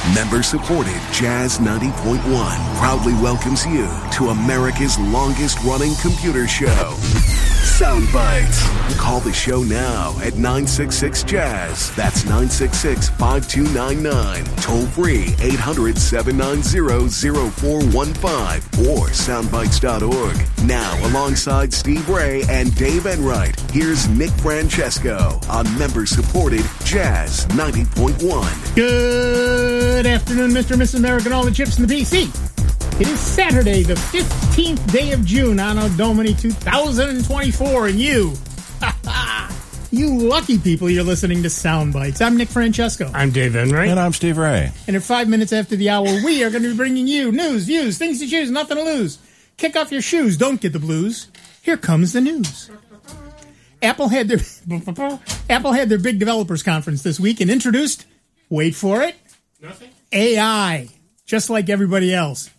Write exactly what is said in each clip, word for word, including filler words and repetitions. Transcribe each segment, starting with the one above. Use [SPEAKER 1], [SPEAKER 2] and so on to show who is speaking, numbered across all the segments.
[SPEAKER 1] Member-supported Jazz ninety point one proudly welcomes you to America's longest-running computer show, Sound Bites. Call the show now at nine six six Jazz. That's nine six six, five two nine nine. Toll free eight hundred, seven nine zero, zero four one five or soundbites dot org. Now, alongside Steve Ray and Dave Enright, here's Nick Francesco on member-supported Jazz ninety point one.
[SPEAKER 2] Good afternoon, Mister and Missus America and all the chips in the P C. It is Saturday, the fifteenth day of June, Anno Domini two thousand twenty-four, and you, you lucky people, you're listening to Sound Bites. I'm Nick Francesco.
[SPEAKER 3] I'm Dave Enright.
[SPEAKER 4] And I'm Steve Ray.
[SPEAKER 2] And at five minutes after the hour, we are going to be bringing you news, views, things to choose, nothing to lose. Kick off your shoes, don't get the blues. Here comes the news. Apple had their Apple had their big developers conference this week and introduced, wait for it,
[SPEAKER 3] Nothing?
[SPEAKER 2] A I, just like everybody else.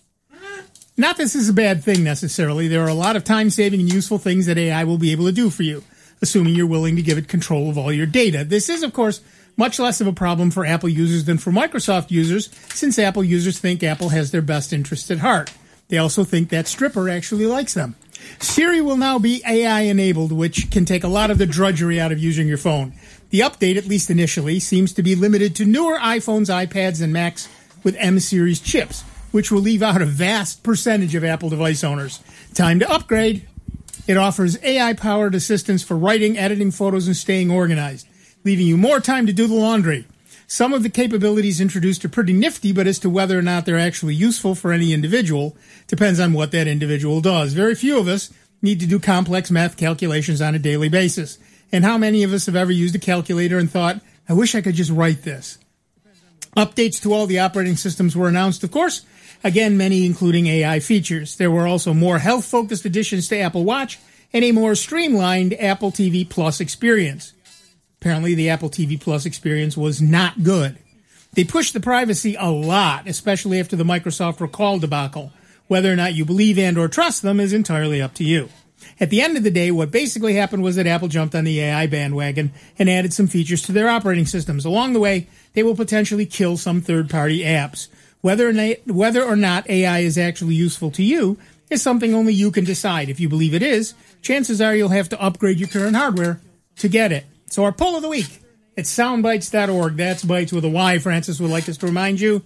[SPEAKER 2] Not this is a bad thing necessarily. There are a lot of time-saving and useful things that A I will be able to do for you, assuming you're willing to give it control of all your data. This is, of course, much less of a problem for Apple users than for Microsoft users, since Apple users think Apple has their best interests at heart. They also think that stripper actually likes them. Siri will now be A I-enabled, which can take a lot of the drudgery out of using your phone. The update, at least initially, seems to be limited to newer iPhones, iPads, and Macs with M-series chips, which will leave out a vast percentage of Apple device owners. Time to upgrade. It offers A I-powered assistance for writing, editing photos, and staying organized, leaving you more time to do the laundry. Some of the capabilities introduced are pretty nifty, but as to whether or not they're actually useful for any individual depends on what that individual does. Very few of us need to do complex math calculations on a daily basis. And how many of us have ever used a calculator and thought, I wish I could just write this? Updates to all the operating systems were announced, of course. Again, many including A I features. There were also more health-focused additions to Apple Watch and a more streamlined Apple T V Plus experience. Apparently, the Apple T V Plus experience was not good. They pushed the privacy a lot, especially after the Microsoft Recall debacle. Whether or not you believe and or trust them is entirely up to you. At the end of the day, what basically happened was that Apple jumped on the A I bandwagon and added some features to their operating systems. Along the way, they will potentially kill some third-party apps. Whether or, not, whether or not A I is actually useful to you is something only you can decide. If you believe it is, chances are you'll have to upgrade your current hardware to get it. So our poll of the week at soundbites dot org, that's bites with a Y, Francis would like us to remind you,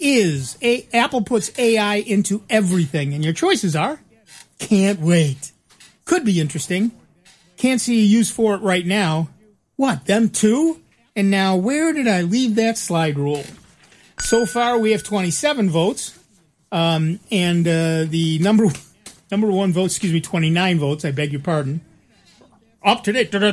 [SPEAKER 2] is a, Apple puts A I into everything. And your choices are, can't wait. Could be interesting. Can't see a use for it right now. What, them too? And now, where did I leave that slide rule? So far, we have twenty-seven votes. Um, and uh, the number number one vote, excuse me, twenty-nine votes, I beg your pardon. Up to date,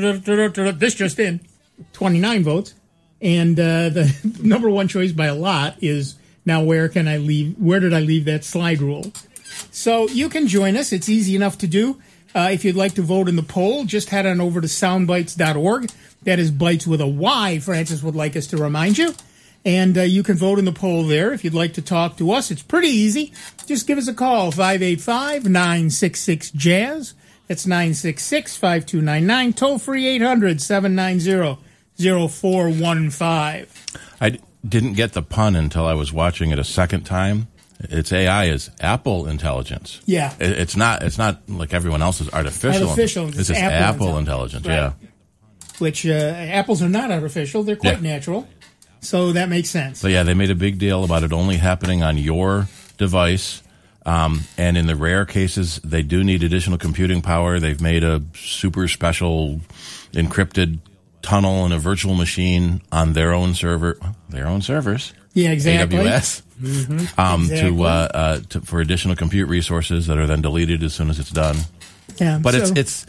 [SPEAKER 2] this just in, twenty-nine votes. And uh, the number one choice by a lot is, now where can I leave, where did I leave that slide rule? So you can join us. It's easy enough to do. Uh, if you'd like to vote in the poll, just head on over to soundbites dot org. That is bites with a Y, Francis would like us to remind you. And uh, you can vote in the poll there. If you'd like to talk to us, it's pretty easy. Just give us a call, five eight five, nine six six, Jazz. That's nine six six, five two nine nine. Toll free eight hundred, seven nine zero, zero four one five.
[SPEAKER 4] I d- didn't get the pun until I was watching it a second time. Its A I is Apple intelligence.
[SPEAKER 2] Yeah.
[SPEAKER 4] It, it's not It's not like everyone else's artificial.
[SPEAKER 2] Artificial.
[SPEAKER 4] This is
[SPEAKER 2] Apple,
[SPEAKER 4] Apple
[SPEAKER 2] intelligence.
[SPEAKER 4] intelligence,
[SPEAKER 2] Right.
[SPEAKER 4] yeah.
[SPEAKER 2] Which, uh, apples are not artificial. They're quite
[SPEAKER 4] Yeah.
[SPEAKER 2] natural. So that makes sense.
[SPEAKER 4] So, yeah, they made a big deal about it only happening on your device. Um, and in the rare cases, they do need additional computing power. They've made a super special encrypted tunnel in a virtual machine on their own server, their own servers.
[SPEAKER 2] Yeah, exactly.
[SPEAKER 4] A W S.
[SPEAKER 2] Mm-hmm.
[SPEAKER 4] Um,
[SPEAKER 2] exactly.
[SPEAKER 4] to, uh, uh, to for additional compute resources that are then deleted as soon as it's done.
[SPEAKER 2] Yeah,
[SPEAKER 4] but
[SPEAKER 2] so,
[SPEAKER 4] it's it's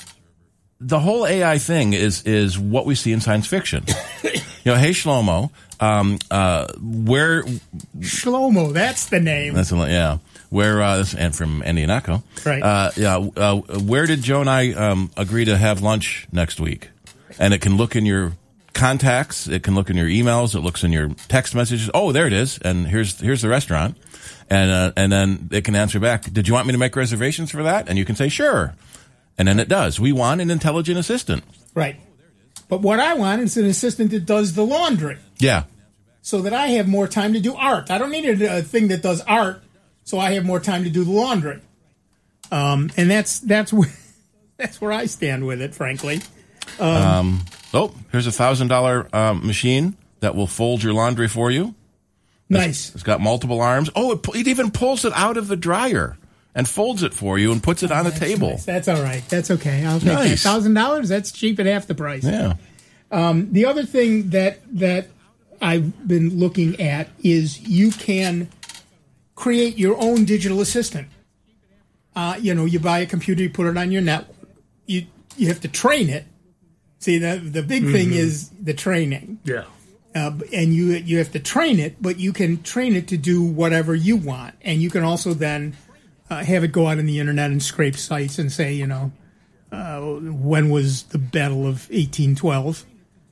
[SPEAKER 4] the whole A I thing is is what we see in science fiction. You know, hey Shlomo, um, uh, where
[SPEAKER 2] Shlomo, that's the name.
[SPEAKER 4] That's a, yeah. Where uh, and from Indian Echo,
[SPEAKER 2] right?
[SPEAKER 4] Uh, yeah. Uh, where did Joe and I um, agree to have lunch next week? And it can look in your contacts. It can look in your emails. It looks in your text messages. Oh, there it is. And here's here's the restaurant. And uh, and then it can answer back, did you want me to make reservations for that? And you can say, sure. And then it does. We want an intelligent assistant.
[SPEAKER 2] Right. But what I want is an assistant that does the laundry.
[SPEAKER 4] Yeah.
[SPEAKER 2] so that I have more time to do art. I don't need a, a thing that does art, so I have more time to do the laundry. Um, and that's that's where that's where I stand with it, frankly. Um,
[SPEAKER 4] um, oh, here's a thousand dollar machine that will fold your laundry for you.
[SPEAKER 2] Nice.
[SPEAKER 4] It's, it's got multiple arms. Oh, it, it even pulls it out of the dryer and folds it for you and puts it
[SPEAKER 2] oh,
[SPEAKER 4] on a
[SPEAKER 2] that's
[SPEAKER 4] table.
[SPEAKER 2] Nice. That's all right. That's okay. I'll take
[SPEAKER 4] Nice.
[SPEAKER 2] that. Thousand dollars. That's cheap at half the price.
[SPEAKER 4] Yeah.
[SPEAKER 2] Um, the other thing that that I've been looking at is you can create your own digital assistant. Uh, you know, you buy a computer, you put it on your network. You you have to train it. See, the the big mm-hmm. thing is the training.
[SPEAKER 3] Yeah.
[SPEAKER 2] Uh, and you you have to train it, but you can train it to do whatever you want. And you can also then uh, have it go out on the internet and scrape sites and say, you know, uh, when was the Battle of eighteen twelve?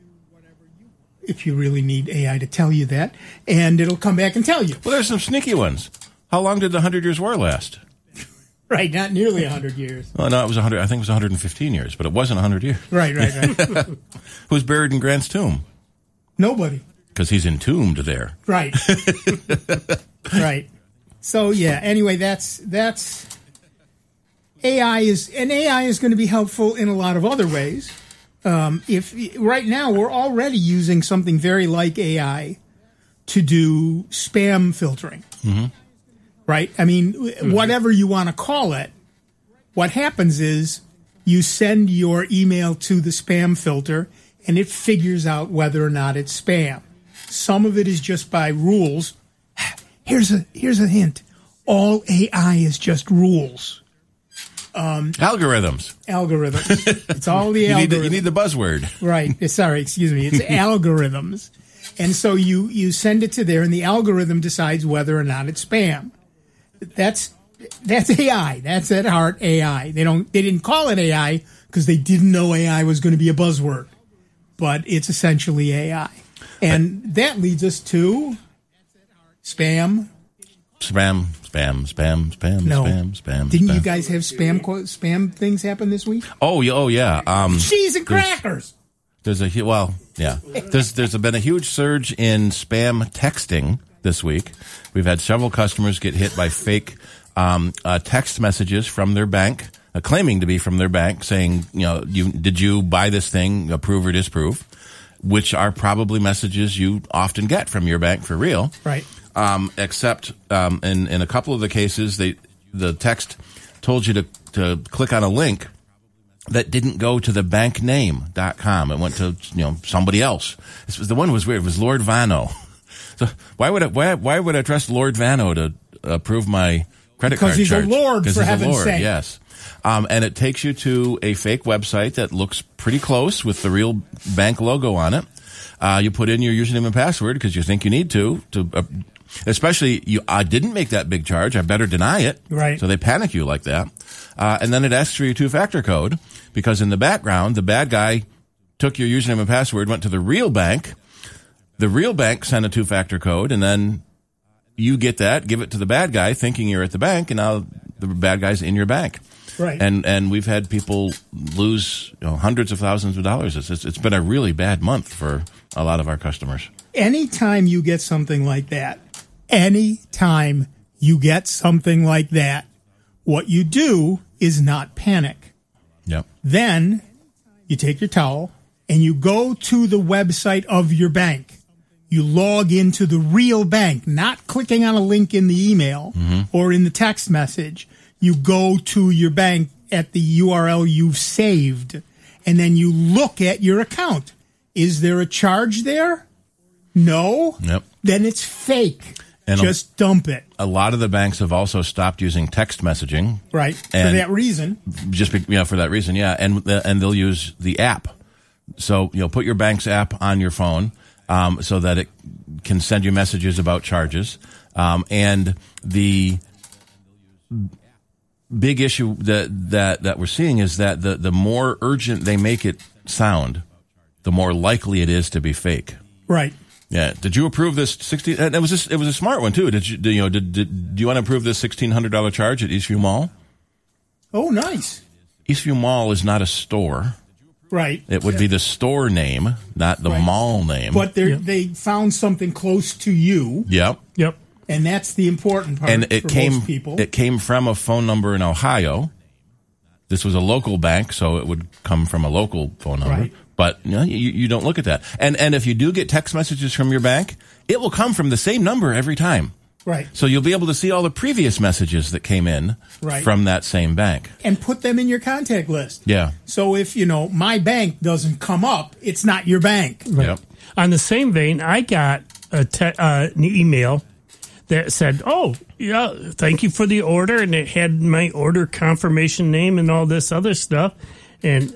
[SPEAKER 2] If you really need A I to tell you that. And it'll come back and tell you.
[SPEAKER 4] Well, there's some sneaky ones. How long did the Hundred Years' War last?
[SPEAKER 2] Right, not nearly one hundred years.
[SPEAKER 4] Well, no, it was one hundred. I think it was one hundred fifteen years, but it wasn't one hundred years.
[SPEAKER 2] Right, right, right.
[SPEAKER 4] Who's buried in Grant's tomb?
[SPEAKER 2] Nobody.
[SPEAKER 4] Because he's entombed there.
[SPEAKER 2] Right. Right. So, yeah, anyway, that's that's A I is, and A I is going to be helpful in a lot of other ways. Um, if right now we're already using something very like A I to do spam filtering. Mm-hmm. Right? I mean, mm-hmm. whatever you want to call it, what happens is you send your email to the spam filter and it figures out whether or not it's spam. Some of it is just by rules. Here's a here's a hint. All A I is just rules. Um,
[SPEAKER 4] algorithms.
[SPEAKER 2] Algorithms. It's all the
[SPEAKER 4] you
[SPEAKER 2] algorithms.
[SPEAKER 4] Need the, you need the buzzword.
[SPEAKER 2] Right. Sorry, excuse me. It's algorithms. And so you, you send it to there, and the algorithm decides whether or not it's spam. That's that's A I. That's at heart A I. They don't they didn't call it A I because they didn't know A I was going to be a buzzword. But it's essentially A I. And that leads us to spam.
[SPEAKER 4] Spam, spam, spam, spam,
[SPEAKER 2] no.
[SPEAKER 4] spam, spam.
[SPEAKER 2] Didn't
[SPEAKER 4] spam.
[SPEAKER 2] you guys have spam spam things happen this week?
[SPEAKER 4] Oh, yeah, oh yeah. Um,
[SPEAKER 2] Cheese and crackers.
[SPEAKER 4] There's, there's a well, yeah. There's there's been a huge surge in spam texting this week. We've had several customers get hit by fake um, uh, text messages from their bank, uh, claiming to be from their bank, saying, you know, you did you buy this thing, approve or disapprove, which are probably messages you often get from your bank for real.
[SPEAKER 2] Right.
[SPEAKER 4] Um, except um, in, in a couple of the cases, they the text told you to, to click on a link that didn't go to the bank name dot com. It went to you know somebody else. This was, the one was weird. It was Lord Vano. So why would I why, why would I trust Lord Vano to approve my credit
[SPEAKER 2] because
[SPEAKER 4] card
[SPEAKER 2] he's
[SPEAKER 4] charge?
[SPEAKER 2] A lord, for
[SPEAKER 4] he's
[SPEAKER 2] heaven's
[SPEAKER 4] a lord,
[SPEAKER 2] sake.
[SPEAKER 4] Yes. Um, and it takes you to a fake website that looks pretty close with the real bank logo on it. Uh, you put in your username and password because you think you need to to. Uh, Especially, you, I didn't make that big charge. I better deny it.
[SPEAKER 2] Right.
[SPEAKER 4] So they panic you like that. Uh, and then it asks for your two-factor code because in the background, the bad guy took your username and password, went to the real bank. The real bank sent a two-factor code, and then you get that, give it to the bad guy thinking you're at the bank, and now the bad guy's in your bank.
[SPEAKER 2] Right.
[SPEAKER 4] And and we've had people lose you know, hundreds of thousands of dollars. It's, it's, it's been a really bad month for a lot of our customers.
[SPEAKER 2] Anytime you get something like that, anytime you get something like that, what you do is not panic.
[SPEAKER 4] Yep.
[SPEAKER 2] Then you take your towel and you go to the website of your bank. You log into the real bank, not clicking on a link in the email mm-hmm. or in the text message. You go to your bank at the U R L you've saved, and then you look at your account. Is there a charge there? No?
[SPEAKER 4] Yep.
[SPEAKER 2] Then it's fake. And just a, dump it.
[SPEAKER 4] A lot of the banks have also stopped using text messaging.
[SPEAKER 2] Right. For that reason.
[SPEAKER 4] Just be, you know, for that reason, yeah. And and they'll use the app. So, you know, put your bank's app on your phone um, so that it can send you messages about charges. Um, and the big issue that, that, that we're seeing is that the, the more urgent they make it sound, the more likely it is to be fake.
[SPEAKER 2] Right.
[SPEAKER 4] Yeah. Did you approve this sixteen? It was just, it was a smart one too. Did you? Do you know? Did, did do you want to approve this sixteen hundred dollar charge at Eastview Mall?
[SPEAKER 2] Oh, nice.
[SPEAKER 4] Eastview Mall is not a store.
[SPEAKER 2] Right.
[SPEAKER 4] It would be the store name, not the
[SPEAKER 2] Right.
[SPEAKER 4] mall name.
[SPEAKER 2] But they
[SPEAKER 3] Yeah.
[SPEAKER 2] they found something close to you,
[SPEAKER 4] yep.
[SPEAKER 3] Yep.
[SPEAKER 2] and that's the important part
[SPEAKER 4] And it
[SPEAKER 2] for
[SPEAKER 4] came
[SPEAKER 2] most people.
[SPEAKER 4] it came from a phone number in Ohio. This was a local bank, so it would come from a local phone number.
[SPEAKER 2] Right.
[SPEAKER 4] But you, know, you, you don't look at that. And and if you do get text messages from your bank, it will come from the same number every time.
[SPEAKER 2] Right.
[SPEAKER 4] So you'll be able to see all the previous messages that came in
[SPEAKER 2] Right.
[SPEAKER 4] from that same bank.
[SPEAKER 2] And put them in your contact list.
[SPEAKER 4] Yeah.
[SPEAKER 2] So if, you know, my bank doesn't come up, it's not your bank.
[SPEAKER 4] Yep.
[SPEAKER 3] On the same vein, I got a te- uh, an email that said, "Oh, yeah, thank you for the order," and it had my order confirmation name and all this other stuff, and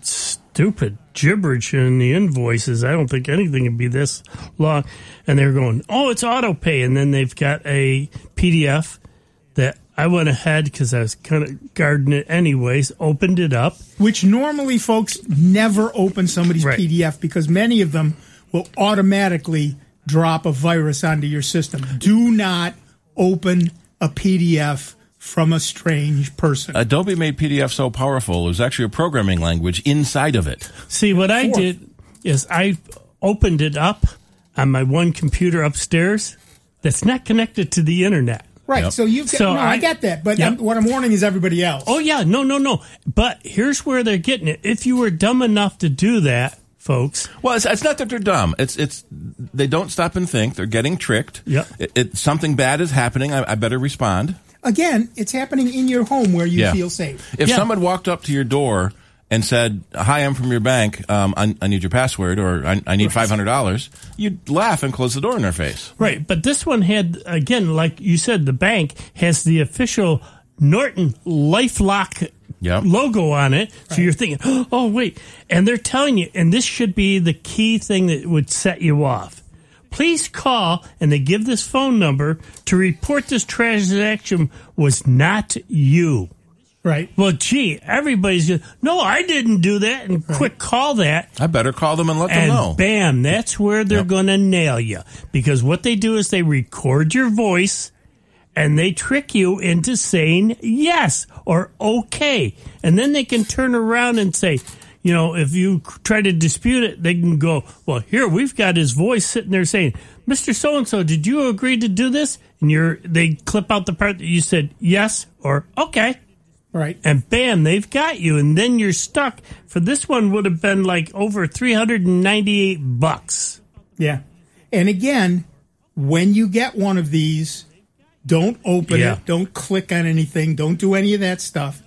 [SPEAKER 3] stupid gibberish in the invoices. I don't think anything would be this long. And they're going, "Oh, it's auto pay," and then they've got a P D F that I went ahead because I was kind of guarding it anyways. Opened it up.
[SPEAKER 2] Which normally folks never open somebody's
[SPEAKER 3] Right.
[SPEAKER 2] P D F because many of them will automatically drop a virus onto your system. Do not open a P D F from a strange person.
[SPEAKER 4] Adobe made P D F so powerful, it was actually a programming language inside of it.
[SPEAKER 3] See, what I
[SPEAKER 2] Fourth.
[SPEAKER 3] did is I opened it up on my one computer upstairs that's not connected to the internet.
[SPEAKER 2] Right.
[SPEAKER 4] Yep.
[SPEAKER 2] So you've got,
[SPEAKER 3] So
[SPEAKER 2] no, I,
[SPEAKER 3] I-
[SPEAKER 2] get that. But
[SPEAKER 3] Yep.
[SPEAKER 2] I'm, what I'm warning is everybody else.
[SPEAKER 3] Oh, yeah. No, no, no. But here's where they're getting it. If you were dumb enough to do that, folks.
[SPEAKER 4] Well, it's, it's not that they're dumb. It's it's they don't stop and think. They're getting tricked.
[SPEAKER 3] Yep.
[SPEAKER 4] It, it, something bad is happening. I, I better respond.
[SPEAKER 2] Again, it's happening in your home where you
[SPEAKER 4] Yeah.
[SPEAKER 2] feel safe.
[SPEAKER 4] If
[SPEAKER 3] Yeah.
[SPEAKER 4] someone walked up to your door and said, "Hi, I'm from your bank. Um, I, I need your password," or "I, I need five hundred dollars," you'd laugh and close the door in their face.
[SPEAKER 3] Right. But this one had, again, like you said, the bank has the official Norton LifeLock
[SPEAKER 4] Yep.
[SPEAKER 3] logo on it. So you're thinking, oh, wait. And they're telling you, and this should be the key thing that would set you off. Please call, and they give this phone number to report this transaction was not you.
[SPEAKER 2] Right.
[SPEAKER 3] Well, gee, everybody's just, no, I didn't do that, and quick call that.
[SPEAKER 4] I better call them and let them
[SPEAKER 3] And
[SPEAKER 4] know.
[SPEAKER 3] bam, that's where they're
[SPEAKER 4] Yep.
[SPEAKER 3] going to nail you. Because what they do is they record your voice and they trick you into saying yes or okay. And then they can turn around and say, you know, if you try to dispute it, they can go, well, here, we've got his voice sitting there saying, Mister So-and-so, did you agree to do this? And you're, they clip out the part that you said yes or okay.
[SPEAKER 2] Right.
[SPEAKER 3] And bam, they've got you, and then you're stuck. For this one, would have been like over three hundred ninety-eight bucks.
[SPEAKER 2] Yeah. And again, when you get one of these, don't open
[SPEAKER 3] Yeah.
[SPEAKER 2] it. Don't click on anything. Don't do any of that stuff.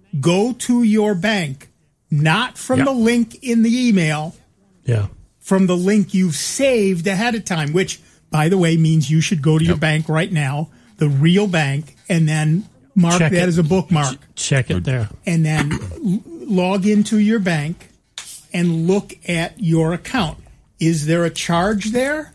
[SPEAKER 2] Go to your bank, not from
[SPEAKER 3] Yeah.
[SPEAKER 2] the link in the email,
[SPEAKER 3] Yeah,
[SPEAKER 2] from the link you've saved ahead of time, which, by the way, means you should go to your bank right now, the real bank, and then mark
[SPEAKER 3] Check
[SPEAKER 2] that
[SPEAKER 3] it.
[SPEAKER 2] as a bookmark.
[SPEAKER 3] check it there.
[SPEAKER 2] And then l- log into your bank and look at your account. Is there a charge there?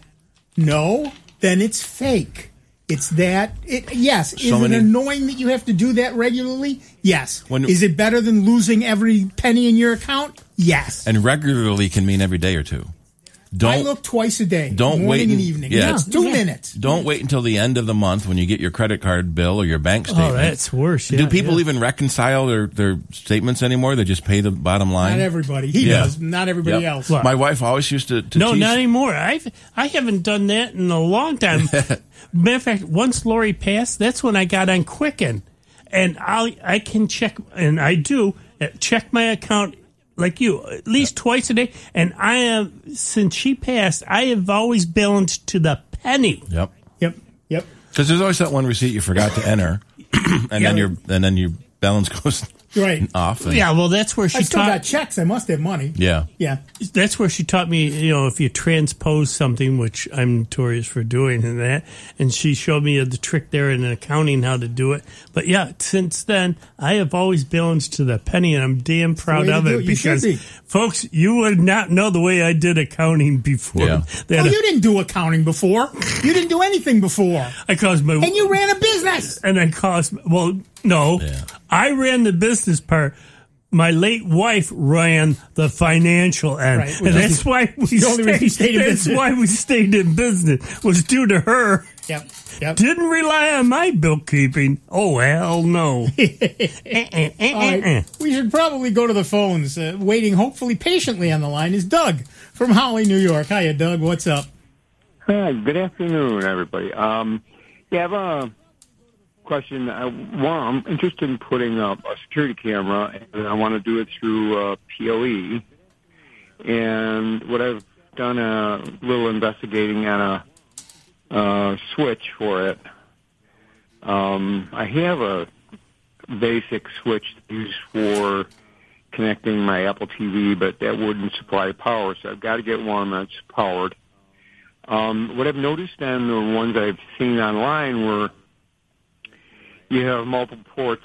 [SPEAKER 2] No? Then it's fake. It's that. It, yes. Is
[SPEAKER 4] So
[SPEAKER 2] it
[SPEAKER 4] many-
[SPEAKER 2] annoying that you have to do that regularly? Yes.
[SPEAKER 4] When-
[SPEAKER 2] Is it better than losing every penny in your account? Yes.
[SPEAKER 4] And regularly can mean every day or two. Don't
[SPEAKER 2] I look twice a day.
[SPEAKER 4] don't
[SPEAKER 2] morning
[SPEAKER 4] wait
[SPEAKER 2] and
[SPEAKER 4] and-
[SPEAKER 2] evening.
[SPEAKER 4] yeah.
[SPEAKER 2] It's two
[SPEAKER 3] Yeah.
[SPEAKER 2] minutes.
[SPEAKER 4] Don't wait until the end of the month when you get your credit card bill or your bank statement.
[SPEAKER 3] Oh, that's worse. Yeah,
[SPEAKER 4] Do people
[SPEAKER 3] yeah.
[SPEAKER 4] even reconcile their, their statements anymore? They just pay the bottom line?
[SPEAKER 2] Not everybody. He
[SPEAKER 4] Yeah.
[SPEAKER 2] does. Not everybody
[SPEAKER 4] Yep.
[SPEAKER 2] else.
[SPEAKER 3] What?
[SPEAKER 4] My wife always used to, to
[SPEAKER 3] No,
[SPEAKER 4] tease.
[SPEAKER 3] not anymore. I've I haven't done that in a long time. Matter of fact, once Lori passed, that's when I got on Quicken, and I I can check, and I do uh, check my account like you at least twice a day. And I am since she passed, I have always balanced to the penny.
[SPEAKER 4] Yep.
[SPEAKER 2] Yep. Yep.
[SPEAKER 4] Because there's always that one receipt you forgot to enter, and then
[SPEAKER 2] Yeah.
[SPEAKER 4] your and then your balance goes
[SPEAKER 2] Right.
[SPEAKER 4] off. and-
[SPEAKER 3] Yeah, well, that's where she
[SPEAKER 2] I still
[SPEAKER 3] taught.
[SPEAKER 2] got checks. I must have money.
[SPEAKER 4] Yeah.
[SPEAKER 2] Yeah.
[SPEAKER 3] That's where she taught me, you know, if you transpose something, which I'm notorious for doing and that, and she showed me the trick there in accounting how to do it. But yeah, since then, I have always balanced to the penny, and I'm damn proud
[SPEAKER 2] way to
[SPEAKER 3] of
[SPEAKER 2] do
[SPEAKER 3] it
[SPEAKER 2] it. You should
[SPEAKER 3] because,
[SPEAKER 2] be.
[SPEAKER 3] folks, you would not know the way I did accounting before.
[SPEAKER 4] Yeah.
[SPEAKER 3] That
[SPEAKER 2] Well, you didn't do accounting before. You didn't do anything before.
[SPEAKER 3] I caused my
[SPEAKER 2] And you ran a business.
[SPEAKER 3] and I caused well, no,
[SPEAKER 4] Yeah.
[SPEAKER 3] I ran the business part. my late wife ran the financial end,
[SPEAKER 2] Right,
[SPEAKER 3] and that's why we
[SPEAKER 2] the only reason you
[SPEAKER 3] stayed,
[SPEAKER 2] stayed in
[SPEAKER 3] that's
[SPEAKER 2] business.
[SPEAKER 3] why we stayed in business was due to her.
[SPEAKER 2] Yep. Yep.
[SPEAKER 3] Didn't rely on my bookkeeping. Oh, hell no.
[SPEAKER 2] All right. We should probably go to the phones. Uh, waiting, hopefully patiently on the line, is Doug from Holly, New York. Hiya, Doug. What's up?
[SPEAKER 5] Hi, good afternoon, everybody. Um, yeah, I have a question. I, well, I'm interested in putting up a security camera, and I want to do it through uh, P O E. And what I've done a little investigating on a uh, switch for it. Um, I have a basic switch used for connecting my Apple T V, but that wouldn't supply power, so I've got to get one that's powered. Um, what I've noticed on the ones I've seen online where you have multiple ports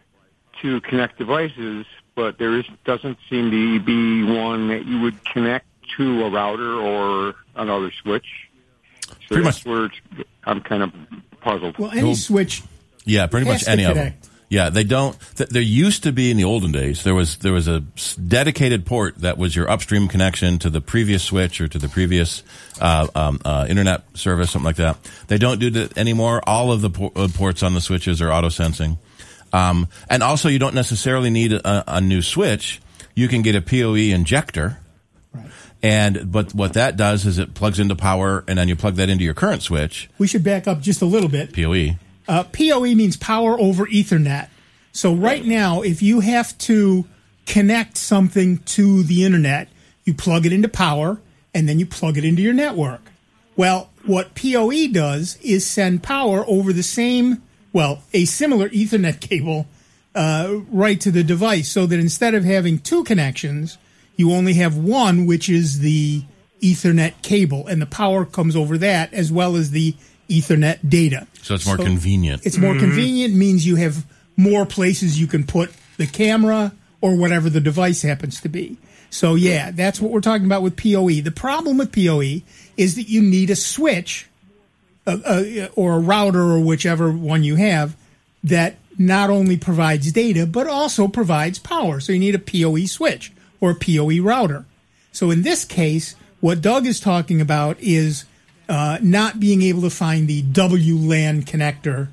[SPEAKER 5] to connect devices, but there is, doesn't seem to be one that you would connect to a router or another switch. So
[SPEAKER 4] Pretty
[SPEAKER 5] that's
[SPEAKER 4] much.
[SPEAKER 5] where it's, I'm kind of puzzled.
[SPEAKER 2] Well, any switch.
[SPEAKER 4] Yeah, pretty
[SPEAKER 2] Has
[SPEAKER 4] much
[SPEAKER 2] to
[SPEAKER 4] any of them.
[SPEAKER 2] connect.
[SPEAKER 4] Yeah, they don't. Th- there used to be in the olden days. There was there was a s- dedicated port that was your upstream connection to the previous switch or to the previous uh, um, uh, internet service, something like that. They don't do that anymore. All of the por- uh, ports on the switches are auto sensing, um, and also you don't necessarily need a, a new switch. You can get a P O E injector.
[SPEAKER 2] Right.
[SPEAKER 4] And but what that does is it plugs into power, and then you plug that into your current switch.
[SPEAKER 2] We should back up just a little bit.
[SPEAKER 4] P O E.
[SPEAKER 2] Uh, P O E means power over Ethernet. So right now, if you have to connect something to the internet, you plug it into power, and then you plug it into your network. Well, what P O E does is send power over the same, well, a similar Ethernet cable uh, right to the device, so that instead of having two connections, you only have one, which is the Ethernet cable, and the power comes over that as well as the Ethernet data.
[SPEAKER 4] So it's more convenient.
[SPEAKER 2] It's more convenient, means you have more places you can put the camera or whatever the device happens to be. So, yeah, that's what we're talking about with P O E. The problem with P O E is that you need a switch uh, uh, or a router or whichever one you have that not only provides data but also provides power. So you need a P O E switch or a P O E router. So in this case, what Doug is talking about is uh, not being able to find the W LAN connector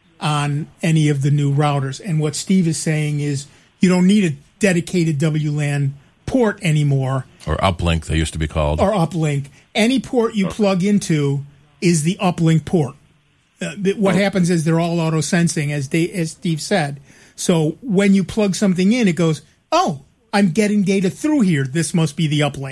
[SPEAKER 2] on any of the new routers. And what Steve is saying is you don't need a dedicated W LAN port anymore.
[SPEAKER 4] Or uplink, they used to be called.
[SPEAKER 2] Or uplink. Any port you plug into is the uplink port. Uh, what happens is they're all auto-sensing, as, they, as Steve said. So when you plug something in, it goes, oh, I'm getting data through here. This must be the uplink.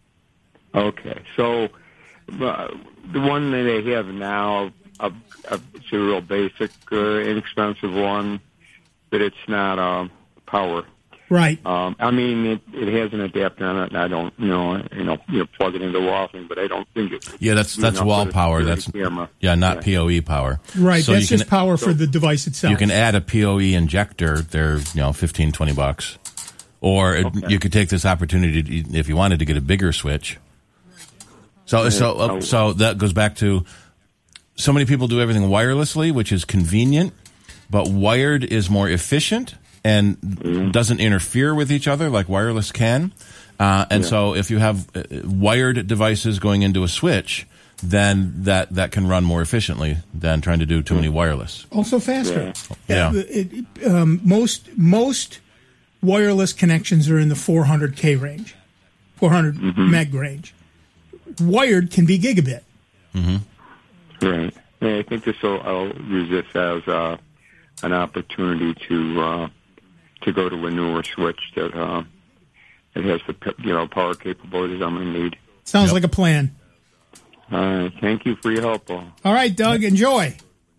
[SPEAKER 5] Okay, so uh, the one that they have now, uh, uh, it's a real basic, uh, inexpensive one, but it's not uh, power.
[SPEAKER 2] Right.
[SPEAKER 5] Um, I mean, it, it has an adapter on it, and I don't, you know, you know, you know, plug it into wall thing, but I don't think it.
[SPEAKER 4] Yeah, that's that's
[SPEAKER 5] enough
[SPEAKER 4] wall
[SPEAKER 5] for the
[SPEAKER 4] power.
[SPEAKER 5] security
[SPEAKER 4] That's
[SPEAKER 5] camera.
[SPEAKER 4] yeah, not
[SPEAKER 5] Yeah.
[SPEAKER 4] P O E power.
[SPEAKER 2] Right.
[SPEAKER 4] So
[SPEAKER 2] That's
[SPEAKER 4] you
[SPEAKER 2] just
[SPEAKER 4] can,
[SPEAKER 2] power for the device itself.
[SPEAKER 4] You can add a P O E injector. They're you know fifteen, twenty bucks, or it,
[SPEAKER 5] Okay.
[SPEAKER 4] you could take this opportunity to, if you wanted to get a bigger switch. So so uh, so that goes back to so many people do everything wirelessly, which is convenient, but wired is more efficient and doesn't interfere with each other like wireless can. Uh, and
[SPEAKER 5] Yeah.
[SPEAKER 4] so if you have uh, wired devices going into a switch, then that, that can run more efficiently than trying to do too many wireless.
[SPEAKER 2] Also faster.
[SPEAKER 4] Yeah.
[SPEAKER 2] Uh, it- it, um, most most wireless connections are in the four hundred K range, four hundred meg range. Wired can be gigabit.
[SPEAKER 5] Right. Yeah, I think this will. I'll use this as uh, an opportunity to uh, to go to a newer switch that uh, it has the you know power capabilities I'm going to need.
[SPEAKER 2] Sounds
[SPEAKER 4] Yep.
[SPEAKER 2] like a plan.
[SPEAKER 5] All right. Thank you for your help, Paul.
[SPEAKER 2] All right, Doug, enjoy.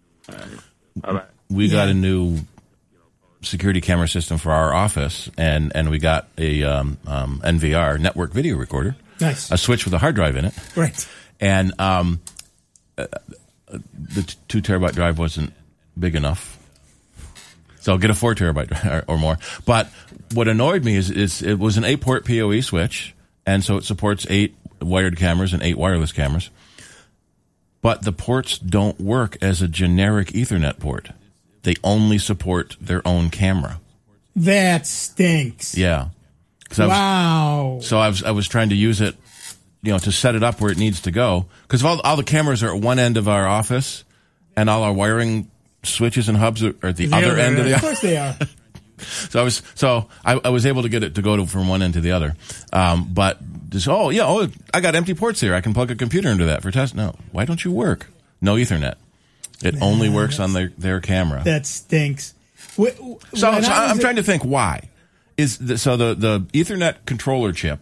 [SPEAKER 5] All right.
[SPEAKER 4] We got
[SPEAKER 2] Yeah.
[SPEAKER 4] a new security camera system for our office, and, and we got a um, um, N V R, network video recorder,
[SPEAKER 2] Nice.
[SPEAKER 4] a switch with a hard drive in it.
[SPEAKER 2] Right.
[SPEAKER 4] And um, uh, the t- two terabyte drive wasn't big enough. So I'll get a four terabyte drive or more. But what annoyed me is, is it was an eight port P O E switch, and so it supports eight wired cameras and eight wireless cameras. But the ports don't work as a generic Ethernet port. They only support their own camera.
[SPEAKER 2] That stinks.
[SPEAKER 4] Yeah. 'Cause I was,
[SPEAKER 2] Wow.
[SPEAKER 4] So I was I was trying to use it, you know, to set it up where it needs to go. Because all all the cameras are at one end of our office, and all our wiring switches and hubs are at the,
[SPEAKER 3] The
[SPEAKER 4] other
[SPEAKER 3] other
[SPEAKER 4] end of the
[SPEAKER 2] Of
[SPEAKER 4] office.
[SPEAKER 2] course they are.
[SPEAKER 4] So I was so I, I was able to get it to go to, from one end to the other. Um, but just oh yeah oh I got empty ports here. I can plug a computer into that for test. No, why don't you work? No Ethernet. It
[SPEAKER 2] Man,
[SPEAKER 4] only works on their their camera.
[SPEAKER 2] That stinks. Wh-
[SPEAKER 4] So,
[SPEAKER 2] when
[SPEAKER 4] so
[SPEAKER 2] I was
[SPEAKER 4] I'm
[SPEAKER 2] at-
[SPEAKER 4] trying to think why is the, so the the Ethernet controller chip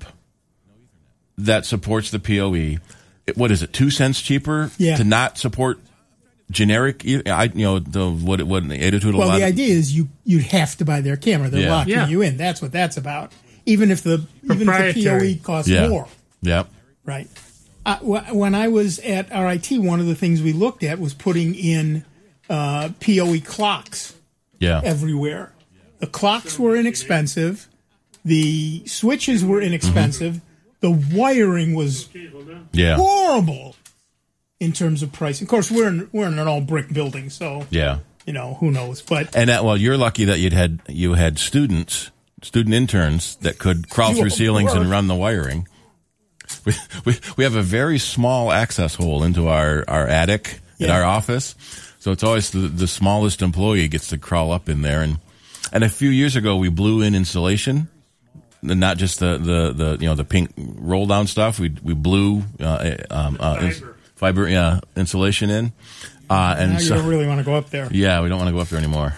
[SPEAKER 4] that supports the P O E. It, what is it? Two cents cheaper
[SPEAKER 2] Yeah.
[SPEAKER 4] to not support generic. e- I you know the what what eight oh two
[SPEAKER 2] Well,
[SPEAKER 4] eleven.
[SPEAKER 2] the idea is you you'd have to buy their camera. They're
[SPEAKER 4] Yeah.
[SPEAKER 2] locking
[SPEAKER 3] Yeah.
[SPEAKER 2] you in. That's what that's about. Even if the even if the P O E
[SPEAKER 3] Proprietary.
[SPEAKER 2] costs
[SPEAKER 4] Yeah.
[SPEAKER 2] more,
[SPEAKER 4] Yep.
[SPEAKER 2] right? Uh, wh- when I was at R I T, one of the things we looked at was putting in uh, P O E clocks
[SPEAKER 4] Yeah.
[SPEAKER 2] everywhere. The clocks were inexpensive. The switches were inexpensive. The wiring was
[SPEAKER 4] Yeah.
[SPEAKER 2] horrible in terms of price. Of course, we're in, we're in an all brick building, so
[SPEAKER 4] Yeah.
[SPEAKER 2] you know who knows. But
[SPEAKER 4] And that, well, you're lucky that you'd had you had students, student interns that could crawl
[SPEAKER 2] You
[SPEAKER 4] through ceilings and
[SPEAKER 2] were.
[SPEAKER 4] run the wiring. We, we we have a very small access hole into our, our attic in
[SPEAKER 2] Yeah.
[SPEAKER 4] our office, so it's always the, the smallest employee gets to crawl up in there. And and a few years ago, we blew in insulation, and not just the, the, the you know the pink roll down stuff. We we blew uh, um, uh, ins- fiber yeah, insulation in, uh, and
[SPEAKER 2] now you
[SPEAKER 4] so
[SPEAKER 2] don't really want to go up there.
[SPEAKER 4] yeah, we don't want to go up there anymore.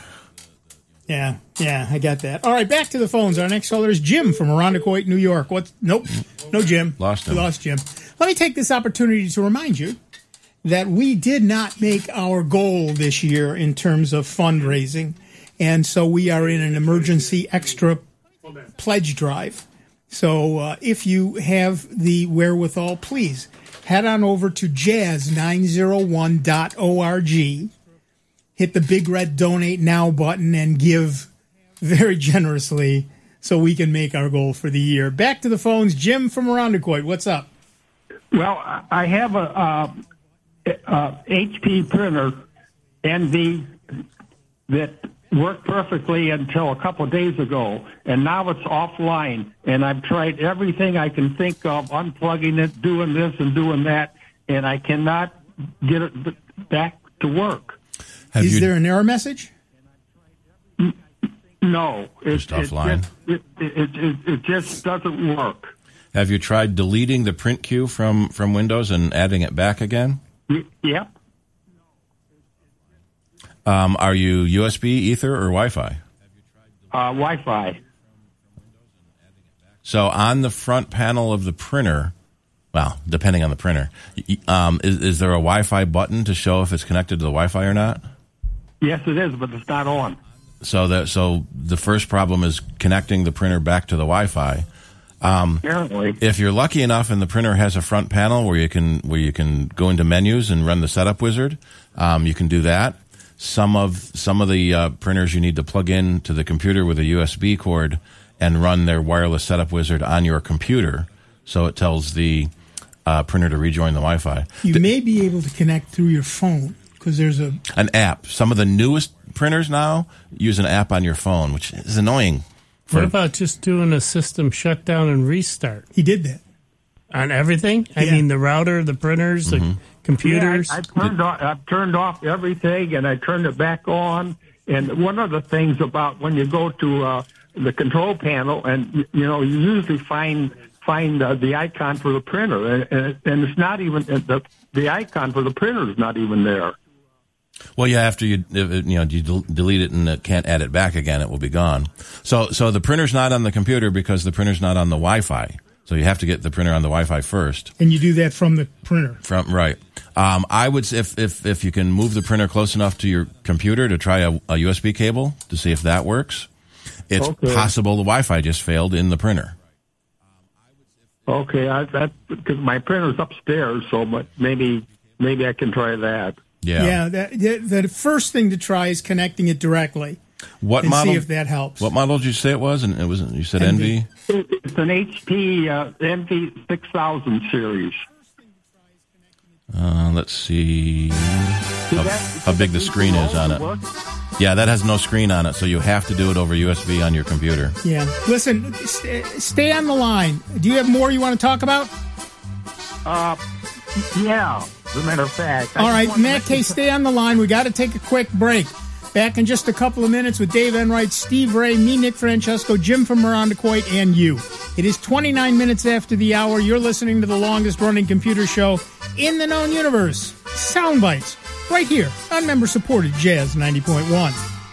[SPEAKER 2] Yeah, yeah, I got that. All right, back to the phones. Our next caller is Jim from Irondequoit, New York. What? Nope, no Jim.
[SPEAKER 4] Lost him.
[SPEAKER 2] We lost Jim. Let me take this opportunity to remind you that we did not make our goal this year in terms of fundraising, and so we are in an emergency extra pledge drive. So uh, if you have the wherewithal, please head on over to jazz nine oh one dot org. Hit the big red donate now button and give very generously so we can make our goal for the year. Back to the phones. Jim from Irondequoit, what's up?
[SPEAKER 6] Well, I have a, uh, uh H P printer, Envy, that worked perfectly until a couple of days ago, and now it's offline. And I've tried everything I can think of, unplugging it, doing this and doing that, and I cannot get it back to work.
[SPEAKER 4] Have
[SPEAKER 2] Is
[SPEAKER 4] you,
[SPEAKER 2] there an error message?
[SPEAKER 6] No, it,
[SPEAKER 4] Just offline?
[SPEAKER 6] It, it, it, it, it just doesn't work.
[SPEAKER 4] Have you tried deleting the print queue from, from Windows and adding it back again?
[SPEAKER 6] Y- Yep.
[SPEAKER 4] Um, are you U S B, Ether, or Wi-Fi?
[SPEAKER 6] Uh, Wi-Fi.
[SPEAKER 4] So on the front panel of the printer, well, depending on the printer, y- um, is, is there a Wi-Fi button to show if it's connected to the Wi-Fi or not?
[SPEAKER 6] Yes, it is, but it's not on.
[SPEAKER 4] So that so the first problem is connecting the printer back to the Wi-Fi.
[SPEAKER 6] Apparently.
[SPEAKER 4] If you're lucky enough and the printer has a front panel where you can where you can go into menus and run the setup wizard, um, you can do that. Some of some of the uh, printers you need to plug in to the computer with a U S B cord and run their wireless setup wizard on your computer, so it tells the uh, printer to rejoin the Wi-Fi.
[SPEAKER 2] You may be able to connect through your phone because there's a
[SPEAKER 4] An app. Some of the newest printers now use an app on your phone, which is annoying.
[SPEAKER 3] What about just doing a system shutdown and restart
[SPEAKER 2] he did that.
[SPEAKER 3] on everything? I
[SPEAKER 2] Yeah.
[SPEAKER 3] mean, the router, the printers, the computers.
[SPEAKER 6] Yeah, I, I turned off, I've turned off everything, and I turned it back on. And one of the things about when you go to uh, the control panel, and you, you know, you usually find find uh, the icon for the printer, and, and, and it's not even the the icon for the printer is not even there.
[SPEAKER 4] Well, yeah, after you if it, you know you del- delete it and it can't add it back again, it will be gone. So so the printer's not on the computer because the printer's not on the Wi-Fi. So you have to get the printer on the Wi-Fi first.
[SPEAKER 2] And you do that from the printer.
[SPEAKER 4] From right. Um, I would s- if if if you can move the printer close enough to your computer to try a, a U S B cable to see if that works. It's
[SPEAKER 6] Okay.
[SPEAKER 4] possible the Wi-Fi just failed in the printer.
[SPEAKER 6] Okay, I, that because my printer's upstairs, so but maybe maybe I can try that.
[SPEAKER 4] Yeah.
[SPEAKER 2] Yeah, that, the, the first thing to try is connecting it directly
[SPEAKER 4] What
[SPEAKER 2] and
[SPEAKER 4] model?
[SPEAKER 2] see if that helps.
[SPEAKER 4] What model did you say it was? And it was you said
[SPEAKER 2] Envy.
[SPEAKER 4] Envy.
[SPEAKER 6] It's an H P uh, Envy six thousand series.
[SPEAKER 4] Uh, let's see how, how big the screen is on it. Yeah, that has no screen on it, so you have to do it over U S B on your computer.
[SPEAKER 2] Yeah. Listen, st- stay on the line. Do you have more you want to talk about?
[SPEAKER 6] Uh, yeah, as a matter of fact. I
[SPEAKER 2] All
[SPEAKER 6] just
[SPEAKER 2] right,
[SPEAKER 6] wanted
[SPEAKER 2] in
[SPEAKER 6] to
[SPEAKER 2] that
[SPEAKER 6] mention-
[SPEAKER 2] case, stay on the line. We got to take a quick break. Back in just a couple of minutes with Dave Enright, Steve Ray, me, Nick Francesco, Jim from Mirandacoit, and you. It is twenty-nine minutes after the hour. You're listening to the longest-running computer show in the known universe, Soundbites, right here on member-supported Jazz ninety point one.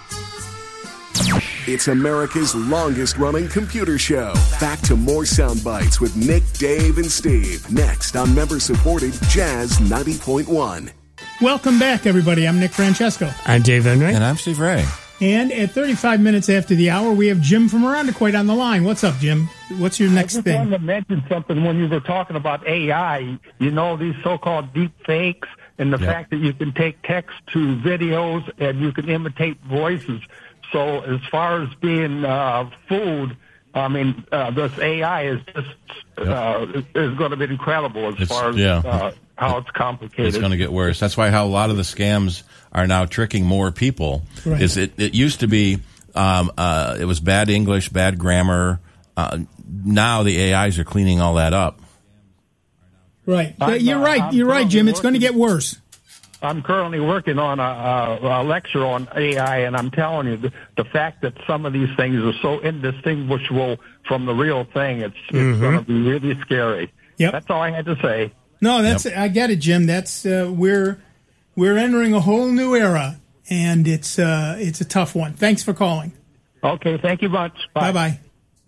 [SPEAKER 1] It's America's longest-running computer show. Back to more sound bites with Nick, Dave, and Steve. Next on member-supported Jazz ninety point one.
[SPEAKER 2] Welcome back, everybody. I'm Nick Francesco.
[SPEAKER 3] I'm Dave Enright.
[SPEAKER 4] And I'm Steve Ray.
[SPEAKER 2] And at thirty-five minutes after the hour, we have Jim from Mirandacoit on the line. What's up, Jim? What's your
[SPEAKER 6] I
[SPEAKER 2] next
[SPEAKER 6] just
[SPEAKER 2] thing?
[SPEAKER 6] wanted to mention something when you were talking about A I. You know, these so-called deep fakes and the
[SPEAKER 4] Yep.
[SPEAKER 6] fact that you can take text to videos and you can imitate voices. So as far as being uh, food, I mean, uh, this A I is just uh, is going to be incredible as
[SPEAKER 4] It's-
[SPEAKER 6] far as
[SPEAKER 4] yeah.
[SPEAKER 6] uh, how it's complicated.
[SPEAKER 4] It's going to get worse. That's why how a lot of the scams are now tricking more people.
[SPEAKER 2] Right.
[SPEAKER 4] Is it? It used to be um, uh, it was bad English, bad grammar. Uh, now the A Is are cleaning all that up.
[SPEAKER 2] Right.
[SPEAKER 6] I'm,
[SPEAKER 2] You're
[SPEAKER 6] uh,
[SPEAKER 2] right.
[SPEAKER 6] I'm
[SPEAKER 2] You're right,
[SPEAKER 6] probably
[SPEAKER 2] Jim. It's going to
[SPEAKER 6] working-
[SPEAKER 2] get worse.
[SPEAKER 6] I'm currently working on a, a, a lecture on A I, and I'm telling you, the, the fact that some of these things are so indistinguishable from the real thing, it's, it's
[SPEAKER 2] Mm-hmm.
[SPEAKER 6] going to be really scary.
[SPEAKER 2] Yep.
[SPEAKER 6] That's all I had to say.
[SPEAKER 2] No, that's I get it, Jim. That's uh, we're we're entering a whole new era, and it's uh, it's a tough one. Thanks for calling.
[SPEAKER 6] Okay, thank you much.
[SPEAKER 2] Bye bye.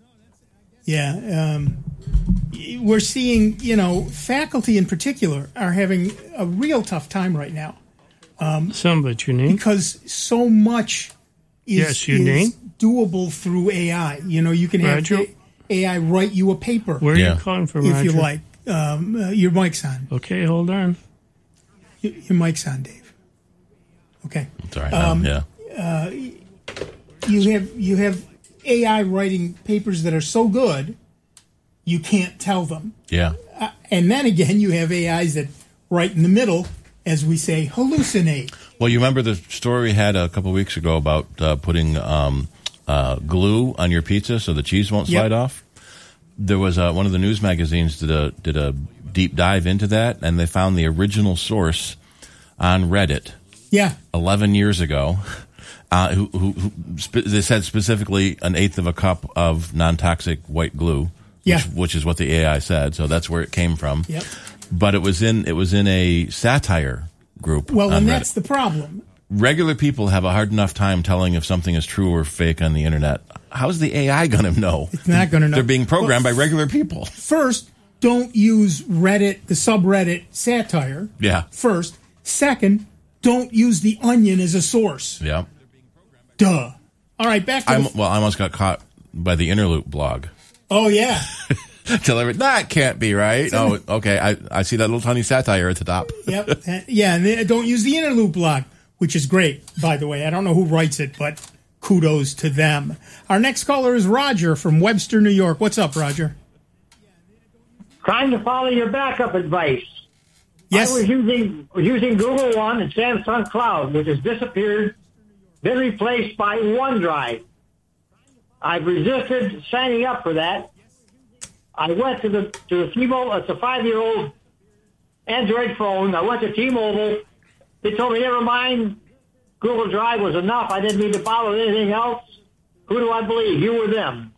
[SPEAKER 2] Yeah, um, we're seeing, you know, faculty in particular are having a real tough time right now
[SPEAKER 3] Some but your name.
[SPEAKER 2] because so much is,
[SPEAKER 3] Yes, your
[SPEAKER 2] is
[SPEAKER 3] name?
[SPEAKER 2] doable through A I. You know, you can have
[SPEAKER 3] Roger.
[SPEAKER 2] A I write you a paper
[SPEAKER 3] Where are
[SPEAKER 4] Yeah.
[SPEAKER 3] you calling from,
[SPEAKER 2] if
[SPEAKER 3] Roger?
[SPEAKER 2] you like. Um, uh, your mic's on.
[SPEAKER 3] Okay, hold on.
[SPEAKER 2] Your, your mic's on, Dave. Okay.
[SPEAKER 4] It's all right.
[SPEAKER 2] Um,
[SPEAKER 4] now. Yeah.
[SPEAKER 2] You have you have A I writing papers that are so good you can't tell them.
[SPEAKER 4] Yeah.
[SPEAKER 2] And then again, you have A Is that right in the middle, as we say, hallucinate.
[SPEAKER 4] Well, you remember the story we had a couple of weeks ago about uh, putting um, uh, glue on your pizza so the cheese won't
[SPEAKER 2] Yep.
[SPEAKER 4] slide off? There was uh, one of the news magazines did a did a deep dive into that, and they found the original source on Reddit
[SPEAKER 2] Yeah.
[SPEAKER 4] eleven years ago. Uh, who, who, who spe- they said specifically an eighth of a cup of non-toxic white glue, which,
[SPEAKER 2] Yeah.
[SPEAKER 4] which is what the A I said. So that's where it came from.
[SPEAKER 2] Yep.
[SPEAKER 4] But it was in it was in a satire group.
[SPEAKER 2] Well,
[SPEAKER 4] on
[SPEAKER 2] and
[SPEAKER 4] Reddit.
[SPEAKER 2] that's the problem.
[SPEAKER 4] Regular people have a hard enough time telling if something is true or fake on the internet. How's the A I going to know?
[SPEAKER 2] It's not going to know.
[SPEAKER 4] They're being programmed
[SPEAKER 2] Well,
[SPEAKER 4] by regular people.
[SPEAKER 2] First, don't use Reddit, the subreddit satire.
[SPEAKER 4] Yeah.
[SPEAKER 2] First. Second, don't use the Onion as a source.
[SPEAKER 4] Yeah.
[SPEAKER 2] Duh. All right, back to
[SPEAKER 4] I'm,
[SPEAKER 2] the,
[SPEAKER 4] well, I almost got caught by the Interloop blog.
[SPEAKER 2] Oh, yeah.
[SPEAKER 4] Tell everyone, that can't be right. Oh, okay. I, I see that little tiny satire at the top.
[SPEAKER 2] Yep. Uh, yeah, and they- don't use the Interloop blog, which is great, by the way. I don't know who writes it, but kudos to them. Our next caller is Roger from Webster, New York. What's up, Roger?
[SPEAKER 7] Trying to follow your backup advice.
[SPEAKER 2] Yes.
[SPEAKER 7] I was using was using Google One and Samsung Cloud, which has disappeared, been replaced by OneDrive. I've resisted signing up for that. I went to the to the T-Mobile. It's a five-year-old Android phone. I went to T-Mobile. They told me, never mind. Google Drive was enough. I didn't need to follow anything else. Who do I believe? You or them?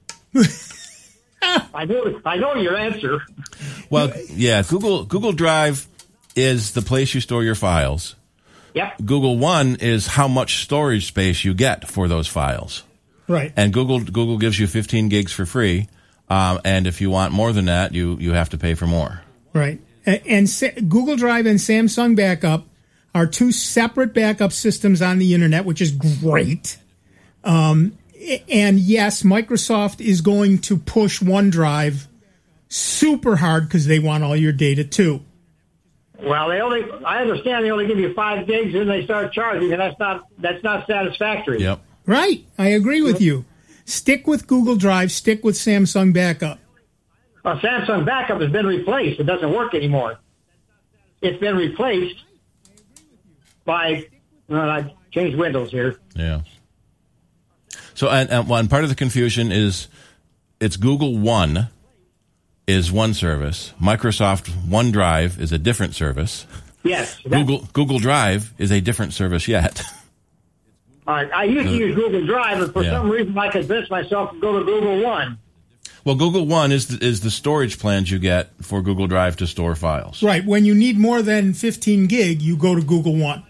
[SPEAKER 7] I know. I know your answer.
[SPEAKER 4] Well, yeah, Google Google Drive is the place you store your files.
[SPEAKER 7] Yep.
[SPEAKER 4] Google One is how much storage space you get for those files.
[SPEAKER 2] Right.
[SPEAKER 4] And Google Google gives you fifteen gigs for free. Um, and if you want more than that, you, you have to pay for more.
[SPEAKER 2] Right. And, and Sa- Google Drive and Samsung Backup are two separate backup systems on the internet, which is great. Um, and yes, Microsoft is going to push OneDrive super hard because they want all your data too.
[SPEAKER 7] Well, they only, I understand they only give you five gigs and they start charging, and that's not, that's not satisfactory.
[SPEAKER 4] Yep.
[SPEAKER 2] Right. I agree with you. Stick with Google Drive. Stick with Samsung Backup.
[SPEAKER 7] Well, Samsung Backup has been replaced. It doesn't work anymore. It's been replaced by, well, I, change windows here.
[SPEAKER 4] Yeah. So, and, and one part of the confusion is it's Google One is one service. Microsoft OneDrive is a different service.
[SPEAKER 7] Yes.
[SPEAKER 4] Google Google Drive is a different service yet.
[SPEAKER 7] All right. I used to use Google Drive, but for
[SPEAKER 4] Yeah.
[SPEAKER 7] some reason I convinced myself to go to Google One.
[SPEAKER 4] Well, Google One is the, is the storage plans you get for Google Drive to store files.
[SPEAKER 2] Right. When you need more than fifteen gig, you go to Google One.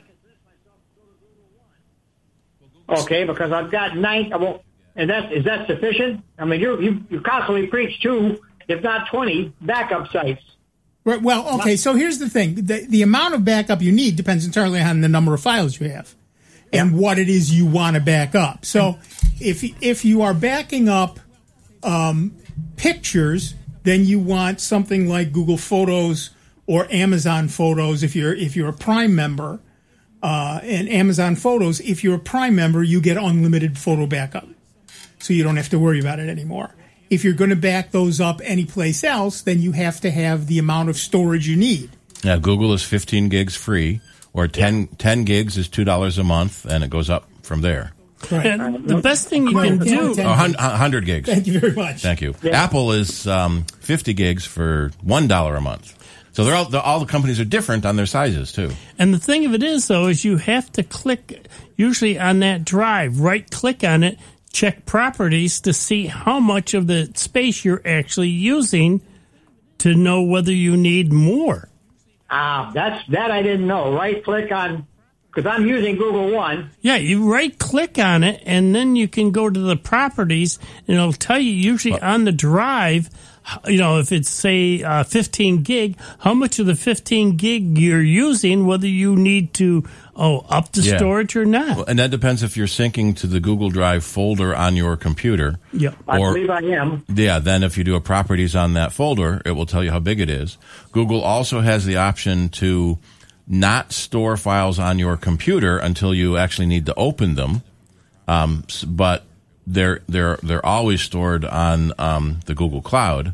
[SPEAKER 7] Okay, because I've got nine. Well, and that is that sufficient? I mean, you you you constantly preach two, if not twenty, backup sites.
[SPEAKER 2] Right. Well, okay. So here's the thing: the the amount of backup you need depends entirely on the number of files you have and what it is you want to back up. So if if you are backing up um, pictures, then you want something like Google Photos or Amazon Photos. If you're if you're a Prime member, uh, and Amazon Photos, if you're a Prime member, you get unlimited photo backup, so you don't have to worry about it anymore. If you're going to back those up anyplace else, then you have to have the amount of storage you need.
[SPEAKER 4] Yeah, Google is fifteen gigs free, or ten, ten gigs is two dollars a month, and it goes up from there.
[SPEAKER 2] Right.
[SPEAKER 3] And the best thing you can
[SPEAKER 2] Well,
[SPEAKER 3] do,
[SPEAKER 2] ten-
[SPEAKER 4] Oh, one hundred gigs.
[SPEAKER 2] Thank you very much.
[SPEAKER 4] Thank you. Apple is um, fifty gigs for one dollar a month. So they're all, they're, all the companies are different on their sizes, too.
[SPEAKER 3] and the thing of it is, though, is you have to click, usually on that drive, right-click on it, check properties to see how much of the space you're actually using to know whether you need more.
[SPEAKER 7] Ah, that's that I didn't know. Right click on, because I'm using Google One.
[SPEAKER 3] Yeah, you right-click on it, and then you can go to the properties, and it'll tell you usually on the drive, you know, if it's, say, uh, fifteen gig, how much of the fifteen gig you're using, whether you need to, oh, up the
[SPEAKER 4] Yeah.
[SPEAKER 3] storage or not.
[SPEAKER 4] Well, and that depends if you're syncing to the Google Drive folder on your computer.
[SPEAKER 3] Yeah.
[SPEAKER 7] I
[SPEAKER 4] Or-
[SPEAKER 7] believe I am.
[SPEAKER 4] Yeah, then if you do a properties on that folder, it will tell you how big it is. Google also has the option to not store files on your computer until you actually need to open them. Um, s- but they're they're they're always stored on um, the Google Cloud.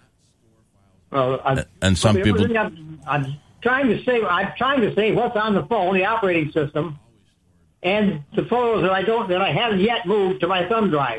[SPEAKER 7] Well, I,
[SPEAKER 4] And some
[SPEAKER 7] well, the
[SPEAKER 4] people-
[SPEAKER 7] other thing I'm, I'm trying to say, I'm trying to say what's on the phone, the operating system, and the photos that I don't, that I haven't yet moved to my thumb drive.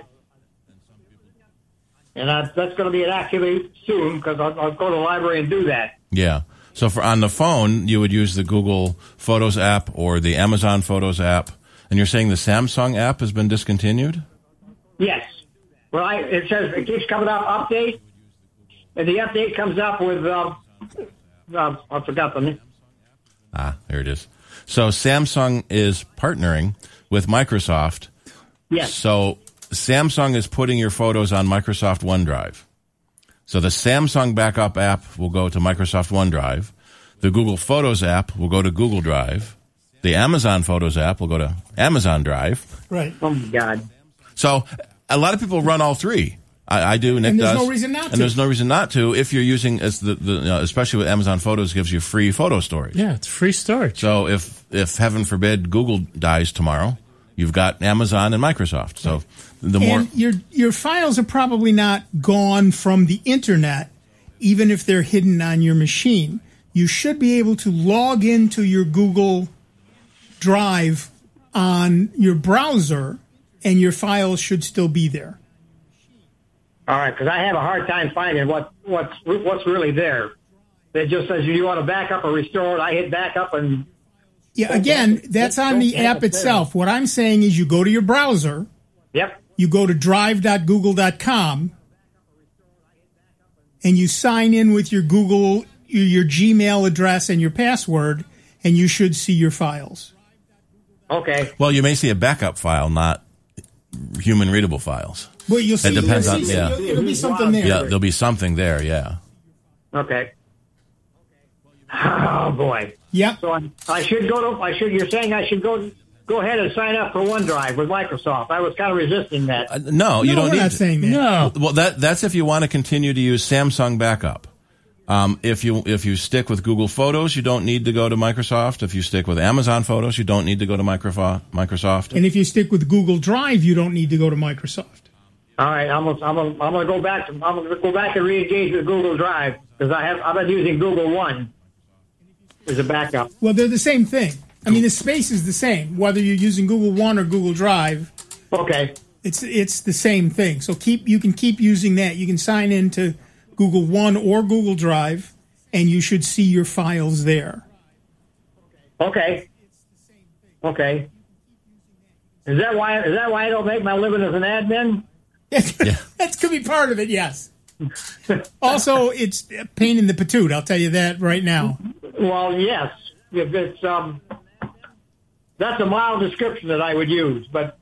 [SPEAKER 7] And I, that's going to be an activity soon because I'll, I'll go to the library and do that.
[SPEAKER 4] Yeah. So for on the phone, you would use the Google Photos app or the Amazon Photos app. And you're saying the Samsung app has been discontinued?
[SPEAKER 7] Yes. Well, I, it says it keeps coming up update, and the update comes up with uh, uh, I forgot the name.
[SPEAKER 4] Ah, there it is. So Samsung is partnering with Microsoft.
[SPEAKER 7] Yes.
[SPEAKER 4] So Samsung is putting your photos on Microsoft OneDrive. So the Samsung backup app will go to Microsoft OneDrive. The Google Photos app will go to Google Drive. The Amazon Photos app will go to Amazon Drive.
[SPEAKER 2] Right.
[SPEAKER 7] Oh my God.
[SPEAKER 4] So a lot of people run all three. I, I do. Nick
[SPEAKER 2] And there's
[SPEAKER 4] does.
[SPEAKER 2] no reason not
[SPEAKER 4] And
[SPEAKER 2] to.
[SPEAKER 4] there's no reason not to if you're using, as the, the you know, especially with Amazon Photos, gives you free photo storage.
[SPEAKER 3] Yeah, it's free storage.
[SPEAKER 4] So if, if heaven forbid Google dies tomorrow, you've got Amazon and Microsoft. So the more
[SPEAKER 2] And your your files are probably not gone from the internet, even if they're hidden on your machine. You should be able to log into your Google Drive on your browser, and your files should still be there.
[SPEAKER 7] All right, because I have a hard time finding what what's what's really there. It just says you want to back up or restore it. I hit back up and
[SPEAKER 2] Yeah, again, that's on the app itself. What I'm saying is you go to your browser,
[SPEAKER 7] yep.
[SPEAKER 2] you go to drive dot google dot com, and you sign in with your Google, your, your Gmail address and your password, and you should see your files.
[SPEAKER 7] Okay.
[SPEAKER 4] well, you may see a backup file, not human readable files.
[SPEAKER 2] Well, you'll see.
[SPEAKER 4] It depends
[SPEAKER 2] you'll
[SPEAKER 4] on-
[SPEAKER 2] see-
[SPEAKER 4] yeah.
[SPEAKER 2] you'll- It'll be something there.
[SPEAKER 4] Yeah, there'll be something there. Yeah.
[SPEAKER 7] Okay. Oh boy.
[SPEAKER 2] Yep.
[SPEAKER 7] So I, I should go to. I should. You're saying I should go go ahead and sign up for OneDrive with Microsoft. I was kind of resisting that.
[SPEAKER 4] Uh, no, you
[SPEAKER 2] no,
[SPEAKER 4] don't
[SPEAKER 2] we're
[SPEAKER 4] need
[SPEAKER 2] not
[SPEAKER 4] to.
[SPEAKER 2] saying that.
[SPEAKER 3] No.
[SPEAKER 4] Well, that that's if you want to continue to use Samsung backup. Um, if you if you stick with Google Photos, you don't need to go to Microsoft. If you stick with Amazon Photos, you don't need to go to Microsoft. Microsoft.
[SPEAKER 2] And if you stick with Google Drive, you don't need to go to Microsoft.
[SPEAKER 7] All right, I'm gonna, I'm gonna, I'm gonna go back. To, I'm gonna go back and re-engage with Google Drive because I have I've been using Google One as a backup.
[SPEAKER 2] Well, they're the same thing. I mean, the space is the same, whether you're using Google One or Google Drive.
[SPEAKER 7] Okay.
[SPEAKER 2] It's it's the same thing. So keep you can keep using that. You can sign into Google One or Google Drive, and you should see your files there.
[SPEAKER 7] Okay. Okay. Is that why? Is that why I don't make my living as an admin?
[SPEAKER 2] Yeah. That could be part of it. Yes. Also, it's a pain in the patoot. I'll tell you that right now.
[SPEAKER 7] Well, yes. If it's um, that's a mild description that I would use, but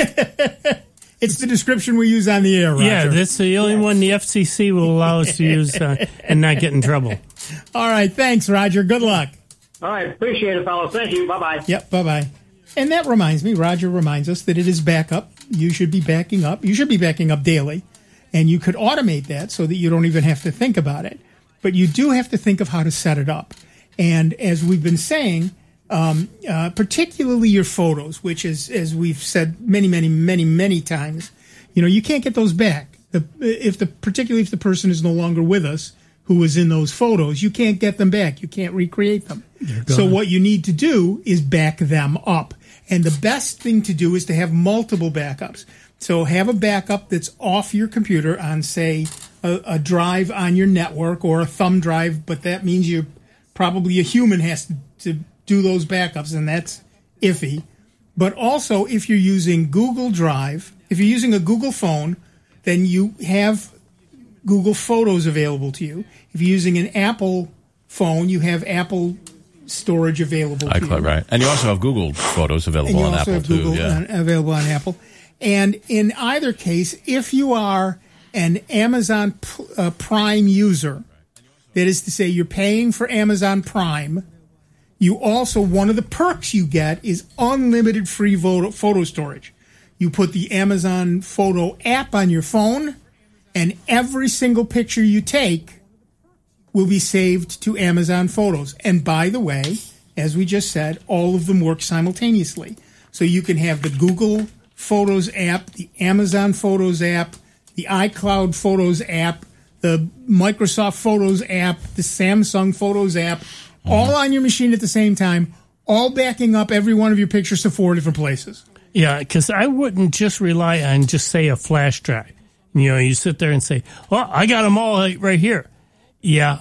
[SPEAKER 2] it's the description we use on the air, Roger.
[SPEAKER 3] Yeah, that's the only one the F C C will allow us to use uh, and not get in trouble.
[SPEAKER 2] All right, thanks, Roger. Good luck.
[SPEAKER 7] All right, appreciate it, fellas. Thank you. Bye bye.
[SPEAKER 2] Yep, bye bye. And that reminds me, Roger reminds us that it is backup. You should be backing up. You should be backing up daily. And you could automate that so that you don't even have to think about it. But you do have to think of how to set it up. And as we've been saying, um, uh, particularly your photos, which is, as we've said many, many, many, many times, you know, you can't get those back. The, if the, particularly if the person is no longer with us who was in those photos, you can't get them back. You can't recreate them. So what you need to do is back them up. And the best thing to do is to have multiple backups. So have a backup that's off your computer on, say, a, a drive on your network or a thumb drive, but that means you probably a human has to, to do those backups, and that's iffy. But also, if you're using Google Drive, if you're using a Google phone, then you have Google Photos available to you. If you're using an Apple phone, you have Apple storage available to
[SPEAKER 4] iCloud,
[SPEAKER 2] you.
[SPEAKER 4] right. And you also have Google Photos available
[SPEAKER 2] and you
[SPEAKER 4] on
[SPEAKER 2] also
[SPEAKER 4] Apple,
[SPEAKER 2] have Google
[SPEAKER 4] too. Yeah.
[SPEAKER 2] on, available on Apple. And in either case, if you are an Amazon uh, Prime user, that is to say you're paying for Amazon Prime, you also, one of the perks you get is unlimited free photo, photo storage. You put the Amazon Photo app on your phone, and every single picture you take will be saved to Amazon Photos. And by the way, as we just said, all of them work simultaneously. So you can have the Google Photos app, the Amazon Photos app, the iCloud Photos app, the Microsoft Photos app, the Samsung Photos app, mm-hmm. all on your machine at the same time, all backing up every one of your pictures to four different places.
[SPEAKER 3] Yeah, because I wouldn't just rely on just, say, a flash drive. You know, you sit there and say, well, I got them all right here. Yeah,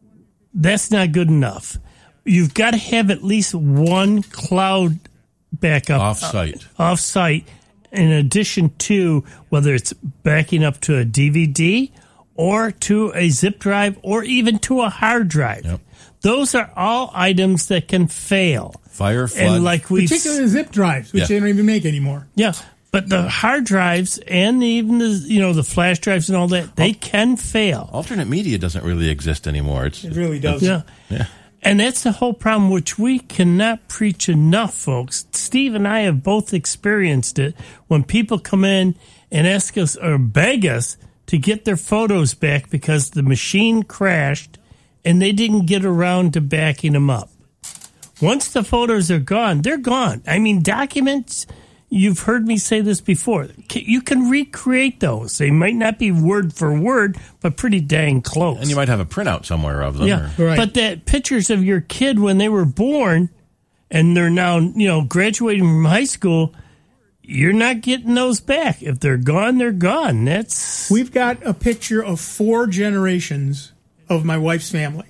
[SPEAKER 3] that's not good enough. You've got to have at least one cloud backup.
[SPEAKER 4] Off-site.
[SPEAKER 3] Uh, off-site, in addition to whether it's backing up to a D V D or to a zip drive or even to a hard drive.
[SPEAKER 4] Yep.
[SPEAKER 3] Those are all items that can fail.
[SPEAKER 4] Fire, flood.
[SPEAKER 3] And like we
[SPEAKER 2] Particularly zip drives, which
[SPEAKER 4] Yeah.
[SPEAKER 2] they don't even make anymore.
[SPEAKER 3] Yeah, but the hard drives and even the you know the flash drives and all that, they can fail.
[SPEAKER 4] Alternate media doesn't really exist anymore. It's,
[SPEAKER 2] It really does.
[SPEAKER 3] Yeah.
[SPEAKER 4] yeah.
[SPEAKER 3] And that's the whole problem, which we cannot preach enough, folks. Steve and I have both experienced it when people come in and ask us or beg us to get their photos back because the machine crashed and they didn't get around to backing them up. Once the photos are gone, they're gone. I mean, documents, you've heard me say this before. You can recreate those. They might not be word for word, but pretty dang close.
[SPEAKER 4] And you might have a printout somewhere of them.
[SPEAKER 3] Yeah,
[SPEAKER 4] Or,
[SPEAKER 2] Right.
[SPEAKER 3] but that pictures of your kid when they were born and they're now, you know, graduating from high school, you're not getting those back. If they're gone, they're gone. That's
[SPEAKER 2] We've got a picture of four generations of my wife's family.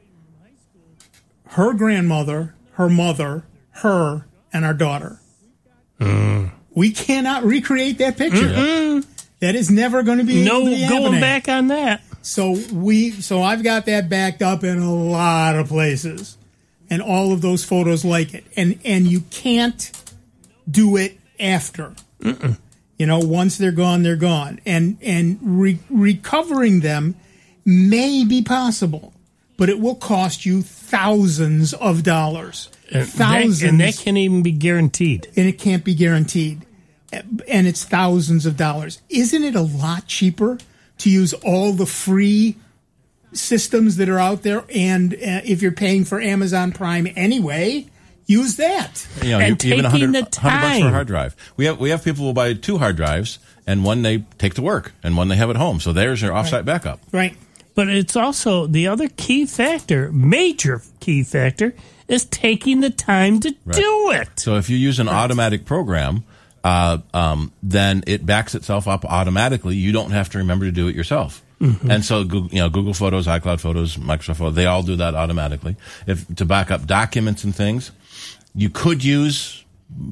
[SPEAKER 2] Her grandmother, her mother, her, and our daughter.
[SPEAKER 3] Mm.
[SPEAKER 2] We cannot recreate that picture.
[SPEAKER 3] Mm-mm.
[SPEAKER 2] That is never going to be
[SPEAKER 3] no
[SPEAKER 2] able to be
[SPEAKER 3] going
[SPEAKER 2] happening.
[SPEAKER 3] back on that.
[SPEAKER 2] So we, so I've got that backed up in a lot of places, and all of those photos like it. And and you can't do it after.
[SPEAKER 3] Mm-mm.
[SPEAKER 2] You know, once they're gone, they're gone. And and re- recovering them may be possible, but it will cost you thousands of dollars.
[SPEAKER 3] And
[SPEAKER 2] thousands.
[SPEAKER 3] That, and that can't even be guaranteed.
[SPEAKER 2] And it can't be guaranteed. And it's thousands of dollars. Isn't it a lot cheaper to use all the free systems that are out there? And uh, if you're paying for Amazon Prime anyway, use that.
[SPEAKER 4] You know,
[SPEAKER 3] And
[SPEAKER 4] even
[SPEAKER 3] taking
[SPEAKER 4] one hundred,
[SPEAKER 3] the
[SPEAKER 4] one hundred bucks for a
[SPEAKER 3] time.
[SPEAKER 4] hard drive. We have we have people who buy two hard drives, and one they take to work, and one they have at home. So there's your offsite backup.
[SPEAKER 2] Right.
[SPEAKER 3] But it's also the other key factor, major key factor, is taking the time to
[SPEAKER 4] Right.
[SPEAKER 3] do it.
[SPEAKER 4] So if you use an automatic program, uh, um, then it backs itself up automatically. You don't have to remember to do it yourself. Mm-hmm. And so, Google, you know, Google Photos, iCloud Photos, Microsoft Photos, they all do that automatically. If to back up documents and things, you could use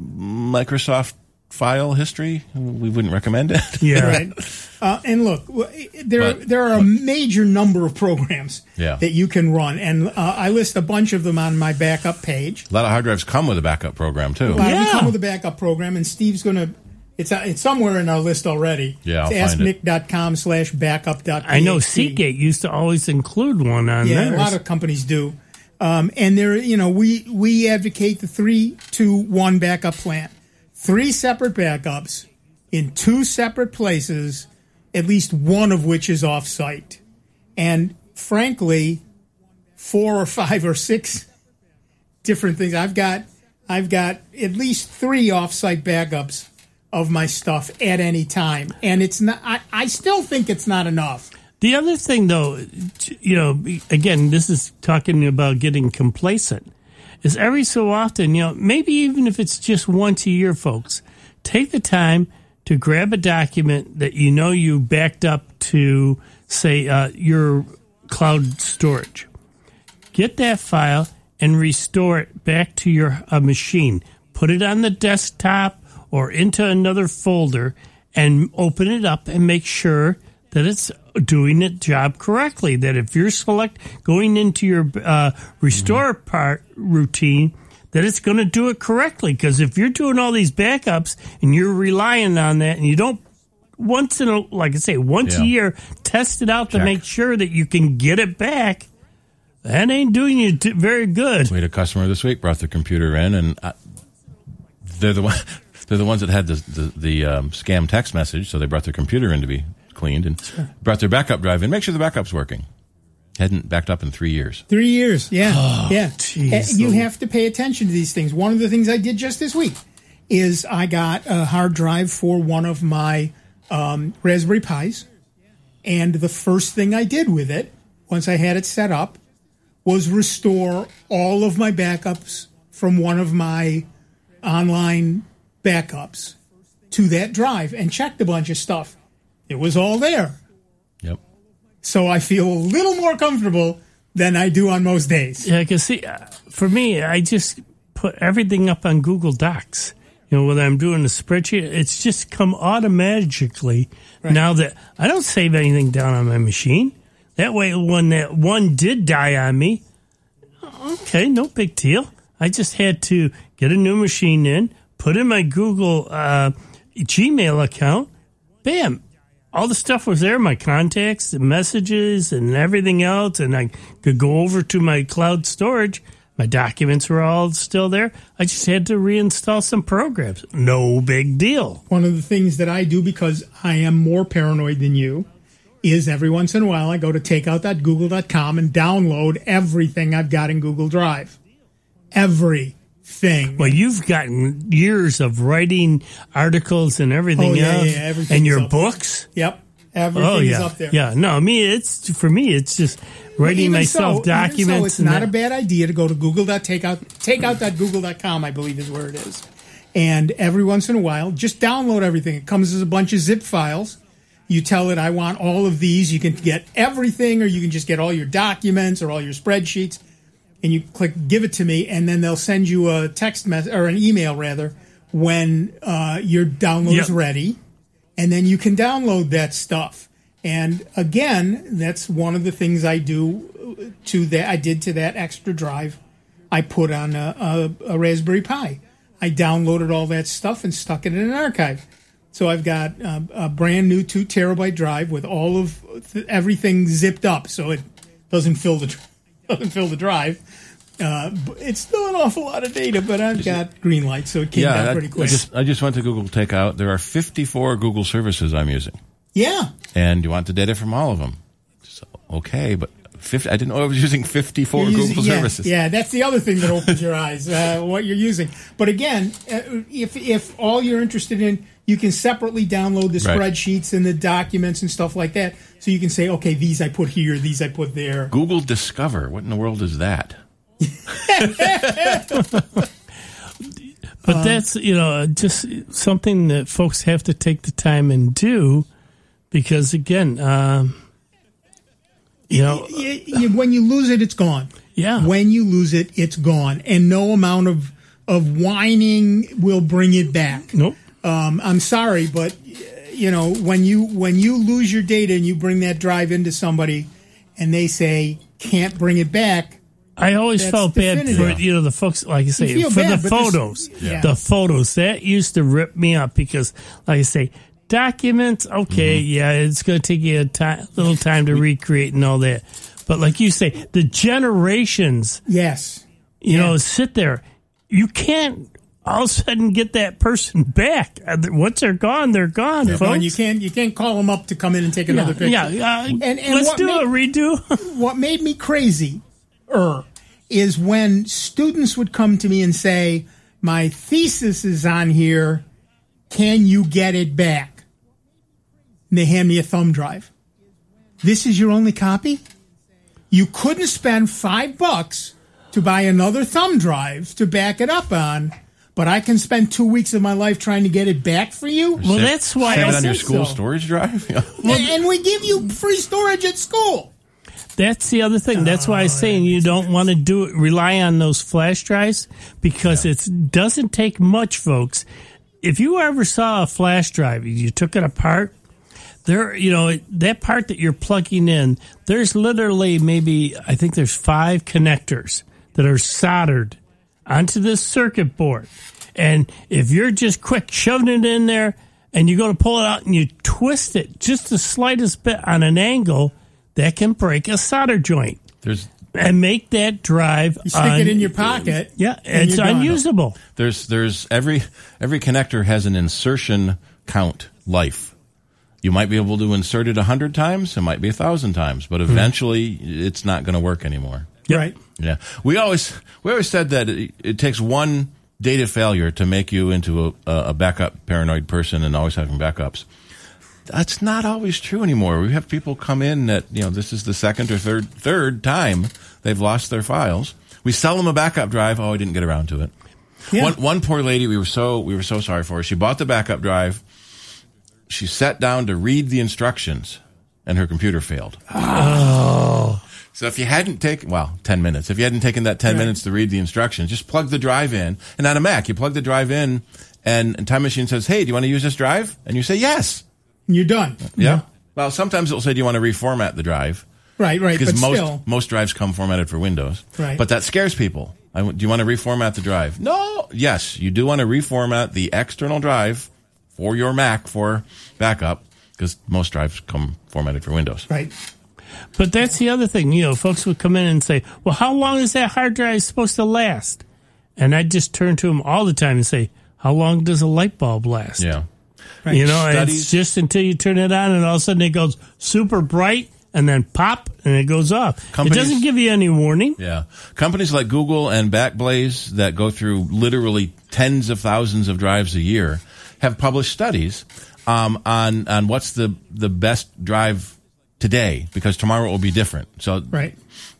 [SPEAKER 4] Microsoft File History. We wouldn't recommend it.
[SPEAKER 3] Yeah.
[SPEAKER 2] Right. Uh, and look, w- there
[SPEAKER 4] But-
[SPEAKER 2] there are a major number of programs
[SPEAKER 4] Yeah.
[SPEAKER 2] that you can run, and uh, I list a bunch of them on my backup page.
[SPEAKER 4] A lot of hard drives come with a backup program too.
[SPEAKER 2] A lot of them
[SPEAKER 3] Yeah.
[SPEAKER 2] come with a backup program, and Steve's going to. It's uh, it's somewhere in our list already.
[SPEAKER 4] Yeah, I'll
[SPEAKER 2] it's
[SPEAKER 4] find it.
[SPEAKER 2] askmick.com slash backup.
[SPEAKER 3] I know Seagate used to always include one on
[SPEAKER 2] Yeah,
[SPEAKER 3] theirs.
[SPEAKER 2] a lot of companies do. Um, and there, you know, we we advocate the three, two, one backup plan. Three separate backups in two separate places, at least one of which is off-site. And frankly, four or five or six different things. I've got I've got at least three off-site backups of my stuff at any time, and it's not. I, I still think it's not enough.
[SPEAKER 3] The other thing, though, you know, again, this is talking about getting complacent, is every so often, you know, maybe even if it's just once a year, folks, take the time to grab a document that you know you backed up to, say, uh, your cloud storage. Get that file and restore it back to your uh, machine. Put it on the desktop or into another folder and open it up and make sure that it's doing its job correctly. That if you're select going into your uh, restore mm-hmm. part routine, that it's going to do it correctly. Because if you're doing all these backups and you're relying on that, and you don't once in a like I say once
[SPEAKER 4] Yeah.
[SPEAKER 3] a year test it out
[SPEAKER 4] Check.
[SPEAKER 3] to make sure that you can get it back, that ain't doing you t- very good.
[SPEAKER 4] We had a customer this week brought their computer in, and uh, they're the one, they're the ones that had the the, the um, scam text message. So they brought their computer in to be cleaned and sure. brought their backup drive in. Make sure the backup's working. Hadn't backed up in three years.
[SPEAKER 2] Three years, yeah,
[SPEAKER 3] Oh,
[SPEAKER 2] yeah.
[SPEAKER 3] geez.
[SPEAKER 2] You have to pay attention to these things. One of the things I did just this week is I got a hard drive for one of my um, Raspberry Pis, and the first thing I did with it, once I had it set up, was restore all of my backups from one of my online backups to that drive and checked a bunch of stuff. It was all there.
[SPEAKER 4] Yep.
[SPEAKER 2] So I feel a little more comfortable than I do on most days.
[SPEAKER 3] Yeah, because see, uh, for me, I just put everything up on Google Docs. You know, whether I'm doing a spreadsheet, it's just come automatically
[SPEAKER 2] Right.
[SPEAKER 3] now that I don't save anything down on my machine. That way, when that one did die on me, okay, no big deal. I just had to get a new machine in, put in my Google uh, Gmail account, bam. All the stuff was there, my contacts, the messages, and everything else, and I could go over to my cloud storage. My documents were all still there. I just had to reinstall some programs. No big deal.
[SPEAKER 2] One of the things that I do, because I am more paranoid than you, is every once in a while I go to takeout dot google dot com and download everything I've got in Google Drive. Everything.
[SPEAKER 3] Well, you've gotten years of writing articles and everything
[SPEAKER 2] Oh, yeah,
[SPEAKER 3] else,
[SPEAKER 2] yeah, everything's
[SPEAKER 3] and your
[SPEAKER 2] up there.
[SPEAKER 3] books.
[SPEAKER 2] Yep. Everything
[SPEAKER 3] Oh yeah,
[SPEAKER 2] is up there.
[SPEAKER 3] yeah. No, I mean it's for me. It's just writing
[SPEAKER 2] Even
[SPEAKER 3] myself
[SPEAKER 2] so,
[SPEAKER 3] documents.
[SPEAKER 2] Even so, it's
[SPEAKER 3] and
[SPEAKER 2] not
[SPEAKER 3] that.
[SPEAKER 2] a bad idea to go to Google takeout takeout dot google dot com, I believe is where it is. And every once in a while, just download everything. It comes as a bunch of zip files. You tell it, I want all of these. You can get everything, or you can just get all your documents or all your spreadsheets. And you click give it to me, and then they'll send you a text message or an email rather when uh, your download is
[SPEAKER 3] Yep.
[SPEAKER 2] ready, and then you can download that stuff. And again, that's one of the things I do to that. I did to that extra drive I put on a, a, a Raspberry Pi. I downloaded all that stuff and stuck it in an archive. So I've got a, a brand new two terabyte drive with all of th- everything zipped up, so it doesn't fill the doesn't fill the drive. Uh, but it's still an awful lot of data, but I've got green light, so it came
[SPEAKER 4] Yeah,
[SPEAKER 2] down
[SPEAKER 4] that-
[SPEAKER 2] pretty
[SPEAKER 4] I
[SPEAKER 2] quick.
[SPEAKER 4] just, I just went to Google Takeout. There are fifty-four Google services I'm using,
[SPEAKER 2] yeah,
[SPEAKER 4] and you want the data from all of them. So, okay, but fifty, I didn't know I was using fifty-four
[SPEAKER 2] You're using-
[SPEAKER 4] Google
[SPEAKER 2] yeah,
[SPEAKER 4] services.
[SPEAKER 2] Yeah, that's the other thing that opens your eyes, uh, what you're using. But again, uh, if if all you're interested in, you can separately download the
[SPEAKER 4] Right.
[SPEAKER 2] spreadsheets and the documents and stuff like that. So you can say, okay, these I put here, these I put there.
[SPEAKER 4] Google Discover. What in the world is that?
[SPEAKER 3] But
[SPEAKER 2] Uh,
[SPEAKER 3] that's, you know, just something that folks have to take the time and do because, again, um, you know.
[SPEAKER 2] Y- y- when you lose it, it's gone.
[SPEAKER 3] Yeah.
[SPEAKER 2] When you lose it, it's gone. And no amount of, of whining will bring it back.
[SPEAKER 3] Nope.
[SPEAKER 2] Um, I'm sorry, but, you know, when you when you lose your data and you bring that drive into somebody and they say, can't bring it back,
[SPEAKER 3] I always
[SPEAKER 2] That's
[SPEAKER 3] felt bad
[SPEAKER 2] definitive.
[SPEAKER 3] for, you know, the folks, like I say,
[SPEAKER 2] You feel
[SPEAKER 3] for
[SPEAKER 2] bad,
[SPEAKER 3] the
[SPEAKER 2] but this-
[SPEAKER 3] photos.
[SPEAKER 2] Yeah.
[SPEAKER 3] The photos, that used to rip me up because, like I say, documents, okay,
[SPEAKER 2] Mm-hmm.
[SPEAKER 3] yeah, it's going to take you a ti- little time to recreate and all that. But like you say, the generations,
[SPEAKER 2] yes.
[SPEAKER 3] you
[SPEAKER 2] Yeah.
[SPEAKER 3] know, sit there. You can't all of a sudden get that person back. Once they're gone, they're gone,
[SPEAKER 2] They're
[SPEAKER 3] folks.
[SPEAKER 2] gone. You can't you can't call them up to come in and take another picture.
[SPEAKER 3] yeah, yeah. Uh,
[SPEAKER 2] And- and
[SPEAKER 3] let's
[SPEAKER 2] what
[SPEAKER 3] do
[SPEAKER 2] made-
[SPEAKER 3] a redo.
[SPEAKER 2] What made me crazy er, is when students would come to me and say, my thesis is on here, can you get it back? And they hand me a thumb drive. This is your only copy? You couldn't spend five bucks to buy another thumb drive to back it up on, but I can spend two weeks of my life trying to get it back for you?
[SPEAKER 3] Well, that's why
[SPEAKER 4] Save
[SPEAKER 3] I
[SPEAKER 4] it on your
[SPEAKER 3] said
[SPEAKER 4] school
[SPEAKER 3] so.
[SPEAKER 4] storage drive. Yeah.
[SPEAKER 2] and, and we give you free storage at school.
[SPEAKER 3] That's the other thing. That's
[SPEAKER 2] Oh,
[SPEAKER 3] why I'm saying you don't want to do it. Rely on those flash drives because it doesn't take much, folks. If you ever saw a flash drive, you took it apart. There, you know, that part that you're plugging in, there's literally maybe, I think there's five connectors that are soldered onto this circuit board. And if you're just quick shoving it in there and you go to pull it out and you twist it just the slightest bit on an angle, that can break a solder joint
[SPEAKER 4] There's
[SPEAKER 3] and make that drive.
[SPEAKER 2] You stick
[SPEAKER 3] un-
[SPEAKER 2] it in your pocket.
[SPEAKER 3] Yeah,
[SPEAKER 2] and
[SPEAKER 3] it's
[SPEAKER 2] you're done.
[SPEAKER 3] unusable.
[SPEAKER 4] There's there's every every connector has an insertion count life. You might be able to insert it a hundred times, it might be a thousand times, but eventually it's not going to work anymore.
[SPEAKER 2] Right.
[SPEAKER 4] Yeah, we always we always said that it, it takes one data failure to make you into a, a backup paranoid person and always having backups. That's not always true anymore. We have people come in that, you know, this is the second or third third time they've lost their files. We sell them a backup drive. Oh, I didn't get around to it.
[SPEAKER 2] Yeah.
[SPEAKER 4] One one poor lady, we were so we were so sorry for her. She bought the backup drive. She sat down to read the instructions, and her computer failed.
[SPEAKER 3] Oh.
[SPEAKER 4] So if you hadn't taken, well, ten minutes. If you hadn't taken that ten
[SPEAKER 2] Right.
[SPEAKER 4] minutes to read the instructions, just plug the drive in. And on a Mac, you plug the drive in, and, and Time Machine says, "Hey, do you want to use this drive?" And you say, "Yes."
[SPEAKER 2] You're done.
[SPEAKER 4] Yeah. Well, sometimes it'll say, "Do you want to reformat the drive?"
[SPEAKER 2] Right, right.
[SPEAKER 4] Because
[SPEAKER 2] But
[SPEAKER 4] most
[SPEAKER 2] still,
[SPEAKER 4] most drives come formatted for Windows.
[SPEAKER 2] Right.
[SPEAKER 4] But that scares people. I, do you want to reformat the drive? No. Yes, you do want to reformat the external drive for your Mac for backup, because most drives come formatted for Windows.
[SPEAKER 2] right.
[SPEAKER 3] But that's the other thing. You know, folks would come in and say, well, how long is that hard drive supposed to last? And I just turn to them all the time and say, how long does a light bulb last?
[SPEAKER 4] Yeah.
[SPEAKER 2] Right.
[SPEAKER 3] You know, and
[SPEAKER 4] Studies-
[SPEAKER 3] it's just until you turn it on and all of a sudden it goes super bright and then pop and it goes off.
[SPEAKER 4] Companies-
[SPEAKER 3] it doesn't give you any warning.
[SPEAKER 4] Yeah. Companies like Google and Backblaze that go through literally tens of thousands of drives a year have published studies um, on on what's the, the best drive today, because tomorrow it will be different. So
[SPEAKER 2] Right.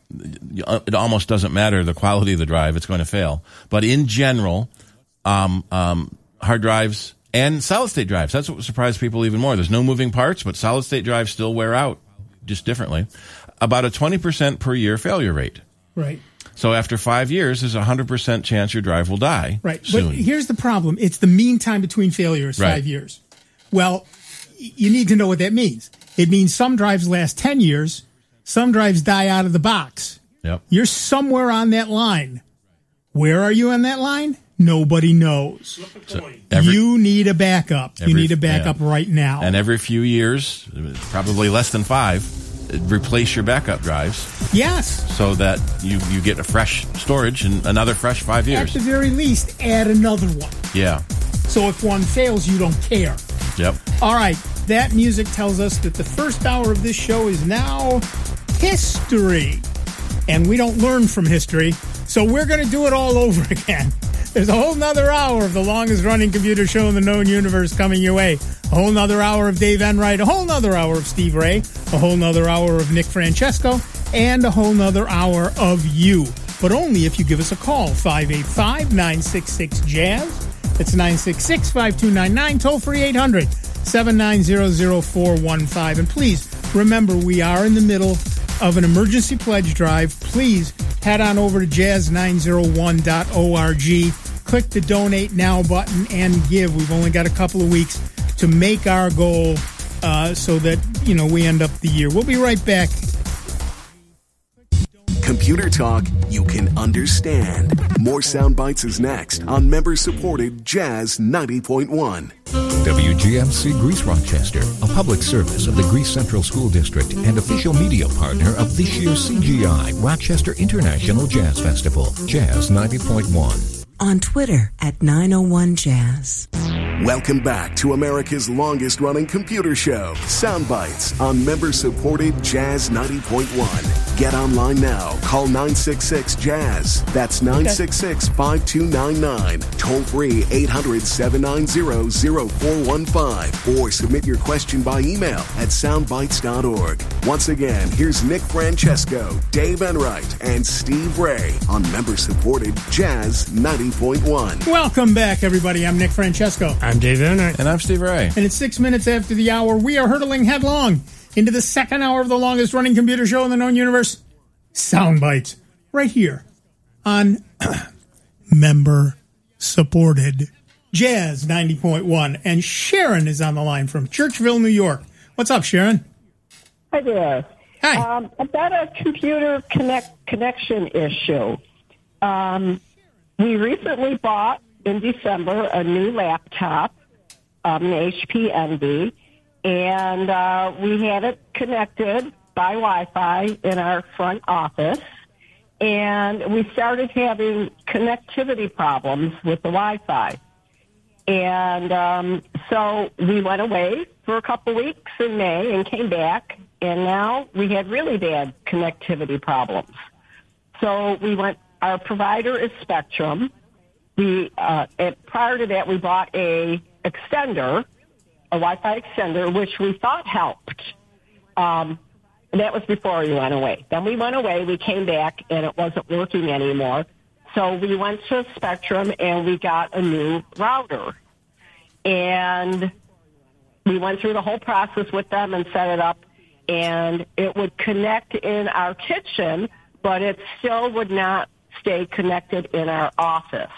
[SPEAKER 4] it almost doesn't matter the quality of the drive, it's going to fail. But in general, um, um, hard drives and solid state drives, that's what surprised people even more. There's no moving parts, but solid state drives still wear out just differently. About a twenty percent per year failure rate.
[SPEAKER 2] Right.
[SPEAKER 4] So after five years, there's a one hundred percent chance your drive will die
[SPEAKER 2] Right.
[SPEAKER 4] soon.
[SPEAKER 2] But here's the problem. It's the mean time between failures,
[SPEAKER 4] Right.
[SPEAKER 2] five years. Well, y- you need to know what that means. It means some drives last ten years. Some drives die out of the box.
[SPEAKER 4] Yep.
[SPEAKER 2] You're somewhere on that line. Where are you on that line? Nobody knows.
[SPEAKER 4] Every-
[SPEAKER 2] you need a backup.
[SPEAKER 4] every-
[SPEAKER 2] you need a backup
[SPEAKER 4] yeah.
[SPEAKER 2] right now.
[SPEAKER 4] And every few years, probably less than five, replace your backup drives
[SPEAKER 2] yes.
[SPEAKER 4] so that you, you get a fresh storage and another fresh five
[SPEAKER 2] At
[SPEAKER 4] years.
[SPEAKER 2] the very least, add another one.
[SPEAKER 4] Yeah.
[SPEAKER 2] So if one fails, you don't care.
[SPEAKER 4] Yep.
[SPEAKER 2] All right, that music tells us that the first hour of this show is now history. And we don't learn from history, so we're going to do it all over again. There's a whole nother hour of the longest running computer show in the known universe coming your way. A whole nother hour of Dave Enright, a whole nother hour of Steve Ray, a whole nother hour of Nick Francesco, and a whole nother hour of you. but only if you give us a call, five eight five, nine six six, jazz. That's nine six six, five two nine nine, toll free eight hundred, seven nine zero, zero four one five. And please, remember, we are in the middle of an emergency pledge drive. Please head on over to jazz nine oh one dot org, click the Donate Now button, and give. We've only got a couple of weeks to make our goal uh, so that, you know, we end up the year. We'll be right back.
[SPEAKER 1] Computer talk you can understand. More Sound Bites is next on member-supported Jazz ninety point one.
[SPEAKER 8] W G M C Greece Rochester, a public service of the Greece Central School District and official media partner of this year's C G I Rochester International Jazz Festival. Jazz ninety point one.
[SPEAKER 9] On Twitter at nine oh one jazz.
[SPEAKER 1] Welcome back to America's longest-running computer show, Sound Bites, on member-supported Jazz ninety point one. Get online now. Call nine six six, jazz. That's nine six six, five two nine nine. Toll free eight hundred, seven nine zero, zero four one five. Or submit your question by email at soundbites dot org. Once again, here's Nick Francesco, Dave Enright, and Steve Ray on member-supported Jazz ninety point one.
[SPEAKER 2] Welcome back, everybody. I'm Nick Francesco.
[SPEAKER 3] I'm Dave Enright.
[SPEAKER 4] And I'm Steve Ray.
[SPEAKER 2] And it's six minutes after the hour. We are hurtling headlong into the second hour of the longest-running computer show in the known universe, Sound Bites, right here on member-supported Jazz ninety point one. And Sharon is on the line from Churchville, New York. What's up, Sharon?
[SPEAKER 10] Hi there.
[SPEAKER 2] Hi.
[SPEAKER 10] Um, about a computer connect connection issue. Um, we recently bought in December a new laptop, um, an H P Envy, and uh, we had it connected by Wi-Fi in our front office, and we started having connectivity problems with the Wi-Fi. And um, so we went away for a couple weeks in May and came back, and now we had really bad connectivity problems. So we went, our provider is Spectrum. We, uh, prior to that, we bought a extender, a Wi-Fi extender, which we thought helped. Um, that was before we went away. Then we went away, we came back, and it wasn't working anymore. So we went to Spectrum, and we got a new router. And we went through the whole process with them and set it up, and it would connect in our kitchen, but it still would not stay connected in our office.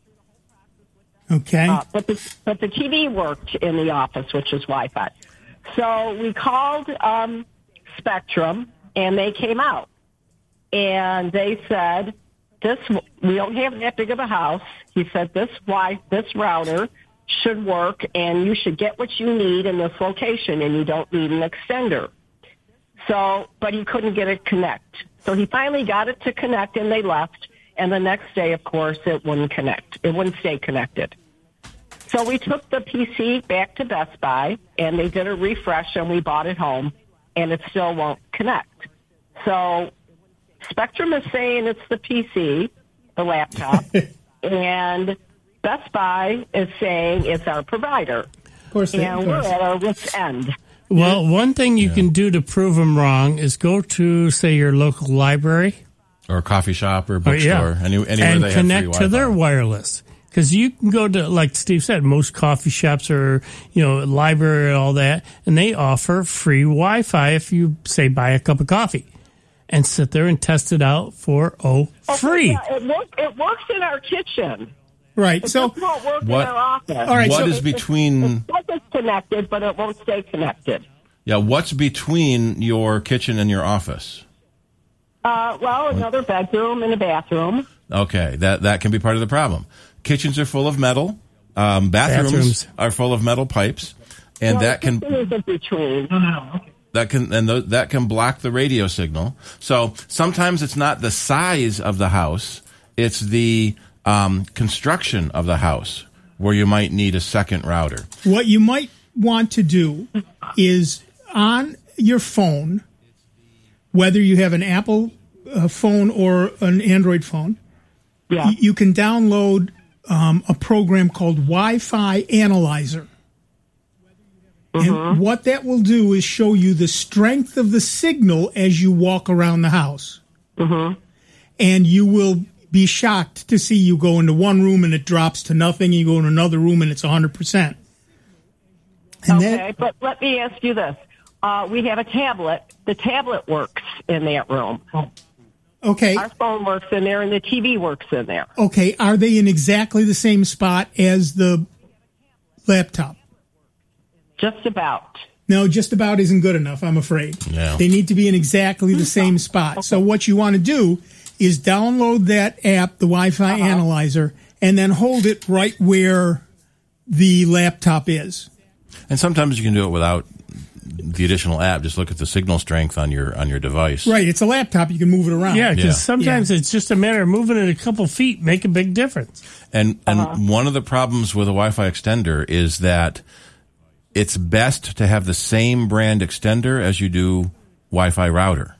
[SPEAKER 2] Okay.
[SPEAKER 10] Uh, but the but the T V worked in the office, which is Wi-Fi. So we called um, Spectrum, and they came out, and they said, "This we don't have that big of a house." He said, "This wi this router should work, and you should get what you need in this location, and you don't need an extender." So, but he couldn't get it connect. So he finally got it to connect, and they left. And the next day, of course, it wouldn't connect. It wouldn't stay connected. So we took the P C back to Best Buy, and they did a refresh, and we bought it home, and it still won't connect. So Spectrum is saying it's the P C, the laptop, and Best Buy is saying it's our provider.
[SPEAKER 2] Of course, they,
[SPEAKER 10] and
[SPEAKER 2] of
[SPEAKER 10] we're
[SPEAKER 2] course.
[SPEAKER 10] at our wit's end.
[SPEAKER 3] Well, one thing you yeah. can do to prove them wrong is go to, say, your local library.
[SPEAKER 4] Or a coffee shop or a bookstore.
[SPEAKER 3] Oh, yeah.
[SPEAKER 4] Any, anywhere
[SPEAKER 3] and
[SPEAKER 4] they
[SPEAKER 3] connect
[SPEAKER 4] have free
[SPEAKER 3] to their
[SPEAKER 4] Wi-Fi.
[SPEAKER 3] wireless. Because you can go to, like Steve said, most coffee shops or, you know, library and all that, and they offer free Wi-Fi if you, say, buy a cup of coffee. And sit there and test it out for, oh, free.
[SPEAKER 10] Okay, yeah, it, work, it works in our kitchen.
[SPEAKER 2] Right.
[SPEAKER 10] It
[SPEAKER 2] so
[SPEAKER 10] just won't work
[SPEAKER 4] what,
[SPEAKER 10] in our office.
[SPEAKER 2] All right,
[SPEAKER 4] what
[SPEAKER 2] so
[SPEAKER 4] is between...
[SPEAKER 10] It, it, it's connected, but it won't stay connected.
[SPEAKER 4] Yeah, what's between your kitchen and your office?
[SPEAKER 10] Uh, well, another bedroom and a bathroom.
[SPEAKER 4] Okay, that, that can be part of the problem. Kitchens are full of metal. Um, bathrooms,
[SPEAKER 3] Bathrooms.
[SPEAKER 4] are full of metal pipes. And
[SPEAKER 10] well,
[SPEAKER 4] that can...
[SPEAKER 10] is in between. No, no, okay.
[SPEAKER 4] That can and th- that can block the radio signal. So sometimes it's not the size of the house; it's the um, construction of the house where you might need a second router.
[SPEAKER 2] What you might want to do is on your phone, whether you have an Apple uh, phone or an Android phone,
[SPEAKER 10] yeah.
[SPEAKER 2] y- you can download um, a program called Wi-Fi Analyzer.
[SPEAKER 10] Mm-hmm.
[SPEAKER 2] And what that will do is show you the strength of the signal as you walk around the house.
[SPEAKER 10] Mm-hmm.
[SPEAKER 2] and you will be shocked to see you go into one room and it drops to nothing, and you go in another room and it's one hundred percent. And
[SPEAKER 10] okay,
[SPEAKER 2] that,
[SPEAKER 10] but let me ask you this. Uh, we have a tablet. The tablet works in that room.
[SPEAKER 2] okay,
[SPEAKER 10] Our phone works in there, and the T V works in there.
[SPEAKER 2] okay, are they in exactly the same spot as the laptop?
[SPEAKER 10] Just about.
[SPEAKER 2] No, just about isn't good enough, I'm afraid.
[SPEAKER 4] Yeah.
[SPEAKER 2] They need to be in exactly the same spot. So what you want to do is download that app, the Wi-Fi
[SPEAKER 10] Uh-huh.
[SPEAKER 2] Analyzer, and then hold it right where the laptop is.
[SPEAKER 4] And sometimes you can do it without the additional app. Just look at the signal strength on your on your device.
[SPEAKER 2] Right, it's a laptop. You can move it around.
[SPEAKER 3] Yeah, because
[SPEAKER 4] Yeah.
[SPEAKER 3] sometimes it's just a matter of moving it a couple feet, make a big difference.
[SPEAKER 4] And and one of the problems with a Wi-Fi extender is that it's best to have the same brand extender as you do Wi-Fi router.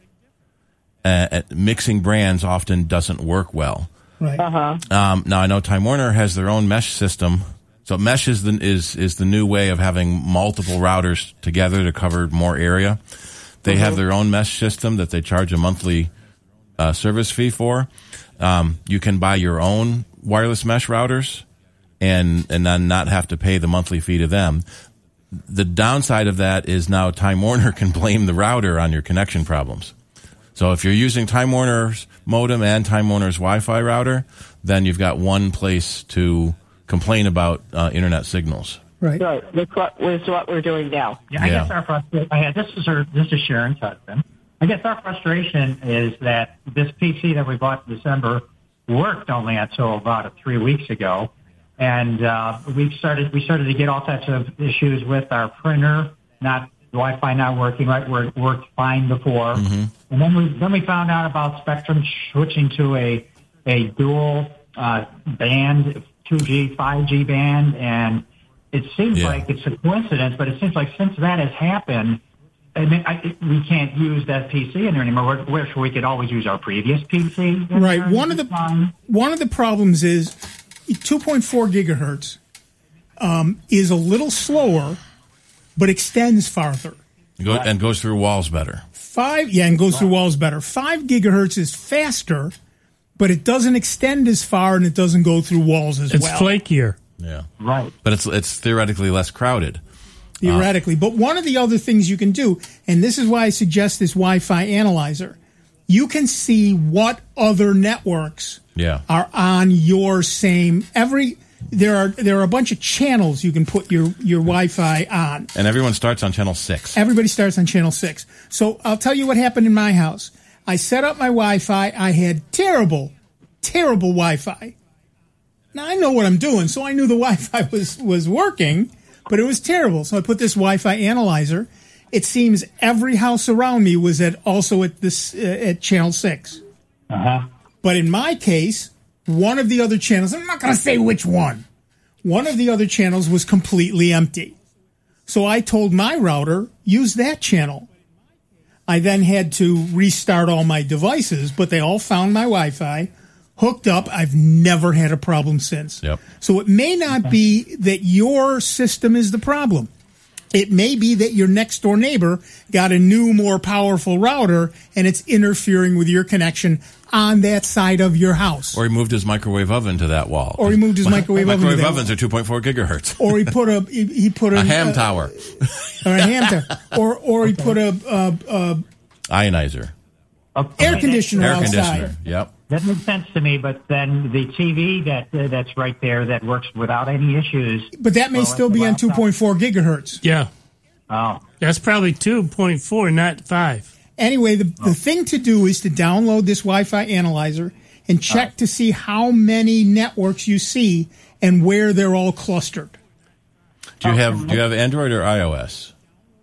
[SPEAKER 4] Uh, mixing brands often doesn't work well.
[SPEAKER 2] Right.
[SPEAKER 10] Uh-huh.
[SPEAKER 4] Um, now I know Time Warner has their own mesh system. So mesh is the is is the new way of having multiple routers together to cover more area. They have their own mesh system that they charge a monthly uh, service fee for. Um, you can buy your own wireless mesh routers and and then not have to pay the monthly fee to them. The downside of that is now Time Warner can blame the router on your connection problems. So if you're using Time Warner's modem and Time Warner's Wi-Fi router, then you've got one place to complain about uh, internet signals.
[SPEAKER 2] Right.
[SPEAKER 10] Right. That's what, is what we're doing now.
[SPEAKER 11] Yeah, I
[SPEAKER 4] Yeah.
[SPEAKER 11] guess our frustration. I this is her, this is Sharon's husband. I guess our frustration is that this P C that we bought in December worked only until about three weeks ago, and uh, we started we started to get all types of issues with our printer, not Wi-Fi not working right where it worked fine before,
[SPEAKER 4] Mm-hmm.
[SPEAKER 11] and then we then we found out about Spectrum switching to a a dual uh, band, two G, five G band, and it seems
[SPEAKER 4] Yeah.
[SPEAKER 11] like it's a coincidence, but it seems like since that has happened, I mean, I, we can't use that P C in there anymore. Where, where we could always use our previous P C. in
[SPEAKER 2] Right.
[SPEAKER 11] there.
[SPEAKER 2] One of the one of the problems is two point four gigahertz um, is a little slower, but extends farther.
[SPEAKER 4] Go, and goes through walls better.
[SPEAKER 2] Five, yeah, and goes through walls better. Five gigahertz is faster, but it doesn't extend as far and it doesn't go through walls as
[SPEAKER 3] It's
[SPEAKER 2] well.
[SPEAKER 3] flakier.
[SPEAKER 4] Yeah.
[SPEAKER 11] Right.
[SPEAKER 4] But it's it's theoretically less crowded.
[SPEAKER 2] Theoretically. But one of the other things you can do, and this is why I suggest this Wi-Fi analyzer, you can see what other networks
[SPEAKER 4] Yeah.
[SPEAKER 2] are on your same every there are there are a bunch of channels you can put your your Wi-Fi on.
[SPEAKER 4] And everyone starts on channel six.
[SPEAKER 2] Everybody starts on channel six. So I'll tell you what happened in my house. I set up my Wi-Fi. I had terrible, terrible Wi-Fi. Now I know what I'm doing, so I knew the Wi-Fi was was working, but it was terrible. So I put this Wi-Fi analyzer. It seems every house around me was at also at this uh, at channel six.
[SPEAKER 11] Uh-huh.
[SPEAKER 2] But in my case, one of the other channels, I'm not going to say which one, one of the other channels was completely empty. So I told my router, use that channel. I then had to restart all my devices, but they all found my Wi-Fi, hooked up. I've never had a problem since.
[SPEAKER 4] Yep.
[SPEAKER 2] So it may not be that your system is the problem. It may be that your next door neighbor got a new, more powerful router and it's interfering with your connection on that side of your house.
[SPEAKER 4] Or he moved his microwave oven to that wall.
[SPEAKER 2] Or he moved his microwave oven to
[SPEAKER 4] Microwave
[SPEAKER 2] that
[SPEAKER 4] ovens are two point four gigahertz.
[SPEAKER 2] Or he put a he, he put a,
[SPEAKER 4] A ham
[SPEAKER 2] uh,
[SPEAKER 4] tower.
[SPEAKER 2] or a ham tower, or or he put a, a, a
[SPEAKER 4] Ionizer.
[SPEAKER 11] Okay.
[SPEAKER 2] air conditioner
[SPEAKER 4] Air
[SPEAKER 2] outside.
[SPEAKER 4] conditioner. Yep.
[SPEAKER 11] That makes sense to me, but then the T V that uh, that's right there that works without any issues.
[SPEAKER 2] But that may
[SPEAKER 11] Well,
[SPEAKER 2] still
[SPEAKER 11] that's
[SPEAKER 2] be
[SPEAKER 11] a
[SPEAKER 2] on two
[SPEAKER 11] laptop.
[SPEAKER 2] point four gigahertz.
[SPEAKER 3] Yeah.
[SPEAKER 11] Oh.
[SPEAKER 3] That's probably two point four, not five.
[SPEAKER 2] Anyway, the, the thing to do is to download this Wi-Fi analyzer and check to see how many networks you see and where they're all clustered.
[SPEAKER 4] Do you have do you have Android or iOS?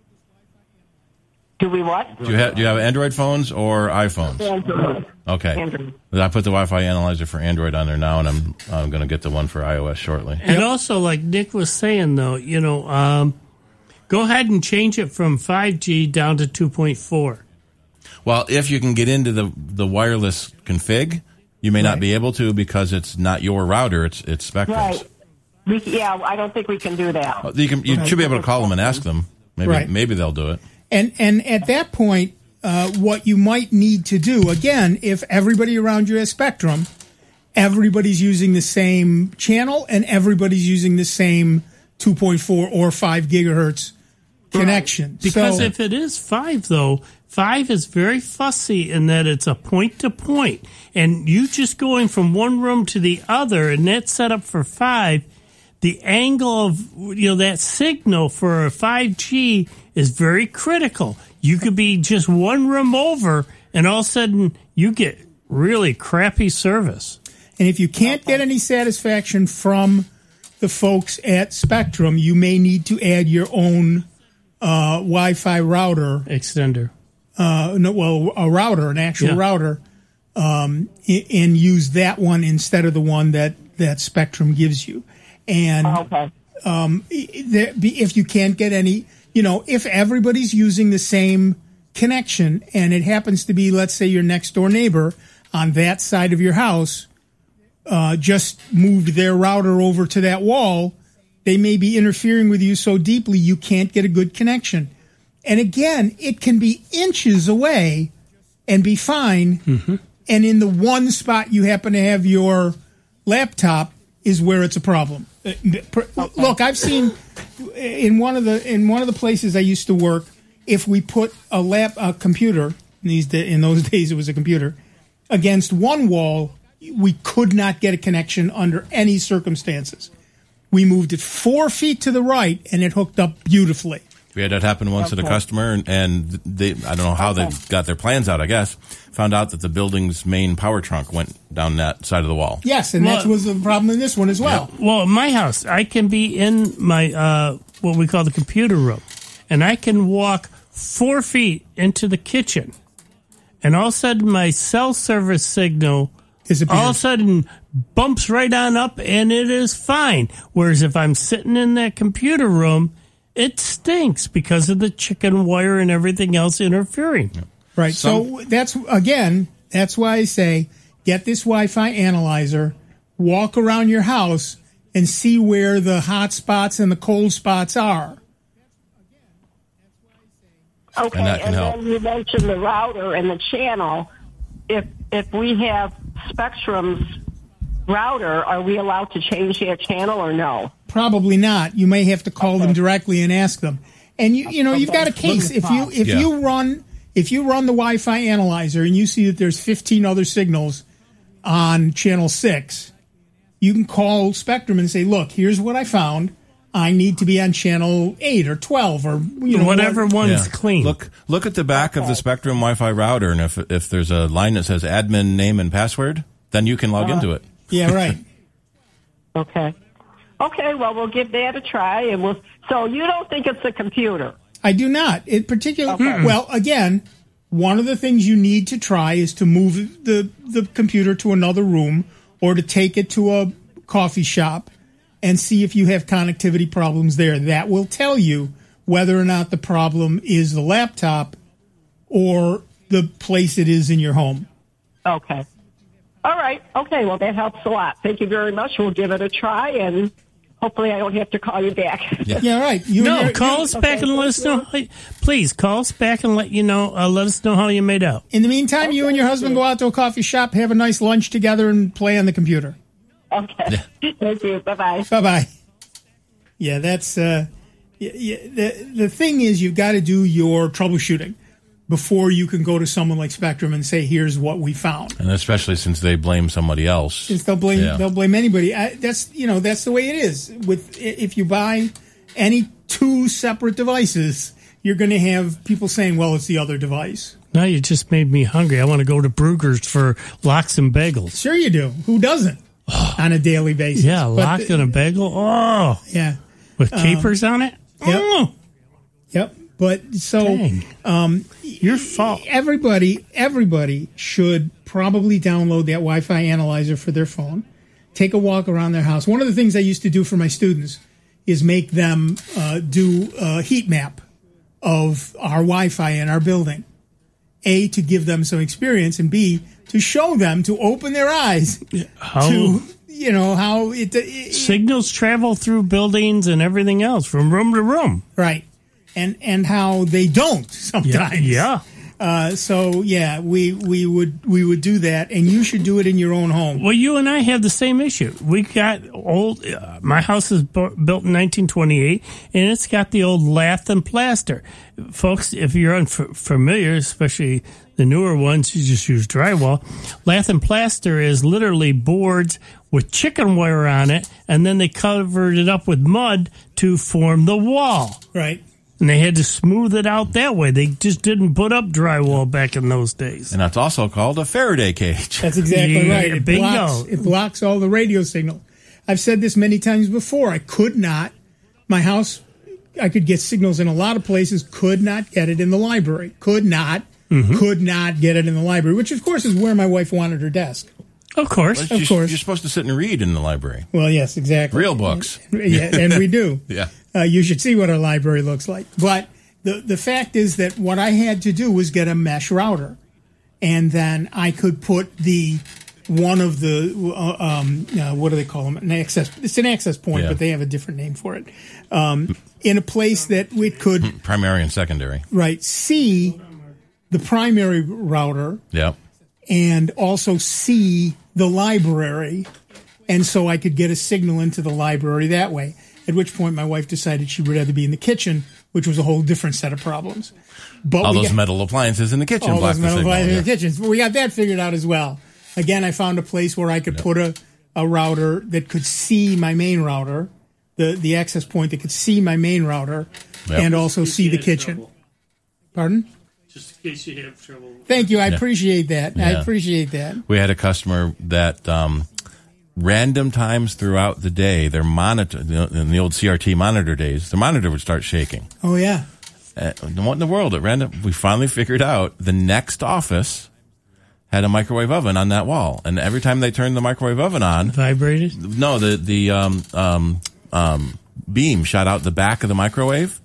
[SPEAKER 10] Do we what?
[SPEAKER 4] Do you have do you have Android phones or iPhones?
[SPEAKER 10] Android.
[SPEAKER 4] Okay.
[SPEAKER 10] Android.
[SPEAKER 4] I put the Wi-Fi analyzer for Android on there now, and I'm I'm going to get the one for iOS shortly.
[SPEAKER 3] And also, like Nick was saying, though, you know, um, go ahead and change it from five G down to two point four.
[SPEAKER 4] Well, if you can get into the the wireless config, you may not
[SPEAKER 2] Right.
[SPEAKER 4] be able to because it's not your router; it's it's Spectrum's.
[SPEAKER 10] Right. We, yeah, I don't think we can do that.
[SPEAKER 4] You can you should be able to call them and ask them. Maybe
[SPEAKER 2] Right.
[SPEAKER 4] maybe they'll do it.
[SPEAKER 2] And and at that point, uh, what you might need to do, again, if everybody around you has Spectrum, everybody's using the same channel and everybody's using the same two point four or five gigahertz connection.
[SPEAKER 3] Because
[SPEAKER 2] so,
[SPEAKER 3] if it is five, though, five is very fussy in that it's a point to point, and you just going from one room to the other, and that's set up for five. The angle of you know that signal for a five G is very critical. You could be just one room over, and all of a sudden you get really crappy service.
[SPEAKER 2] And if you can't get any satisfaction from the folks at Spectrum, you may need to add your own uh, Wi-Fi router
[SPEAKER 3] extender.
[SPEAKER 2] Uh, no, well, a router, an actual
[SPEAKER 3] Yeah.
[SPEAKER 2] router, um, and, and use that one instead of the one that, that Spectrum gives you. And
[SPEAKER 10] Okay.
[SPEAKER 2] um, there, if you can't get any, you know, if everybody's using the same connection and it happens to be, let's say, your next door neighbor on that side of your house, uh, just moved their router over to that wall, they may be interfering with you so deeply you can't get a good connection. And again, it can be inches away and be fine.
[SPEAKER 3] Mm-hmm.
[SPEAKER 2] And in the one spot you happen to have your laptop is where it's a problem. Uh, pr- Look, I've seen in one of the in one of the places I used to work, if we put a lap a computer in these da- in those days it was a computer against one wall, we could not get a connection under any circumstances. We moved it four feet to the right, and it hooked up beautifully.
[SPEAKER 4] We had that happen once
[SPEAKER 2] Okay.
[SPEAKER 4] at a customer, and, and they, I don't know how
[SPEAKER 2] Okay.
[SPEAKER 4] they got their plans out, I guess, found out that the building's main power trunk went down that side of the wall.
[SPEAKER 2] Yes, and that
[SPEAKER 3] Well-
[SPEAKER 2] was the problem in this one as well.
[SPEAKER 3] Well, in my house, I can be in my uh, what we call the computer room, and I can walk four feet into the kitchen, and all of a sudden my cell service signal
[SPEAKER 2] Disappears.
[SPEAKER 3] all of a sudden bumps right on up, and it is fine. Whereas if I'm sitting in that computer room, it stinks because of the chicken wire and everything else interfering.
[SPEAKER 2] Right. So that's, again, that's why I say get this Wi-Fi analyzer, walk around your house, and see where the hot spots and the cold spots are.
[SPEAKER 10] Okay,
[SPEAKER 4] And that can
[SPEAKER 10] and
[SPEAKER 4] help.
[SPEAKER 10] then you mentioned the router and the channel. If if we have Spectrum's router, are we allowed to change that channel or no?
[SPEAKER 2] Probably not. You may have to call them directly and ask them. And you, you know, you've got a case. If you if
[SPEAKER 4] Yeah.
[SPEAKER 2] you run if you run the Wi-Fi analyzer and you see that there's fifteen other signals on channel six, you can call Spectrum and say, "Look, here's what I found. I need to be on channel eight or twelve or you know
[SPEAKER 3] Whatever
[SPEAKER 2] what-
[SPEAKER 3] one's
[SPEAKER 4] Yeah.
[SPEAKER 3] clean.
[SPEAKER 4] Look, look at the back of the Spectrum Wi-Fi router, and if if there's a line that says admin name and password, then you can log into it.
[SPEAKER 2] Yeah, right.
[SPEAKER 10] Okay. Okay, well, we'll give that a try. And we'll. So you don't think it's a computer?
[SPEAKER 2] I do not. In particular, well, again, one of the things you need to try is to move the, the computer to another room or to take it to a coffee shop and see if you have connectivity problems there. That will tell you whether or not the problem is the laptop or the place it is in your home.
[SPEAKER 10] Okay. All right. Okay, well, that helps a lot. Thank you very much. We'll give it a try, and hopefully I don't have to call you back.
[SPEAKER 4] Yeah,
[SPEAKER 2] yeah right. You
[SPEAKER 3] no,
[SPEAKER 2] your,
[SPEAKER 3] call us back
[SPEAKER 10] okay,
[SPEAKER 3] and let us know. How, please call us back and let you know. Uh, let us know how you made out.
[SPEAKER 2] In the meantime, you and your husband go out to a coffee shop, have a nice lunch together, and play on the computer.
[SPEAKER 10] Okay. Thank you. Bye-bye.
[SPEAKER 2] Bye-bye. Yeah, that's uh, yeah, yeah, the the thing is you've got to do your troubleshooting before you can go to someone like Spectrum and say, "Here's what we found."
[SPEAKER 4] and especially since they blame somebody else.
[SPEAKER 2] Since they'll blame
[SPEAKER 4] Yeah.
[SPEAKER 2] they'll blame anybody. I, that's you know that's the way it is. With if you buy any two separate devices, you're going to have people saying, "Well, it's the other device."
[SPEAKER 3] Now you just made me hungry. I want to go to Brugger's for lox and bagels.
[SPEAKER 2] Sure, you do. Who doesn't on a daily basis?
[SPEAKER 3] Yeah,
[SPEAKER 2] But
[SPEAKER 3] lox
[SPEAKER 2] the-
[SPEAKER 3] and a bagel. Oh,
[SPEAKER 2] yeah.
[SPEAKER 3] with capers on it.
[SPEAKER 2] Yep.
[SPEAKER 3] Oh,
[SPEAKER 2] Yep. But so
[SPEAKER 3] dang.
[SPEAKER 2] um,
[SPEAKER 3] Your fault.
[SPEAKER 2] everybody everybody should probably download that Wi-Fi analyzer for their phone. Take a walk around their house. One of the things I used to do for my students is make them uh, do a heat map of our Wi-Fi in our building. A, to give them some experience, and B, to show them, to open their eyes
[SPEAKER 3] How
[SPEAKER 2] to, you know, how it, it
[SPEAKER 3] signals travel through buildings and everything else from room to room.
[SPEAKER 2] right. And, and how they don't sometimes.
[SPEAKER 3] Yeah.
[SPEAKER 2] Uh, so yeah, we we would we would do that, and you should do it in your own home.
[SPEAKER 3] Well, you and I have the same issue. We got old. Uh, my house is bu- built in nineteen twenty-eight, and it's got the old lath and plaster. Folks, if you're unfamiliar, especially the newer ones, you just use drywall. Lath and plaster is literally boards with chicken wire on it, and then they covered it up with mud to form the wall.
[SPEAKER 2] Right.
[SPEAKER 3] And they had to smooth it out that way. They just didn't put up drywall back in those days.
[SPEAKER 4] And that's also called a Faraday cage.
[SPEAKER 2] That's exactly
[SPEAKER 3] Yeah,
[SPEAKER 2] right. It
[SPEAKER 3] bingo.
[SPEAKER 2] blocks, it blocks all the radio signal. I've said this many times before. I could not, my house, I could get signals in a lot of places, could not get it in the library. Could not,
[SPEAKER 3] Mm-hmm.
[SPEAKER 2] could not get it in the library, which of course is where my wife wanted her desk.
[SPEAKER 3] Of course.
[SPEAKER 2] Of
[SPEAKER 4] you're,
[SPEAKER 2] course.
[SPEAKER 4] You're supposed to sit and read in the library.
[SPEAKER 2] Well, yes, exactly.
[SPEAKER 4] Real books.
[SPEAKER 2] Yeah, and we do.
[SPEAKER 4] Yeah.
[SPEAKER 2] Uh, you should see what our library looks like. But the the fact is that what I had to do was get a mesh router, and then I could put the one of the uh, um, uh, what do they call them? An access. It's an access point,
[SPEAKER 4] Yeah.
[SPEAKER 2] but they have a different name for it. Um, in a place that we could
[SPEAKER 4] Primary and secondary.
[SPEAKER 2] right see the primary router
[SPEAKER 4] Yeah.
[SPEAKER 2] and also see the library, and so I could get a signal into the library that way. At which point my wife decided she would rather be in the kitchen, which was a whole different set of problems. But
[SPEAKER 4] All
[SPEAKER 2] we
[SPEAKER 4] those
[SPEAKER 2] got,
[SPEAKER 4] metal appliances in the kitchen
[SPEAKER 2] all
[SPEAKER 4] block
[SPEAKER 2] those
[SPEAKER 4] the
[SPEAKER 2] metal
[SPEAKER 4] signal.
[SPEAKER 2] appliances
[SPEAKER 4] Yeah.
[SPEAKER 2] in the kitchens. But we got that figured out as well. Again, I found a place where I could put a, a router that could see my main router, the, the access point that could see my main router,
[SPEAKER 4] Yep.
[SPEAKER 2] and also see the kitchen. Pardon?
[SPEAKER 3] Just in case you have trouble.
[SPEAKER 2] Thank you. I
[SPEAKER 4] Yeah.
[SPEAKER 2] appreciate that. I
[SPEAKER 4] Yeah.
[SPEAKER 2] appreciate that.
[SPEAKER 4] We had a customer that um, random times throughout the day, their monitor, in the old C R T monitor days, the monitor would start shaking.
[SPEAKER 2] Oh, yeah.
[SPEAKER 4] Uh, what in the world? At random, we finally figured out the next office had a microwave oven on that wall, and every time they turned the microwave oven on,
[SPEAKER 3] Vibrated?
[SPEAKER 4] no, the the um, um, um, beam shot out the back of the microwave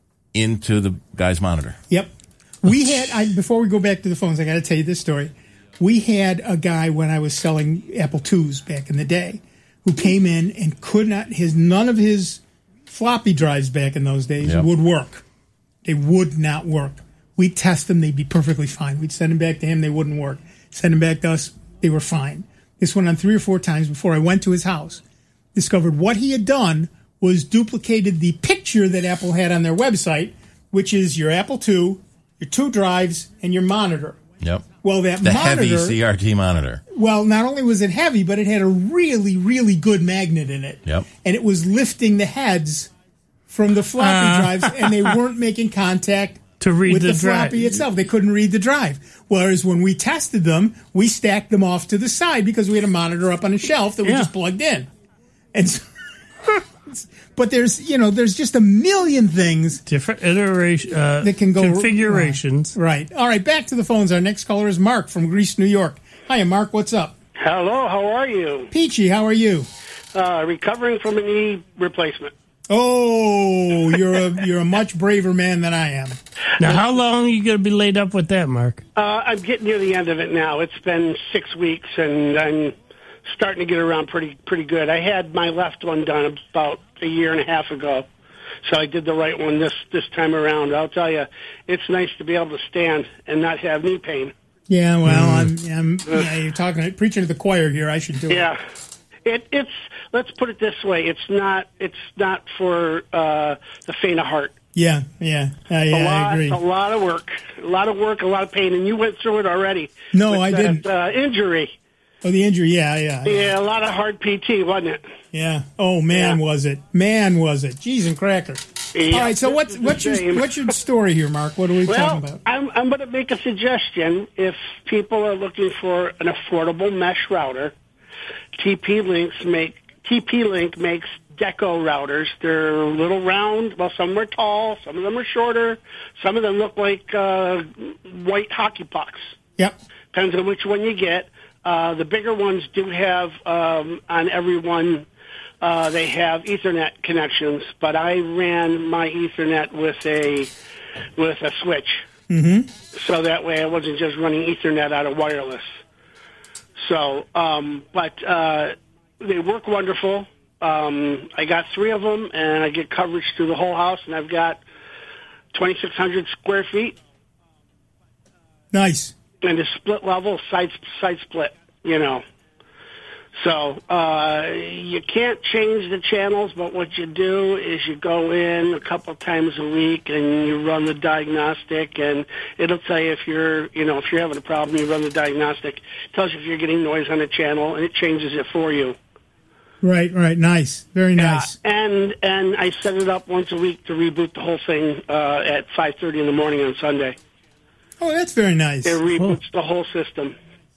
[SPEAKER 4] into the guy's monitor.
[SPEAKER 2] Yep. We had, I, before we go back to the phones, I got to tell you this story. We had a guy when I was selling Apple twos back in the day who came in and could not, his, none of his floppy drives back in those days
[SPEAKER 4] Yep.
[SPEAKER 2] would work. They would not work. We'd test them, they'd be perfectly fine. We'd send them back to him, they wouldn't work. Send them back to us, they were fine. This went on three or four times before I went to his house. Discovered what he had done was duplicated the picture that Apple had on their website, which is your Apple two, your two drives, and your monitor.
[SPEAKER 4] Yep.
[SPEAKER 2] Well, that
[SPEAKER 4] The
[SPEAKER 2] monitor,
[SPEAKER 4] heavy C R T monitor.
[SPEAKER 2] well, not only was it heavy, but it had a really, really good magnet in it.
[SPEAKER 4] Yep.
[SPEAKER 2] And it was lifting the heads from the floppy
[SPEAKER 3] Uh.
[SPEAKER 2] drives, and they weren't making contact
[SPEAKER 3] To read
[SPEAKER 2] with
[SPEAKER 3] the
[SPEAKER 2] the, floppy
[SPEAKER 3] drive.
[SPEAKER 2] itself. They couldn't read the drive. Whereas when we tested them, we stacked them off to the side because we had a monitor up on a shelf that we
[SPEAKER 3] Yeah.
[SPEAKER 2] just plugged in. And so, but there's, you know, there's just a million things
[SPEAKER 3] Different iteration, uh,
[SPEAKER 2] that can go
[SPEAKER 3] configurations.
[SPEAKER 2] Right. All right. Back to the phones. Our next caller is Mark from Greece, New York. Hiya, Mark. What's up?
[SPEAKER 12] Hello, how are you?
[SPEAKER 2] Peachy, how are you?
[SPEAKER 12] Uh, recovering from a knee replacement.
[SPEAKER 2] Oh, you're a you're a much braver man than I am.
[SPEAKER 3] Now, how long are you going to be laid up with that, Mark?
[SPEAKER 12] Uh, I'm getting near the end of it now. It's been six weeks, and I'm starting to get around pretty pretty good. I had my left one done about a year and a half ago, so I did the right one this this time around. I'll tell you, it's nice to be able to stand and not have knee pain.
[SPEAKER 2] Yeah, well, I'm, I'm yeah, you're talking preaching to the choir here. I should do it.
[SPEAKER 12] Yeah. It, it's let's put it this way. It's not it's not for uh, the faint of heart.
[SPEAKER 2] Yeah, yeah, uh, yeah.
[SPEAKER 12] a lot,
[SPEAKER 2] I agree.
[SPEAKER 12] a lot of work, a lot of work, a lot of pain, and you went through it already.
[SPEAKER 2] No,
[SPEAKER 12] with
[SPEAKER 2] I
[SPEAKER 12] that,
[SPEAKER 2] didn't.
[SPEAKER 12] Uh, injury.
[SPEAKER 2] Oh, the injury. Yeah, yeah, yeah.
[SPEAKER 12] Yeah, a lot of hard P T, wasn't it?
[SPEAKER 2] Yeah. Oh man,
[SPEAKER 12] Yeah.
[SPEAKER 2] was it? Man, was it? Cheese and cracker.
[SPEAKER 12] Yeah,
[SPEAKER 2] All right. So
[SPEAKER 12] this
[SPEAKER 2] what's
[SPEAKER 12] is a
[SPEAKER 2] what's your
[SPEAKER 12] shame.
[SPEAKER 2] what's your story here, Mark? What are we
[SPEAKER 12] Well,
[SPEAKER 2] talking about?
[SPEAKER 12] I'm I'm going to make a suggestion. If people are looking for an affordable mesh router, T P Links make T P Link makes Deco routers. They're a little round. Well, some are tall, some of them are shorter. Some of them look like uh, white hockey pucks.
[SPEAKER 2] Yep.
[SPEAKER 12] Depends on which one you get. Uh, the bigger ones do have um, on every one. Uh, they have Ethernet connections, but I ran my Ethernet with a with a switch,
[SPEAKER 2] Mm-hmm.
[SPEAKER 12] so that way I wasn't just running Ethernet out of wireless. So, um, but uh, they work wonderful. Um, I got three of them, and I get coverage through the whole house, and I've got twenty-six hundred square feet.
[SPEAKER 2] Nice.
[SPEAKER 12] And the split level, side, side split, you know. So uh, you can't change the channels, but what you do is you go in a couple times a week and you run the diagnostic, and it'll tell you if you're, you know, if you're having a problem, you run the diagnostic. It tells you if you're getting noise on a channel, and it changes it for you.
[SPEAKER 2] Right, right. Nice. Very nice.
[SPEAKER 12] Yeah, and and I set it up once a week to reboot the whole thing uh, at five thirty in the morning on Sunday.
[SPEAKER 2] Oh, that's very nice.
[SPEAKER 12] It reboots oh. the whole system.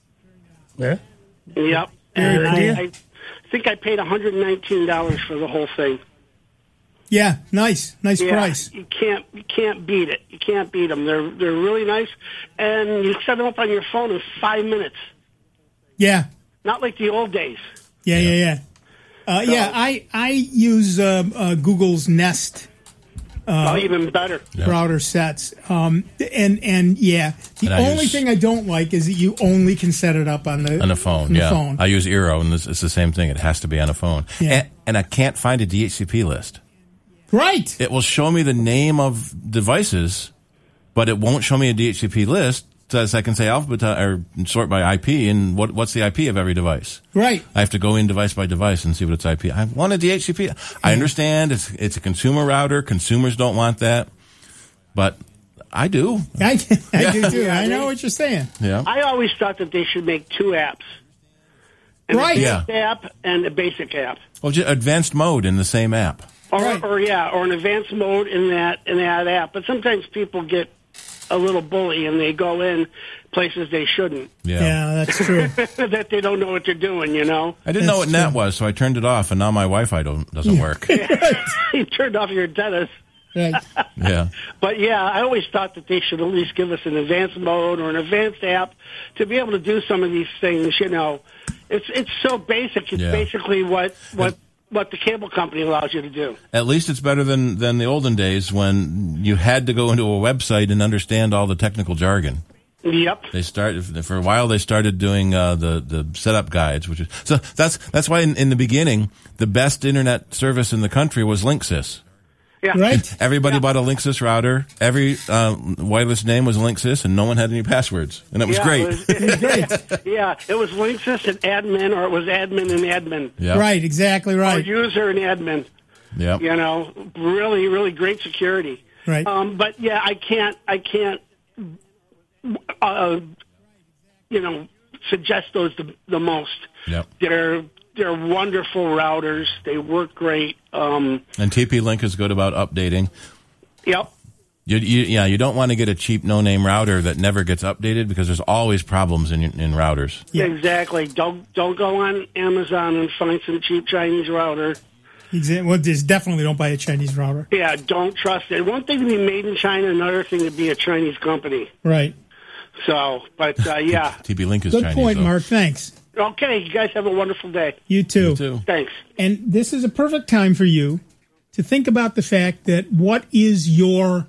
[SPEAKER 3] Yeah?
[SPEAKER 12] Yep.
[SPEAKER 2] Very
[SPEAKER 12] And
[SPEAKER 2] cool.
[SPEAKER 12] I, I think I paid one hundred nineteen dollars for the whole thing.
[SPEAKER 2] Yeah, nice. Nice
[SPEAKER 12] yeah,
[SPEAKER 2] price.
[SPEAKER 12] You can't you can't beat it. You can't beat them. They're they're really nice, and you set them up on your phone in five minutes.
[SPEAKER 2] Yeah.
[SPEAKER 12] Not like the old days.
[SPEAKER 2] Yeah, yeah, yeah. Uh,
[SPEAKER 12] So-
[SPEAKER 2] yeah, I I use uh, uh, Google's Nest uh,
[SPEAKER 12] oh, even better.
[SPEAKER 2] router sets, um, and and yeah, the
[SPEAKER 4] And I
[SPEAKER 2] only
[SPEAKER 4] use-
[SPEAKER 2] thing I don't like is that you only can set it up on the
[SPEAKER 4] On a phone,
[SPEAKER 2] on the
[SPEAKER 4] yeah.
[SPEAKER 2] phone.
[SPEAKER 4] I use Eero, and it's, it's the same thing. It has to be on a phone.
[SPEAKER 2] Yeah.
[SPEAKER 4] And, and I can't find a D H C P list.
[SPEAKER 2] Right.
[SPEAKER 4] It will show me the name of devices, but it won't show me a D H C P list, so I can say alphabetize or sort by I P, and what, what's the I P of every device.
[SPEAKER 2] Right.
[SPEAKER 4] I have to go in device by device and see what its I P. I want a D H C P. I understand it's it's a consumer router. Consumers don't want that, but I do.
[SPEAKER 2] I, I
[SPEAKER 4] Yeah.
[SPEAKER 2] do too.
[SPEAKER 12] Yeah,
[SPEAKER 2] I know
[SPEAKER 12] they-
[SPEAKER 2] what you're saying.
[SPEAKER 4] Yeah.
[SPEAKER 12] I always thought that they should make two apps. An
[SPEAKER 2] Right.
[SPEAKER 12] advanced app and a basic app.
[SPEAKER 4] Well, just advanced mode in the same app.
[SPEAKER 12] Or,
[SPEAKER 2] Right.
[SPEAKER 12] or yeah, or an advanced mode in that in that app. But sometimes people get a little bully and they go in places they shouldn't.
[SPEAKER 4] Yeah.
[SPEAKER 2] Yeah, that's true.
[SPEAKER 12] That they don't know what they're doing, you know.
[SPEAKER 4] I didn't know what
[SPEAKER 2] That's
[SPEAKER 4] net
[SPEAKER 2] true.
[SPEAKER 4] was, so I turned it off, and now my Wi-Fi don't, doesn't work.
[SPEAKER 12] You turned off your antennas.
[SPEAKER 2] Right.
[SPEAKER 4] Yeah.
[SPEAKER 12] But yeah, I always thought that they should at least give us an advanced mode or an advanced app to be able to do some of these things. You know, it's it's so basic. It's
[SPEAKER 4] Yeah.
[SPEAKER 12] basically what what what the cable company allows you to do.
[SPEAKER 4] At least it's better than, than the olden days when you had to go into a website and understand all the technical jargon.
[SPEAKER 12] Yep.
[SPEAKER 4] They started for a while. They started doing uh, the the setup guides, which is so that's that's why in, in the beginning the best internet service in the country was Linksys.
[SPEAKER 12] Yeah.
[SPEAKER 2] Right.
[SPEAKER 4] Everybody bought a Linksys router. Every uh, wireless name was Linksys, and no one had any passwords, and it was
[SPEAKER 12] yeah,
[SPEAKER 4] great.
[SPEAKER 12] It was, great. Yeah, it was Linksys and admin, or it was admin and admin.
[SPEAKER 4] Yep.
[SPEAKER 2] Right. Exactly
[SPEAKER 12] Or
[SPEAKER 2] right.
[SPEAKER 12] user and admin.
[SPEAKER 4] Yep.
[SPEAKER 12] You know, really, really great security.
[SPEAKER 2] Right.
[SPEAKER 12] Um, but yeah, I can't, I can't, uh, you know, suggest those the, the most.
[SPEAKER 4] Yep.
[SPEAKER 12] They're they're wonderful routers. They work great. Um,
[SPEAKER 4] And T P Link is good about updating.
[SPEAKER 12] yep.
[SPEAKER 4] You, you, yeah, you don't want to get a cheap no-name router that never gets updated because there's always problems in in routers.
[SPEAKER 2] Yeah.
[SPEAKER 12] Exactly. Don't don't go on Amazon and find some cheap Chinese router.
[SPEAKER 2] Exa- Well, just definitely don't buy a Chinese router.
[SPEAKER 12] Yeah, don't trust it. One thing to be made in China, another thing to be a Chinese company.
[SPEAKER 2] Right.
[SPEAKER 12] So, but uh, yeah.
[SPEAKER 4] T P Link is
[SPEAKER 2] Good
[SPEAKER 4] Chinese.
[SPEAKER 2] point,
[SPEAKER 4] though.
[SPEAKER 2] Mark. Thanks.
[SPEAKER 12] Okay, you guys have a wonderful day.
[SPEAKER 2] You too.
[SPEAKER 4] You too.
[SPEAKER 12] Thanks.
[SPEAKER 2] And this is a perfect time for you to think about the fact that what is your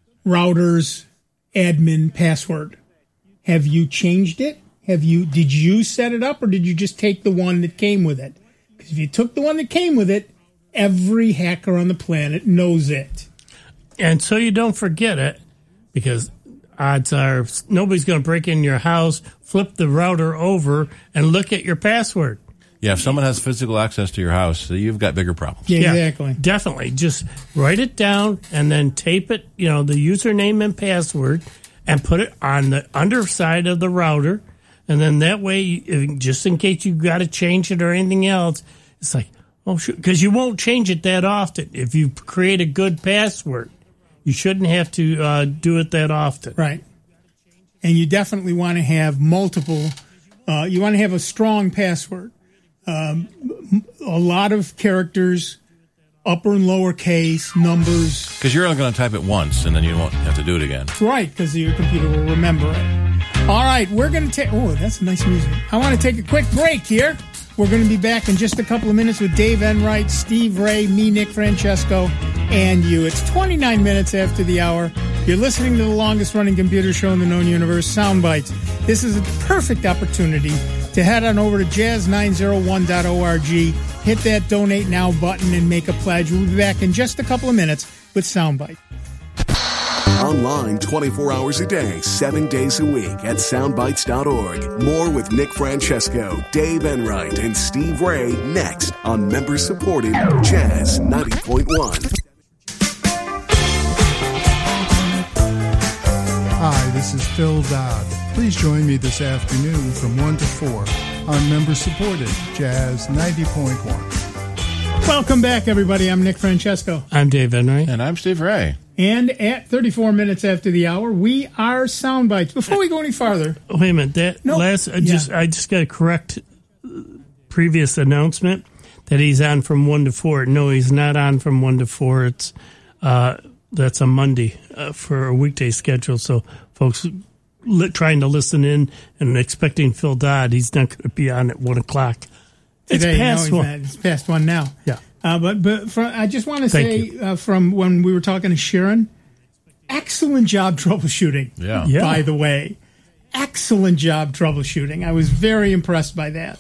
[SPEAKER 2] router's admin password? Have you changed it? Have you? Did you set it up, or did you just take the one that came with it? Because if you took the one that came with it, every hacker on the planet knows it.
[SPEAKER 3] And so you don't forget it, because odds are nobody's going to break in your house, flip the router over, and look at your password.
[SPEAKER 4] Yeah, if someone has physical access to your house, you've got bigger problems.
[SPEAKER 2] Yeah, exactly.
[SPEAKER 3] Definitely. Just write it down and then tape it, you know, the username and password, and put it on the underside of the router. And then that way, if- just in case you've got to change it or anything else, it's like, oh, sure. Because you won't change it that often. If you create a good password, you shouldn't have to uh, do it that often.
[SPEAKER 2] Right. And you definitely want to have multiple, uh, you want to have a strong password. Um, a lot of characters, upper and lower case, numbers.
[SPEAKER 4] Because you're only going to type it once, and then you won't have to do it again.
[SPEAKER 2] Right, because your computer will remember it. All right, we're going to take, oh, that's nice music. I want to take a quick break here. We're going to be back in just a couple of minutes with Dave Enright, Steve Ray, me, Nick Francesco, and you. It's twenty-nine minutes after the hour. You're listening to the longest-running computer show in the known universe, Soundbites. This is a perfect opportunity to head on over to jazz nine oh one dot org, hit that Donate Now button, and make a pledge. We'll be back in just a couple of minutes with Soundbite.
[SPEAKER 1] online twenty-four hours a day, seven days a week at soundbites dot org. More with Nick Francesco, Dave Enright, and Steve Ray next on member-supported Jazz ninety point one.
[SPEAKER 13] Hi, this is Phil Dodd. Please join me this afternoon from one to four on member-supported Jazz ninety point one.
[SPEAKER 2] Welcome back, everybody. I'm Nick Francesco.
[SPEAKER 3] I'm Dave Enright.
[SPEAKER 4] And I'm Steve Ray.
[SPEAKER 2] And at thirty-four minutes after the hour, we are Soundbites. Before we go any farther...
[SPEAKER 3] Wait a minute. That
[SPEAKER 2] no,
[SPEAKER 3] last, I
[SPEAKER 2] yeah.
[SPEAKER 3] just I just got to correct previous announcement that he's on from one to four. No, he's not on from one to four. It's uh, that's a Monday uh, for a weekday schedule. So, folks li- trying to listen in and expecting Phil Dodd, he's not going to be on at one o'clock. It's
[SPEAKER 2] Today,
[SPEAKER 3] past
[SPEAKER 2] no,
[SPEAKER 3] one.
[SPEAKER 2] Not. It's past one now.
[SPEAKER 3] Yeah.
[SPEAKER 2] Uh, but but for, I just want to
[SPEAKER 3] Thank
[SPEAKER 2] say uh, from when we were talking to Sharon, excellent job troubleshooting.
[SPEAKER 4] Yeah.
[SPEAKER 3] Yeah.
[SPEAKER 2] By the way, excellent job troubleshooting. I was very impressed by that.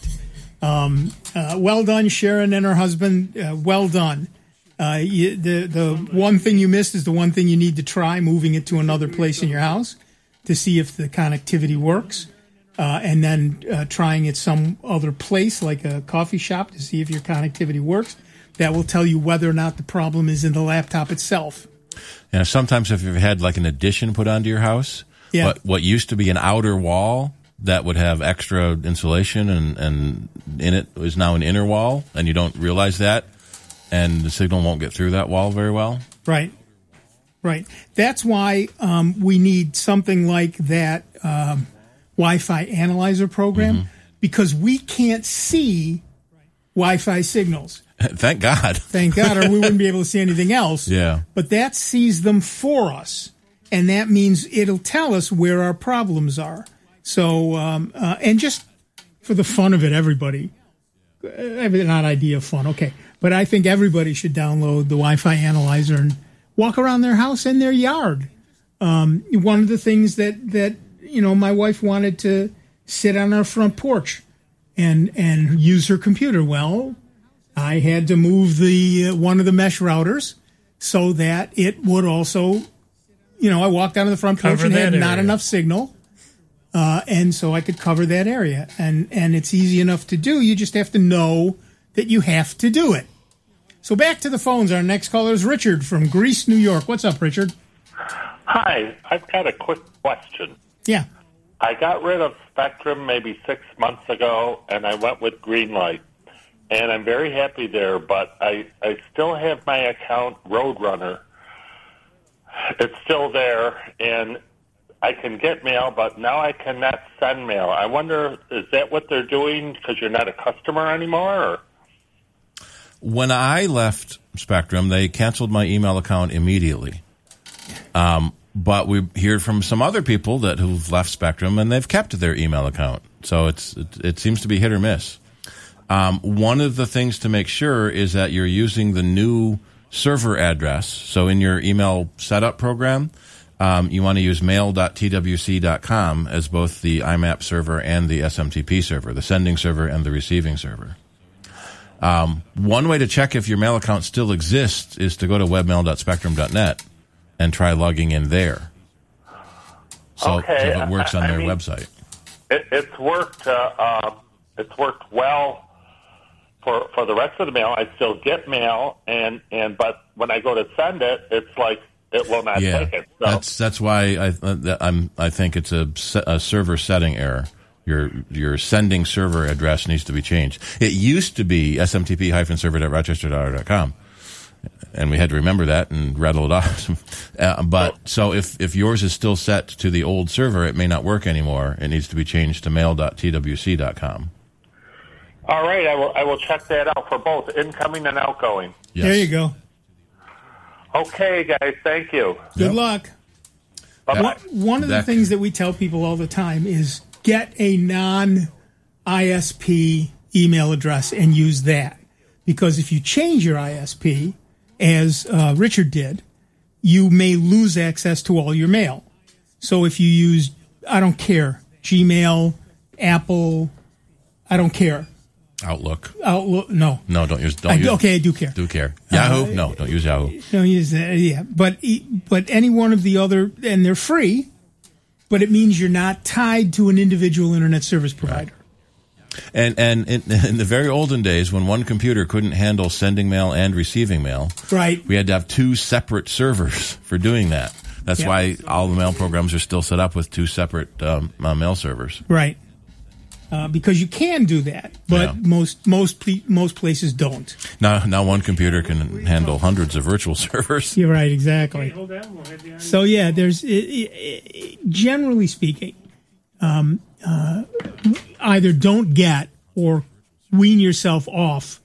[SPEAKER 2] Um, uh, well done, Sharon and her husband. Uh, well done. Uh, you, the the one thing you missed is the one thing you need to try, moving it to another place in your house to see if the connectivity works. Uh, and then uh, trying it some other place, like a coffee shop, to see if your connectivity works. That will tell you whether or not the problem is in the laptop itself.
[SPEAKER 4] And sometimes if you've had like an addition put onto your house,
[SPEAKER 2] Yeah.
[SPEAKER 4] what, what used to be an outer wall that would have extra insulation and, and in it is now an inner wall, and you don't realize that, and the signal won't get through that wall very well.
[SPEAKER 2] Right. Right. That's why um, we need something like that um, Wi-Fi analyzer program,
[SPEAKER 4] Mm-hmm.
[SPEAKER 2] because we can't see Wi-Fi signals.
[SPEAKER 4] Thank God.
[SPEAKER 2] Thank God, or we wouldn't be able to see anything else.
[SPEAKER 4] Yeah.
[SPEAKER 2] But that sees them for us, and that means it'll tell us where our problems are. So, um, uh, and just for the fun of it, everybody, uh, not idea of fun, okay, but I think everybody should download the Wi-Fi analyzer and walk around their house and their yard. Um, one of the things that, that, you know, my wife wanted to sit on our front porch and, and use her computer. Well, I had to move the uh, one of the mesh routers so that it would also, you know, I walked out of the front porch
[SPEAKER 3] Cover
[SPEAKER 2] and had
[SPEAKER 3] that
[SPEAKER 2] not
[SPEAKER 3] area.
[SPEAKER 2] enough signal, uh, and so I could cover that area. And and it's easy enough to do. You just have to know that you have to do it. So back to the phones. Our next caller is Richard from Greece, New York. What's up, Richard?
[SPEAKER 14] Hi, I've got a quick question.
[SPEAKER 2] Yeah.
[SPEAKER 14] I got rid of Spectrum maybe six months ago, and I went with Greenlight. And I'm very happy there, but I, I still have my account Roadrunner. It's still there, and I can get mail, but now I cannot send mail. I wonder, is that what they're doing because you're not a customer anymore? Or?
[SPEAKER 4] When I left Spectrum, they canceled my email account immediately. Um, but we hear from some other people that who've left Spectrum and they've kept their email account. So it's it, it seems to be hit or miss. Um, one of the things to make sure is that you're using the new server address. So in your email setup program, um, you want to use mail dot T W C dot com as both the I MAP server and the S M T P server, the sending server and the receiving server. Um, one way to check if your mail account still exists is to go to webmail dot spectrum dot net and try logging in there. So,
[SPEAKER 14] Okay,
[SPEAKER 4] so it works on
[SPEAKER 14] I- I
[SPEAKER 4] their
[SPEAKER 14] mean-
[SPEAKER 4] website.
[SPEAKER 14] It, it's worked. Uh, uh, it's worked well for for the rest of the mail. I still get mail, and and but when I go to send it, it's like it will not
[SPEAKER 4] Yeah,
[SPEAKER 14] take it. So
[SPEAKER 4] that's that's why I uh, that I'm I think it's a, se- a server setting error. Your your sending server address needs to be changed. It used to be S M T P server dot rochester dot com, and we had to remember that and rattle it off. uh, but so if if yours is still set to the old server, it may not work anymore. It needs to be changed to mail dot T W C dot com.
[SPEAKER 14] all right, I will I will check that out for both incoming and outgoing.
[SPEAKER 4] Yes.
[SPEAKER 2] There you go.
[SPEAKER 14] Okay, guys, thank you.
[SPEAKER 2] Good
[SPEAKER 4] Yep.
[SPEAKER 2] luck.
[SPEAKER 14] Bye-bye.
[SPEAKER 2] One, one of the
[SPEAKER 4] That-
[SPEAKER 2] things that we tell people all the time is get a non-I S P email address and use that. Because if you change your I S P, as uh, Richard did, you may lose access to all your mail. So if you use, I don't care, Gmail, Apple, I don't care.
[SPEAKER 4] Outlook.
[SPEAKER 2] Outlook, no.
[SPEAKER 4] No, don't use. Don't
[SPEAKER 2] I,
[SPEAKER 4] use.
[SPEAKER 2] Okay, I do care.
[SPEAKER 4] Do care. Yahoo?
[SPEAKER 2] Uh,
[SPEAKER 4] no, don't use Yahoo.
[SPEAKER 2] Don't use that. Yeah, but but any one of the other, and they're free, but it means you're not tied to an individual internet service provider.
[SPEAKER 4] Right. And and in, in the very olden days, when one computer couldn't handle sending mail and receiving mail,
[SPEAKER 2] right,
[SPEAKER 4] we had to have two separate servers for doing that. That's
[SPEAKER 2] yeah.
[SPEAKER 4] why all the mail programs are still set up with two separate um, uh, mail servers.
[SPEAKER 2] Right. Uh, because you can do that, but
[SPEAKER 4] Yeah.
[SPEAKER 2] most most ple- most places don't.
[SPEAKER 4] Now, now one computer can handle hundreds of virtual servers.
[SPEAKER 2] You're right, exactly. So yeah, there's it, it, it, generally speaking, um, uh, either don't get or wean yourself off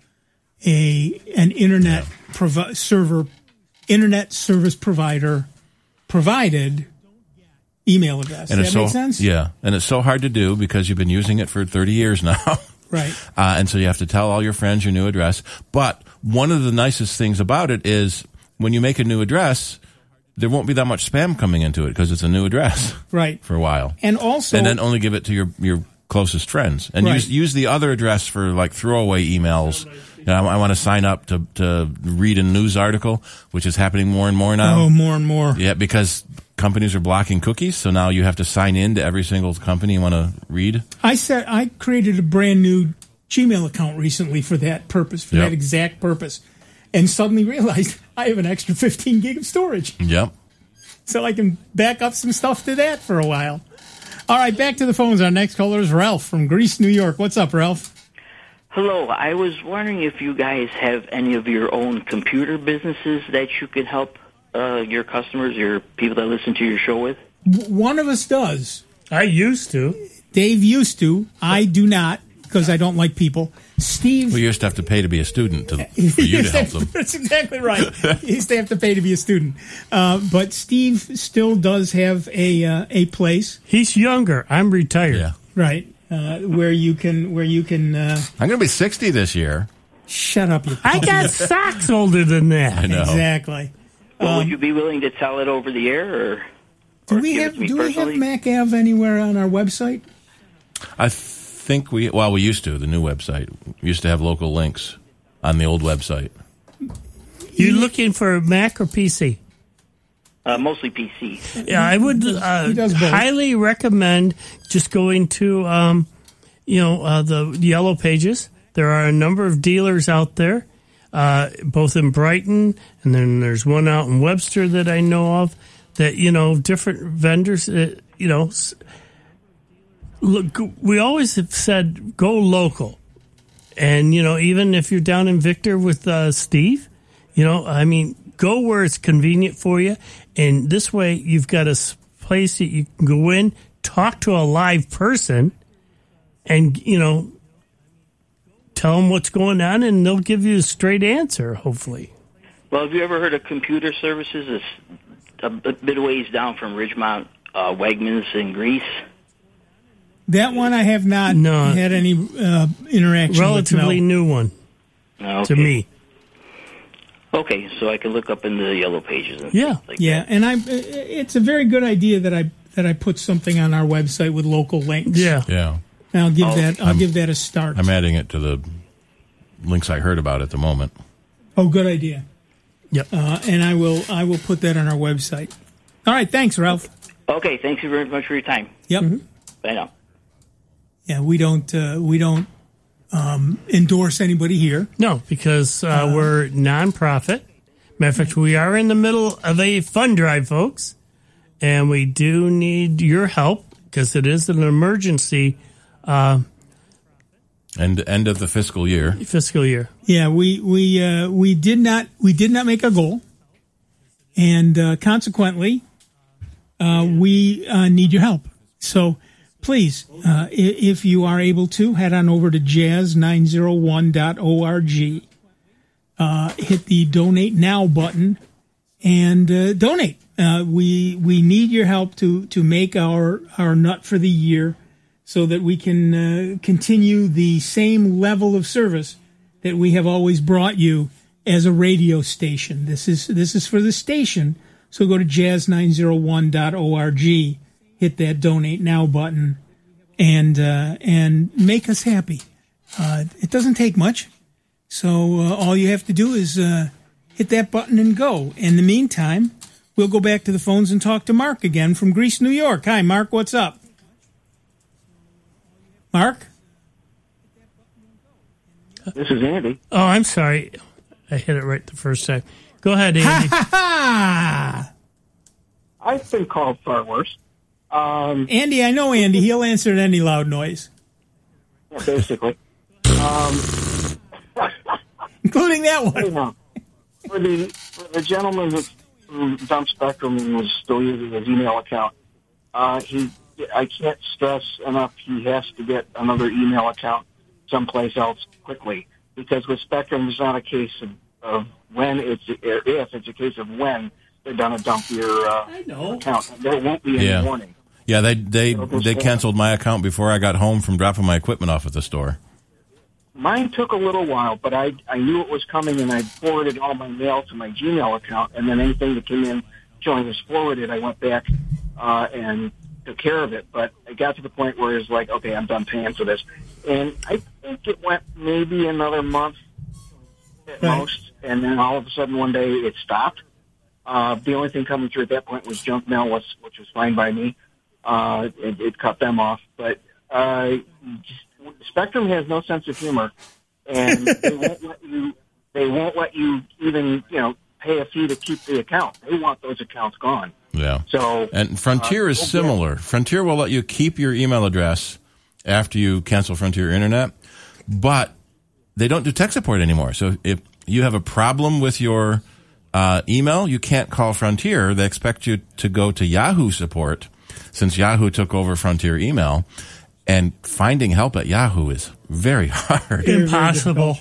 [SPEAKER 2] a an internet provi- server, internet service provider provided email address.
[SPEAKER 4] And
[SPEAKER 2] Does
[SPEAKER 4] it's
[SPEAKER 2] that
[SPEAKER 4] so,
[SPEAKER 2] make sense?
[SPEAKER 4] Yeah, and it's so hard to do because you've been using it for thirty years now.
[SPEAKER 2] Right.
[SPEAKER 4] Uh, and so you have to tell all your friends your new address. But one of the nicest things about it is when you make a new address, there won't be that much spam coming into it because it's a new address.
[SPEAKER 2] Right.
[SPEAKER 4] For a while.
[SPEAKER 2] And also,
[SPEAKER 4] and then only give it to your, your closest friends. And
[SPEAKER 2] Right.
[SPEAKER 4] use use the other address for like throwaway emails. You know, I, I want to sign up to, to read a news article, which is happening more and more now.
[SPEAKER 2] Oh, more and more.
[SPEAKER 4] Yeah, because companies are blocking cookies, so now you have to sign in to every single company you want to read.
[SPEAKER 2] I said I created a brand new Gmail account recently for that purpose, for
[SPEAKER 4] Yep.
[SPEAKER 2] that exact purpose, and suddenly realized I have an extra fifteen gig of storage,
[SPEAKER 4] Yep.
[SPEAKER 2] so I can back up some stuff to that for a while. All right, back to the phones. Our next caller is Ralph from Greece, New York. What's up, Ralph?
[SPEAKER 15] Hello. I was wondering if you guys have any of your own computer businesses that you could help uh, your customers, your people that listen to your show with?
[SPEAKER 2] W- One of us does.
[SPEAKER 3] I used to.
[SPEAKER 2] Dave used to. I do not because I don't like people. Steve.
[SPEAKER 4] We used to have to pay to be a student to, for you to help them.
[SPEAKER 2] That's exactly right. You used to have to pay to be a student. Uh, but Steve still does have a uh, a place.
[SPEAKER 3] He's younger. I'm retired.
[SPEAKER 4] Yeah.
[SPEAKER 2] Right. Uh, where you can where you can uh,
[SPEAKER 4] I'm going to be sixty this year.
[SPEAKER 2] shut up. You
[SPEAKER 3] I got socks older than that.
[SPEAKER 4] I know.
[SPEAKER 2] Exactly.
[SPEAKER 15] Well,
[SPEAKER 2] Um,
[SPEAKER 15] would you be willing to tell it over the air, or
[SPEAKER 2] Do
[SPEAKER 15] or
[SPEAKER 2] we
[SPEAKER 15] give
[SPEAKER 2] have
[SPEAKER 15] it to me
[SPEAKER 2] do we have
[SPEAKER 15] personally?
[SPEAKER 2] MacAv anywhere on our website?
[SPEAKER 4] I think we, well, we used to, the new website. We used to have local links on the old website.
[SPEAKER 3] You looking for Mac or P C?
[SPEAKER 15] Uh, mostly P C.
[SPEAKER 3] Yeah, I would uh,
[SPEAKER 2] he does both.
[SPEAKER 3] highly recommend just going to, um, you know, uh, the Yellow Pages. There are a number of dealers out there, uh, both in Brighton, and then there's one out in Webster that I know of. That you know, different vendors. Uh, you know, s- look, we always have said go local, and you know, even if you're down in Victor with uh, Steve, you know, I mean, go where it's convenient for you. And this way, you've got a s- place that you can go in, talk to a live person, and, you know, tell them what's going on, and they'll give you a straight answer, hopefully.
[SPEAKER 15] Well, have you ever heard of Computer Services? It's a bit of ways down from Ridgemont, uh, Wegmans in Greece.
[SPEAKER 2] That one I have not
[SPEAKER 3] No.
[SPEAKER 2] had any uh, interaction
[SPEAKER 3] Relatively
[SPEAKER 2] with. No.
[SPEAKER 3] new one
[SPEAKER 15] Okay.
[SPEAKER 3] to me.
[SPEAKER 15] Okay, so I can look up in the Yellow Pages. And
[SPEAKER 3] Yeah.
[SPEAKER 15] stuff like
[SPEAKER 2] Yeah, and I it's a very good idea that I that I put something on our website with local links.
[SPEAKER 3] Yeah.
[SPEAKER 4] Yeah.
[SPEAKER 2] And I'll give
[SPEAKER 15] Oh.
[SPEAKER 2] that I'll
[SPEAKER 4] I'm-
[SPEAKER 2] give that a start.
[SPEAKER 4] I'm adding it to the links I heard about at the moment.
[SPEAKER 2] Oh, good idea.
[SPEAKER 3] Yep.
[SPEAKER 2] Uh, and I will I will put that on our website. All right, thanks, Ralph.
[SPEAKER 15] Okay, thank you very much for your time.
[SPEAKER 2] Yep.
[SPEAKER 15] Bye now.
[SPEAKER 2] Yeah, we don't uh, we don't um, endorse anybody here.
[SPEAKER 3] No, because uh, we're nonprofit. Matter of fact, we are in the middle of a fund drive, folks, and we do need your help because it is an emergency uh,
[SPEAKER 4] And end of the fiscal year.
[SPEAKER 3] fiscal year.
[SPEAKER 2] Yeah, we we uh, we did not we did not make a goal, and uh, consequently, uh, we uh, need your help. So please, uh, i- if you are able to, head on over to jazz nine oh one dot org, uh, hit the donate now button, and uh, donate. Uh, we we need your help to to make our our nut for the year, so that we can uh, continue the same level of service that we have always brought you as a radio station. This is this is for the station. So go to jazz nine oh one dot org, hit that donate now button, and uh, and make us happy. Uh, it doesn't take much. So uh, all you have to do is uh, hit that button and go. In the meantime, we'll go back to the phones and talk to Mark again from Greece, New York. Hi, Mark. What's up? Mark?
[SPEAKER 16] This is Andy.
[SPEAKER 3] Oh, I'm sorry. I hit it right the first time. Go ahead, Andy.
[SPEAKER 2] Ha, ha, ha!
[SPEAKER 16] I've been called far worse. Um,
[SPEAKER 2] Andy, I know Andy. He'll answer at any loud noise.
[SPEAKER 16] Yeah, basically. Um,
[SPEAKER 2] Including that one.
[SPEAKER 16] Anyhow, for the, for the gentleman who, who dumped Spectrum and was still using his email account, uh, he, I can't stress enough he has to get another email account someplace else quickly. Because with Spectrum, it's not a case of, of when, it's if, it's a case of when they're going to dump your uh, account. There won't be any
[SPEAKER 4] Yeah.
[SPEAKER 16] warning.
[SPEAKER 4] Yeah, they they
[SPEAKER 16] It'll just
[SPEAKER 4] they
[SPEAKER 16] go.
[SPEAKER 4] canceled my account before I got home from dropping my equipment off at the store.
[SPEAKER 16] Mine took a little while, but I I knew it was coming, and I forwarded all my mail to my Gmail account, and then anything that came in showing as forwarded, I went back uh, and took care of it. But I got to the point where it's like, okay, I'm done paying for this. And I think it went maybe another month at
[SPEAKER 2] Right.
[SPEAKER 16] most, and then all of a sudden one day it stopped. Uh, the only thing coming through at that point was junk mail, which, which was fine by me. Uh, it, it cut them off. But uh, Spectrum has no sense of humor, and they won't let you. They won't let you even, you know, pay a fee to keep the account. They want those accounts gone.
[SPEAKER 4] Yeah.
[SPEAKER 16] So
[SPEAKER 4] and Frontier
[SPEAKER 16] uh,
[SPEAKER 4] is
[SPEAKER 16] okay.
[SPEAKER 4] similar. Frontier will let you keep your email address after you cancel Frontier Internet, but they don't do tech support anymore. So if you have a problem with your uh, email, you can't call Frontier. They expect you to go to Yahoo support, since Yahoo took over Frontier email, and finding help at Yahoo is very hard.
[SPEAKER 3] Impossible.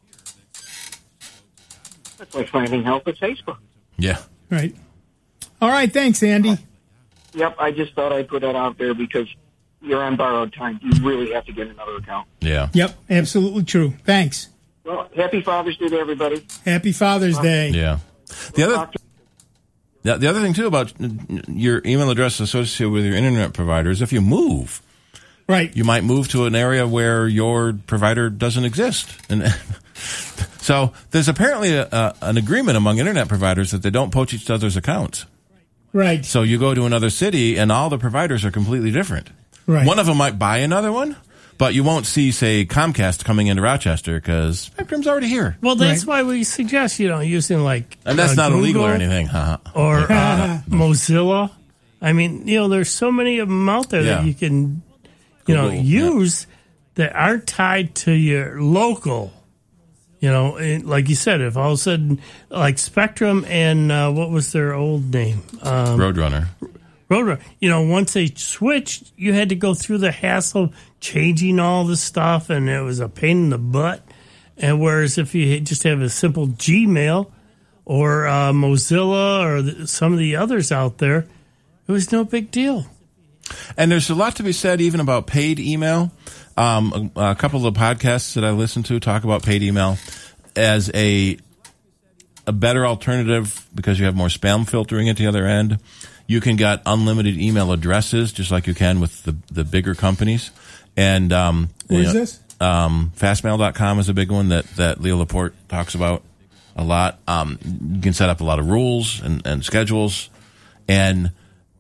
[SPEAKER 16] That's like finding help at Facebook.
[SPEAKER 4] Yeah.
[SPEAKER 2] Right. All right. Thanks, Andy.
[SPEAKER 16] Yep, I just thought I'd put that out there because you're on borrowed time. You really have to get another account.
[SPEAKER 4] Yeah.
[SPEAKER 2] Yep. Absolutely true. Thanks.
[SPEAKER 16] Well, happy Father's Day to everybody.
[SPEAKER 2] Happy Father's Day.
[SPEAKER 4] Yeah. The other, the, the other thing, too, about your email address associated with your internet provider is if you move.
[SPEAKER 2] Right.
[SPEAKER 4] You might move to an area where your provider doesn't exist. And so there's apparently a, a, an agreement among internet providers that they don't poach each other's accounts.
[SPEAKER 2] Right.
[SPEAKER 4] So you go to another city and all the providers are completely different.
[SPEAKER 2] Right.
[SPEAKER 4] One of them might buy another one, but you won't see, say, Comcast coming into Rochester because Spectrum's already here.
[SPEAKER 3] Well, that's why we suggest, you know, using like
[SPEAKER 4] And that's
[SPEAKER 3] uh,
[SPEAKER 4] not illegal or
[SPEAKER 3] Google
[SPEAKER 4] anything. Huh?
[SPEAKER 3] or uh, Mozilla. I mean, you know, there's so many of them out there
[SPEAKER 4] Yeah.
[SPEAKER 3] that you can, you know,
[SPEAKER 4] Google,
[SPEAKER 3] use that aren't tied to your local. You know, and like you said, if all of a sudden, like Spectrum and uh, what was their old name? Um,
[SPEAKER 4] Roadrunner.
[SPEAKER 3] Roadrunner. You know, once they switched, you had to go through the hassle of changing all the stuff, and it was a pain in the butt. And whereas if you just have a simple Gmail or uh, Mozilla or the, some of the others out there, it was no big deal.
[SPEAKER 4] And there's a lot to be said even about paid email. Um, a, a couple of the podcasts that I listen to talk about paid email as a a better alternative because you have more spam filtering at the other end. You can get unlimited email addresses just like you can with the, the bigger companies. And um,
[SPEAKER 2] What
[SPEAKER 4] you
[SPEAKER 2] is
[SPEAKER 4] know,
[SPEAKER 2] this?
[SPEAKER 4] Um, fastmail dot com is a big one that, that Leo Laporte talks about a lot. Um, you can set up a lot of rules and, and schedules. And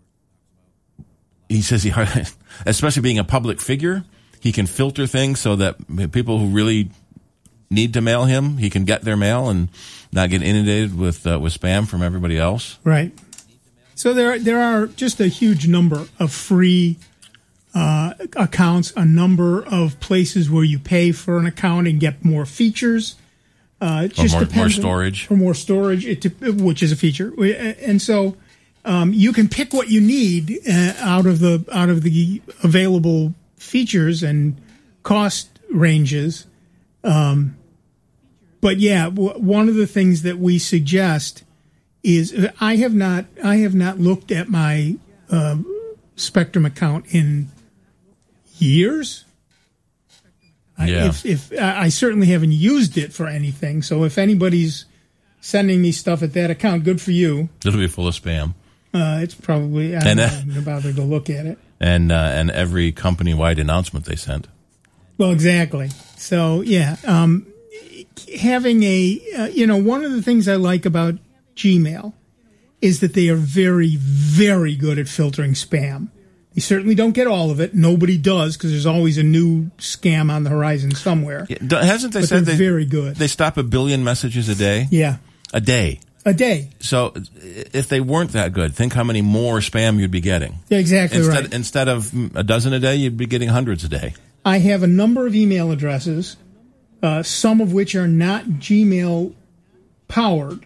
[SPEAKER 4] he says he, especially being a public figure, he can filter things so that people who really need to mail him, he can get their mail and not get inundated with uh, with spam from everybody else.
[SPEAKER 2] Right. So there, there are just a huge number of free uh, accounts, a number of places where you pay for an account and get more features. Uh, it
[SPEAKER 4] Or
[SPEAKER 2] just
[SPEAKER 4] more-
[SPEAKER 2] depends
[SPEAKER 4] more
[SPEAKER 2] on-
[SPEAKER 4] storage.
[SPEAKER 2] For more storage, it, which is a feature. And so um, you can pick what you need uh, out of the out of the available features and cost ranges. Um, but yeah, w- one of the things that we suggest is uh, I have not I have not looked at my uh, Spectrum account in years. I-
[SPEAKER 4] Yeah.
[SPEAKER 2] If, if I I certainly haven't used it for anything, so if anybody's sending me stuff at that account, good for you.
[SPEAKER 4] It'll be full of spam.
[SPEAKER 2] Uh, it's probably I'm
[SPEAKER 4] And, uh,
[SPEAKER 2] not even bothered to look at it.
[SPEAKER 4] And uh, and every company-wide announcement they sent.
[SPEAKER 2] Well, exactly. So, yeah, um, having a, uh, you know, one of the things I like about Gmail is that they are very, very good at filtering spam. You certainly don't get all of it. Nobody does, because there's always a new scam on the horizon somewhere.
[SPEAKER 4] Yeah, hasn't they
[SPEAKER 2] but
[SPEAKER 4] said
[SPEAKER 2] they're
[SPEAKER 4] they,
[SPEAKER 2] very good?
[SPEAKER 4] They stop a billion messages a day?
[SPEAKER 2] Yeah.
[SPEAKER 4] A day.
[SPEAKER 2] A day.
[SPEAKER 4] So if they weren't that good, think how many more spam you'd be getting.
[SPEAKER 2] Yeah, exactly
[SPEAKER 4] instead,
[SPEAKER 2] right.
[SPEAKER 4] Instead of a dozen a day, you'd be getting hundreds a day.
[SPEAKER 2] I have a number of email addresses, uh, some of which are not Gmail powered,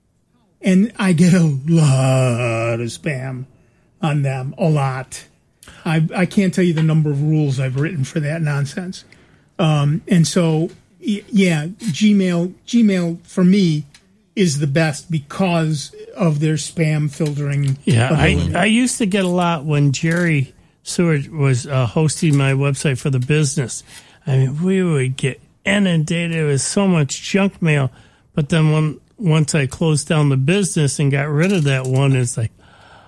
[SPEAKER 2] and I get a lot of spam on them. A lot. I, I can't tell you the number of rules I've written for that nonsense. Um, and so, y- yeah, Gmail, Gmail for me is the best because of their spam filtering.
[SPEAKER 3] Yeah, I,
[SPEAKER 2] ability.
[SPEAKER 3] I used to get a lot when Jerry Seward was uh, hosting my website for the business. I mean, we would get inundated with so much junk mail. But then when once I closed down the business and got rid of that one, it's like,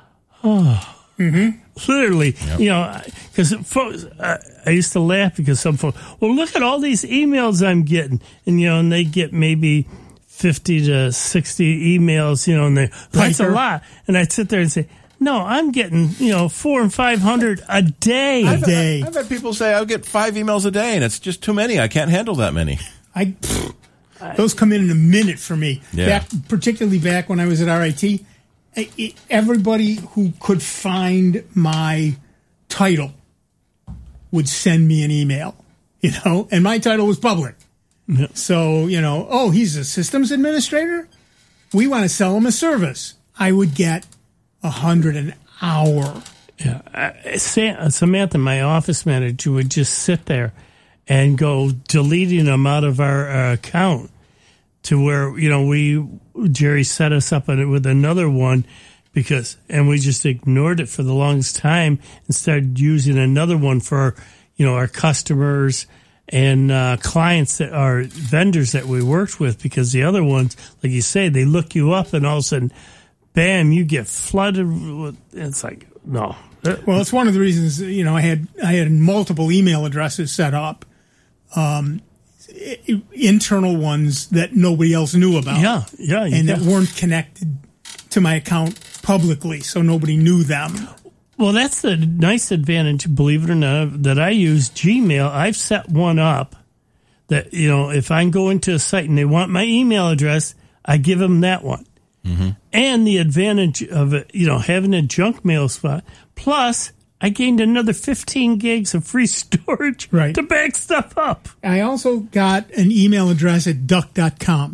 [SPEAKER 3] oh.
[SPEAKER 2] Mm-hmm.
[SPEAKER 3] Literally, yep. You know, because folks, I, I used to laugh because some folks, well, look at all these emails I'm getting. And, you know, and they get maybe fifty to sixty emails, you know, and they, that's a lot. And I'd sit there and say, no, I'm getting, you know, four and five hundred a day.
[SPEAKER 4] I've,
[SPEAKER 3] a day.
[SPEAKER 4] I've had people say I get five emails a day, and it's just too many. I can't handle that many.
[SPEAKER 2] I pfft, those come in in a minute for me.
[SPEAKER 4] Yeah.
[SPEAKER 2] Back, particularly back when I was at R I T, I, it, everybody who could find my title would send me an email, you know, and my title was public.
[SPEAKER 3] Yeah.
[SPEAKER 2] So, you know, oh, he's a systems administrator? We want to sell him a service. I would get a hundred an hour.
[SPEAKER 3] Yeah, uh, Samantha, my office manager, would just sit there and go deleting them out of our uh, account to where, you know, we, Jerry set us up with another one because, and we just ignored it for the longest time and started using another one for, you know, our customers and uh, clients that are vendors that we worked with, because the other ones, like you say, they look you up and all of a sudden, bam, you get flooded with, it's like, no.
[SPEAKER 2] Well, it's one of the reasons, you know, I had I had multiple email addresses set up, um, I- internal ones that nobody else knew about.
[SPEAKER 3] Yeah, yeah.
[SPEAKER 2] And
[SPEAKER 3] yeah.
[SPEAKER 2] that weren't connected to my account publicly, so nobody knew them.
[SPEAKER 3] Well, that's the nice advantage, believe it or not, that I use Gmail. I've set one up that, you know, if I go into a site and they want my email address, I give them that one.
[SPEAKER 4] Mm-hmm.
[SPEAKER 3] And the advantage of it, you know, having a junk mail spot. Plus, I gained another fifteen gigs of free storage
[SPEAKER 2] right.
[SPEAKER 3] to back stuff up.
[SPEAKER 2] I also got an email address at duck dot com.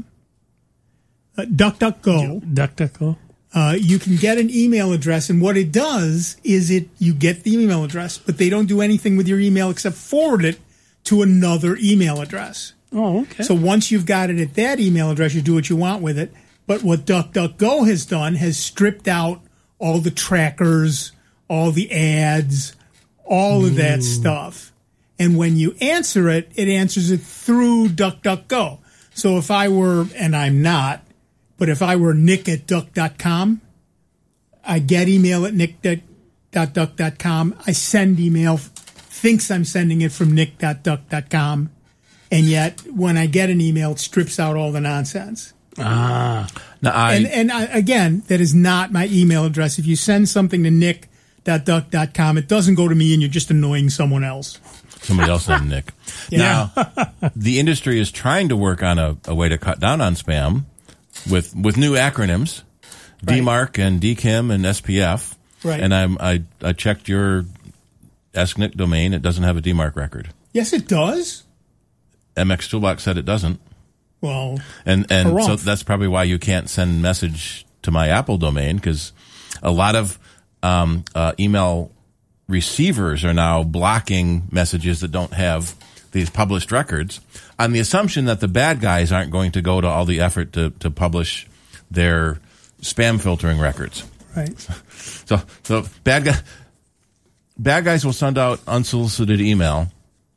[SPEAKER 2] Uh, DuckDuckGo.
[SPEAKER 3] DuckDuckGo.
[SPEAKER 2] Uh, you can get an email address, and what it does is it you get the email address, but they don't do anything with your email except forward it to another email address.
[SPEAKER 3] Oh, okay.
[SPEAKER 2] So once you've got it at that email address, you do what you want with it. But what DuckDuckGo has done has stripped out all the trackers, all the ads, all of that stuff. And when you answer it, it answers it through DuckDuckGo. So if I were, and I'm not, but if I were Nick at duck dot com, I get email at nick dot duck dot com. I send email, thinks I'm sending it from nick dot duck dot com. And yet when I get an email, it strips out all the nonsense.
[SPEAKER 3] Ah.
[SPEAKER 4] Now I,
[SPEAKER 2] and and I, again, that is not my email address. If you send something to nick dot duck dot com, it doesn't go to me and you're just annoying someone else.
[SPEAKER 4] Somebody else named Nick.
[SPEAKER 2] Yeah.
[SPEAKER 4] Now, the industry is trying to work on a, a way to cut down on spam with with new acronyms,
[SPEAKER 2] Right.
[SPEAKER 4] D MARC and D K I M and S P F.
[SPEAKER 2] Right.
[SPEAKER 4] And I'm, I I checked your Ask Nick domain. It doesn't have a D MARC record.
[SPEAKER 2] Yes, it does.
[SPEAKER 4] M X Toolbox said it doesn't.
[SPEAKER 2] Well,
[SPEAKER 4] And and
[SPEAKER 2] harumph.
[SPEAKER 4] so that's probably why you can't send message to my Apple domain, because a lot of um, uh, email receivers are now blocking messages that don't have these published records on the assumption that the bad guys aren't going to go to all the effort to, to publish their spam filtering records.
[SPEAKER 2] Right.
[SPEAKER 4] So so bad guy, bad guys will send out unsolicited email,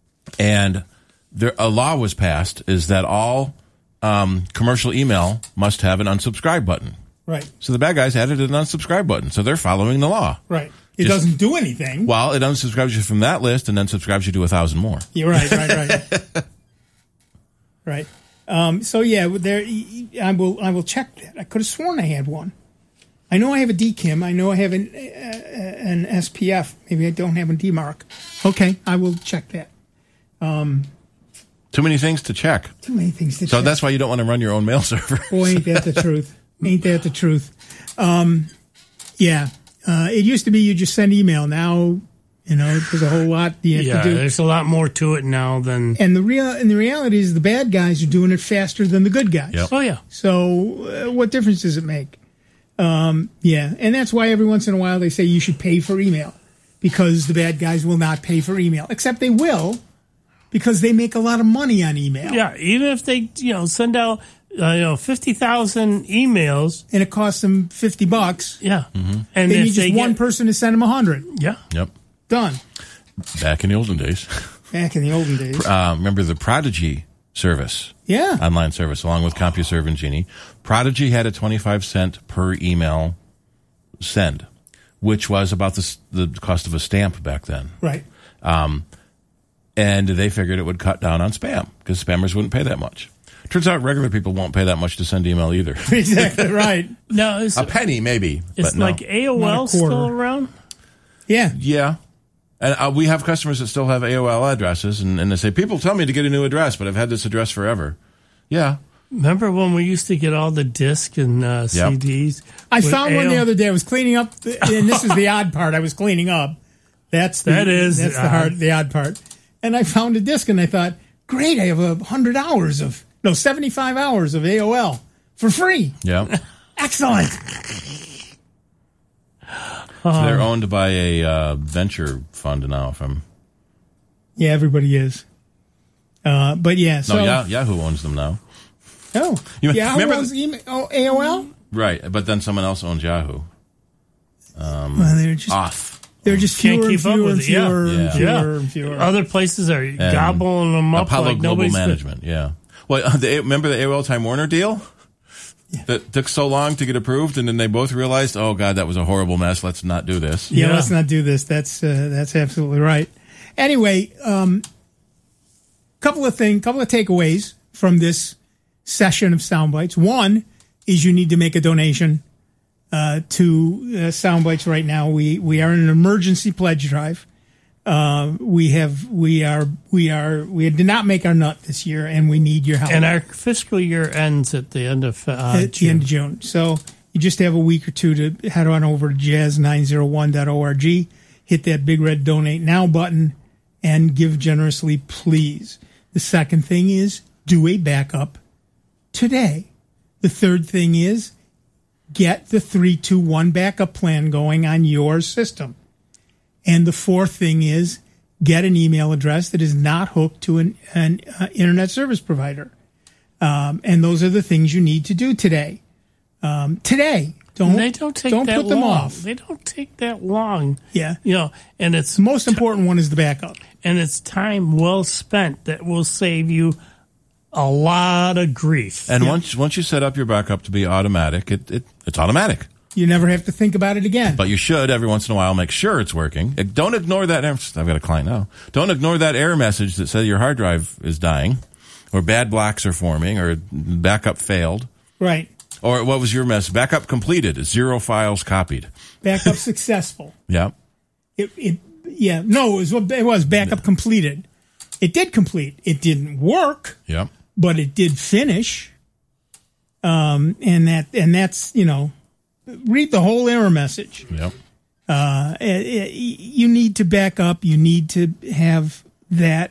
[SPEAKER 4] and there a law was passed is that all Um, commercial email must have an unsubscribe button.
[SPEAKER 2] Right.
[SPEAKER 4] So the bad guys added an unsubscribe button. So they're following the law.
[SPEAKER 2] Right. It
[SPEAKER 4] Just-
[SPEAKER 2] doesn't do anything.
[SPEAKER 4] Well, it unsubscribes you from that list and then subscribes you to a thousand more.
[SPEAKER 2] You're right, right, right. Right. Um, so yeah, there. I will. I will check that. I could have sworn I had one. I know I have a D K I M. I know I have an uh, an S P F. Maybe I don't have a D MARC. Okay, I will check that. Um,
[SPEAKER 4] Too many things to check.
[SPEAKER 2] Too many things to
[SPEAKER 4] So
[SPEAKER 2] check.
[SPEAKER 4] that's why you don't want to run your own mail server.
[SPEAKER 2] Boy, ain't that the truth? Ain't that the truth? Um, yeah. Uh, it used to be you just send email. Now, you know, there's a whole lot you have
[SPEAKER 3] Yeah,
[SPEAKER 2] to do.
[SPEAKER 3] there's a lot more to it now than.
[SPEAKER 2] And the real and the reality is the bad guys are doing it faster than the good guys.
[SPEAKER 3] Yep. Oh, yeah.
[SPEAKER 2] So uh, what difference does it make? Um, yeah, and that's why every once in a while they say you should pay for email, because the bad guys will not pay for email, except they will, because they make a lot of money on email.
[SPEAKER 3] Yeah, even if they, you know, send out, uh, you know, fifty thousand emails.
[SPEAKER 2] And it costs them fifty bucks.
[SPEAKER 3] Yeah.
[SPEAKER 2] And
[SPEAKER 3] And
[SPEAKER 2] they
[SPEAKER 3] if
[SPEAKER 2] need just
[SPEAKER 3] they
[SPEAKER 2] one
[SPEAKER 3] get-
[SPEAKER 2] person to send them a hundred.
[SPEAKER 3] Yeah.
[SPEAKER 4] Yep.
[SPEAKER 2] Done.
[SPEAKER 4] Back in the olden days.
[SPEAKER 2] Back in the olden days.
[SPEAKER 4] Uh, remember the Prodigy service?
[SPEAKER 2] Yeah.
[SPEAKER 4] Online service, along with CompuServe and Genie. Prodigy had a twenty-five cent per email send, which was about the, s- the cost of a stamp back then.
[SPEAKER 2] Right.
[SPEAKER 4] Um, and they figured it would cut down on spam, because spammers wouldn't pay that much. Turns out regular people won't pay that much to send email either.
[SPEAKER 2] Exactly right.
[SPEAKER 3] No, it's,
[SPEAKER 4] A penny, maybe.
[SPEAKER 3] it's
[SPEAKER 4] but no.
[SPEAKER 3] like A O
[SPEAKER 2] Not
[SPEAKER 3] L
[SPEAKER 2] a quarter.
[SPEAKER 3] still around?
[SPEAKER 2] Yeah.
[SPEAKER 4] Yeah. And uh, we have customers that still have A O L addresses, and, and they say, people tell me to get a new address, but I've had this address forever. Yeah.
[SPEAKER 3] Remember when we used to get all the discs and uh,
[SPEAKER 4] Yep.
[SPEAKER 3] C Ds?
[SPEAKER 2] I
[SPEAKER 3] with
[SPEAKER 2] found one
[SPEAKER 3] A O
[SPEAKER 2] the other day. I was cleaning up, the, and this is the odd part. I was cleaning up. That's the,
[SPEAKER 3] That is
[SPEAKER 2] that's the
[SPEAKER 3] odd.
[SPEAKER 2] hard, the odd part. And I found a disc, and I thought, great, I have a hundred hours of no seventy-five hours of A O L for free.
[SPEAKER 4] Yeah.
[SPEAKER 2] Excellent.
[SPEAKER 4] So they're owned by a uh, venture fund now. If I'm
[SPEAKER 2] Yeah, everybody is. Uh, but yeah, so
[SPEAKER 4] no, Yah- Yahoo owns them now.
[SPEAKER 2] oh
[SPEAKER 4] You
[SPEAKER 2] yeah,
[SPEAKER 4] remember
[SPEAKER 2] owns email, oh, A O L.
[SPEAKER 4] Right, but then someone else owns Yahoo. Um,
[SPEAKER 2] Well, they're just
[SPEAKER 4] off.
[SPEAKER 2] they're just
[SPEAKER 3] Can't
[SPEAKER 2] fewer and
[SPEAKER 3] keep up
[SPEAKER 2] fewer
[SPEAKER 3] with
[SPEAKER 2] and
[SPEAKER 3] it, yeah.
[SPEAKER 2] fewer and
[SPEAKER 4] Yeah.
[SPEAKER 2] fewer
[SPEAKER 3] Yeah.
[SPEAKER 2] and fewer.
[SPEAKER 3] Other places are
[SPEAKER 4] And
[SPEAKER 3] gobbling them up
[SPEAKER 4] Apollo
[SPEAKER 3] like
[SPEAKER 4] Global
[SPEAKER 3] nobody's
[SPEAKER 4] Management. Yeah. Well, uh, the, remember the A O L Time Warner deal? That took so long to get approved, and then they both realized, oh God, that was a horrible mess. Let's not do this.
[SPEAKER 2] Yeah, let's not do this. That's uh, that's absolutely right. Anyway, um, couple of things, couple of takeaways from this session of Soundbites. One is you need to make a donation uh, to uh, Soundbites right now. We we are in an emergency pledge drive. Uh, we have we are we are we did not make our nut this year, and we need your help.
[SPEAKER 3] And our fiscal year ends at the end of uh,
[SPEAKER 2] at the end of June. So you just have a week or two to head on over to jazz nine oh one dot org, hit that big red donate now button, and give generously, please. The second thing is do a backup today. The third thing is get the three two one backup plan going on your system. And the fourth thing is get an email address that is not hooked to an, an uh, internet service provider. Um, and those are the things you need to do today. Um, today, don't
[SPEAKER 3] And they don't take
[SPEAKER 2] don't
[SPEAKER 3] that
[SPEAKER 2] put them
[SPEAKER 3] long.
[SPEAKER 2] off.
[SPEAKER 3] They don't take that long.
[SPEAKER 2] Yeah,
[SPEAKER 3] you know, and it's
[SPEAKER 2] the most important one is the backup,
[SPEAKER 3] and it's time well spent that will save you a lot of grief.
[SPEAKER 4] And once once you set up your backup to be automatic, it, it it's automatic.
[SPEAKER 2] You never have to think about it again.
[SPEAKER 4] But you should every once in a while make sure it's working. Don't ignore that. I've got a client now. Don't ignore that error message that says your hard drive is dying, or bad blocks are forming, or backup failed.
[SPEAKER 2] Right.
[SPEAKER 4] Or what was your mess? Backup completed. Zero files copied.
[SPEAKER 2] Backup successful.
[SPEAKER 4] Yeah.
[SPEAKER 2] It, it, yeah, no, it was, it was backup completed. It did complete. It didn't work,
[SPEAKER 4] Yeah.
[SPEAKER 2] but it did finish. Um, and that, and that's, you know, read the whole error message.
[SPEAKER 4] Yep.
[SPEAKER 2] Uh, it, it, you need to back up. You need to have that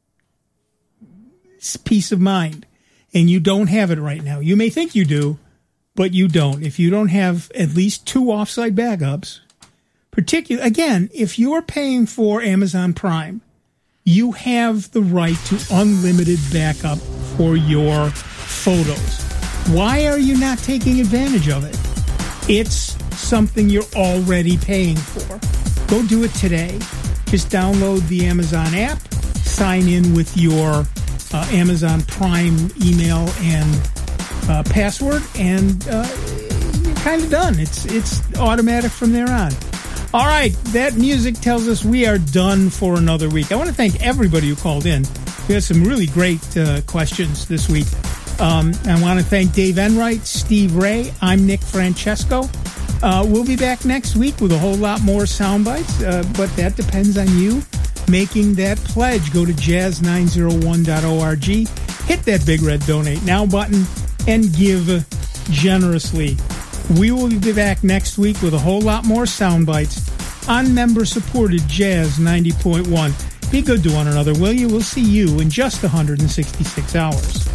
[SPEAKER 2] peace of mind, and you don't have it right now. You may think you do, but you don't. If you don't have at least two offsite backups, particularly, again, if you're paying for Amazon Prime, you have the right to unlimited backup for your photos. Why are you not taking advantage of it? It's something you're already paying for. Go do it today. Just download the Amazon app, sign in with your uh, Amazon Prime email and uh, password, and uh, kind of done. It's it's automatic from there on. All right, that music tells us we are done for another week. I want to thank everybody who called in. We had some really great uh, questions this week. Um, I want to thank Dave Enright, Steve Ray. I'm Nick Francesco. Uh, we'll be back next week with a whole lot more sound bites, uh, but that depends on you making that pledge. Go to jazz nine oh one dot org, hit that big red donate now button, and give generously. We will be back next week with a whole lot more sound bites on member-supported Jazz ninety point one. Be good to one another, will you? We'll see you in just one hundred sixty-six hours.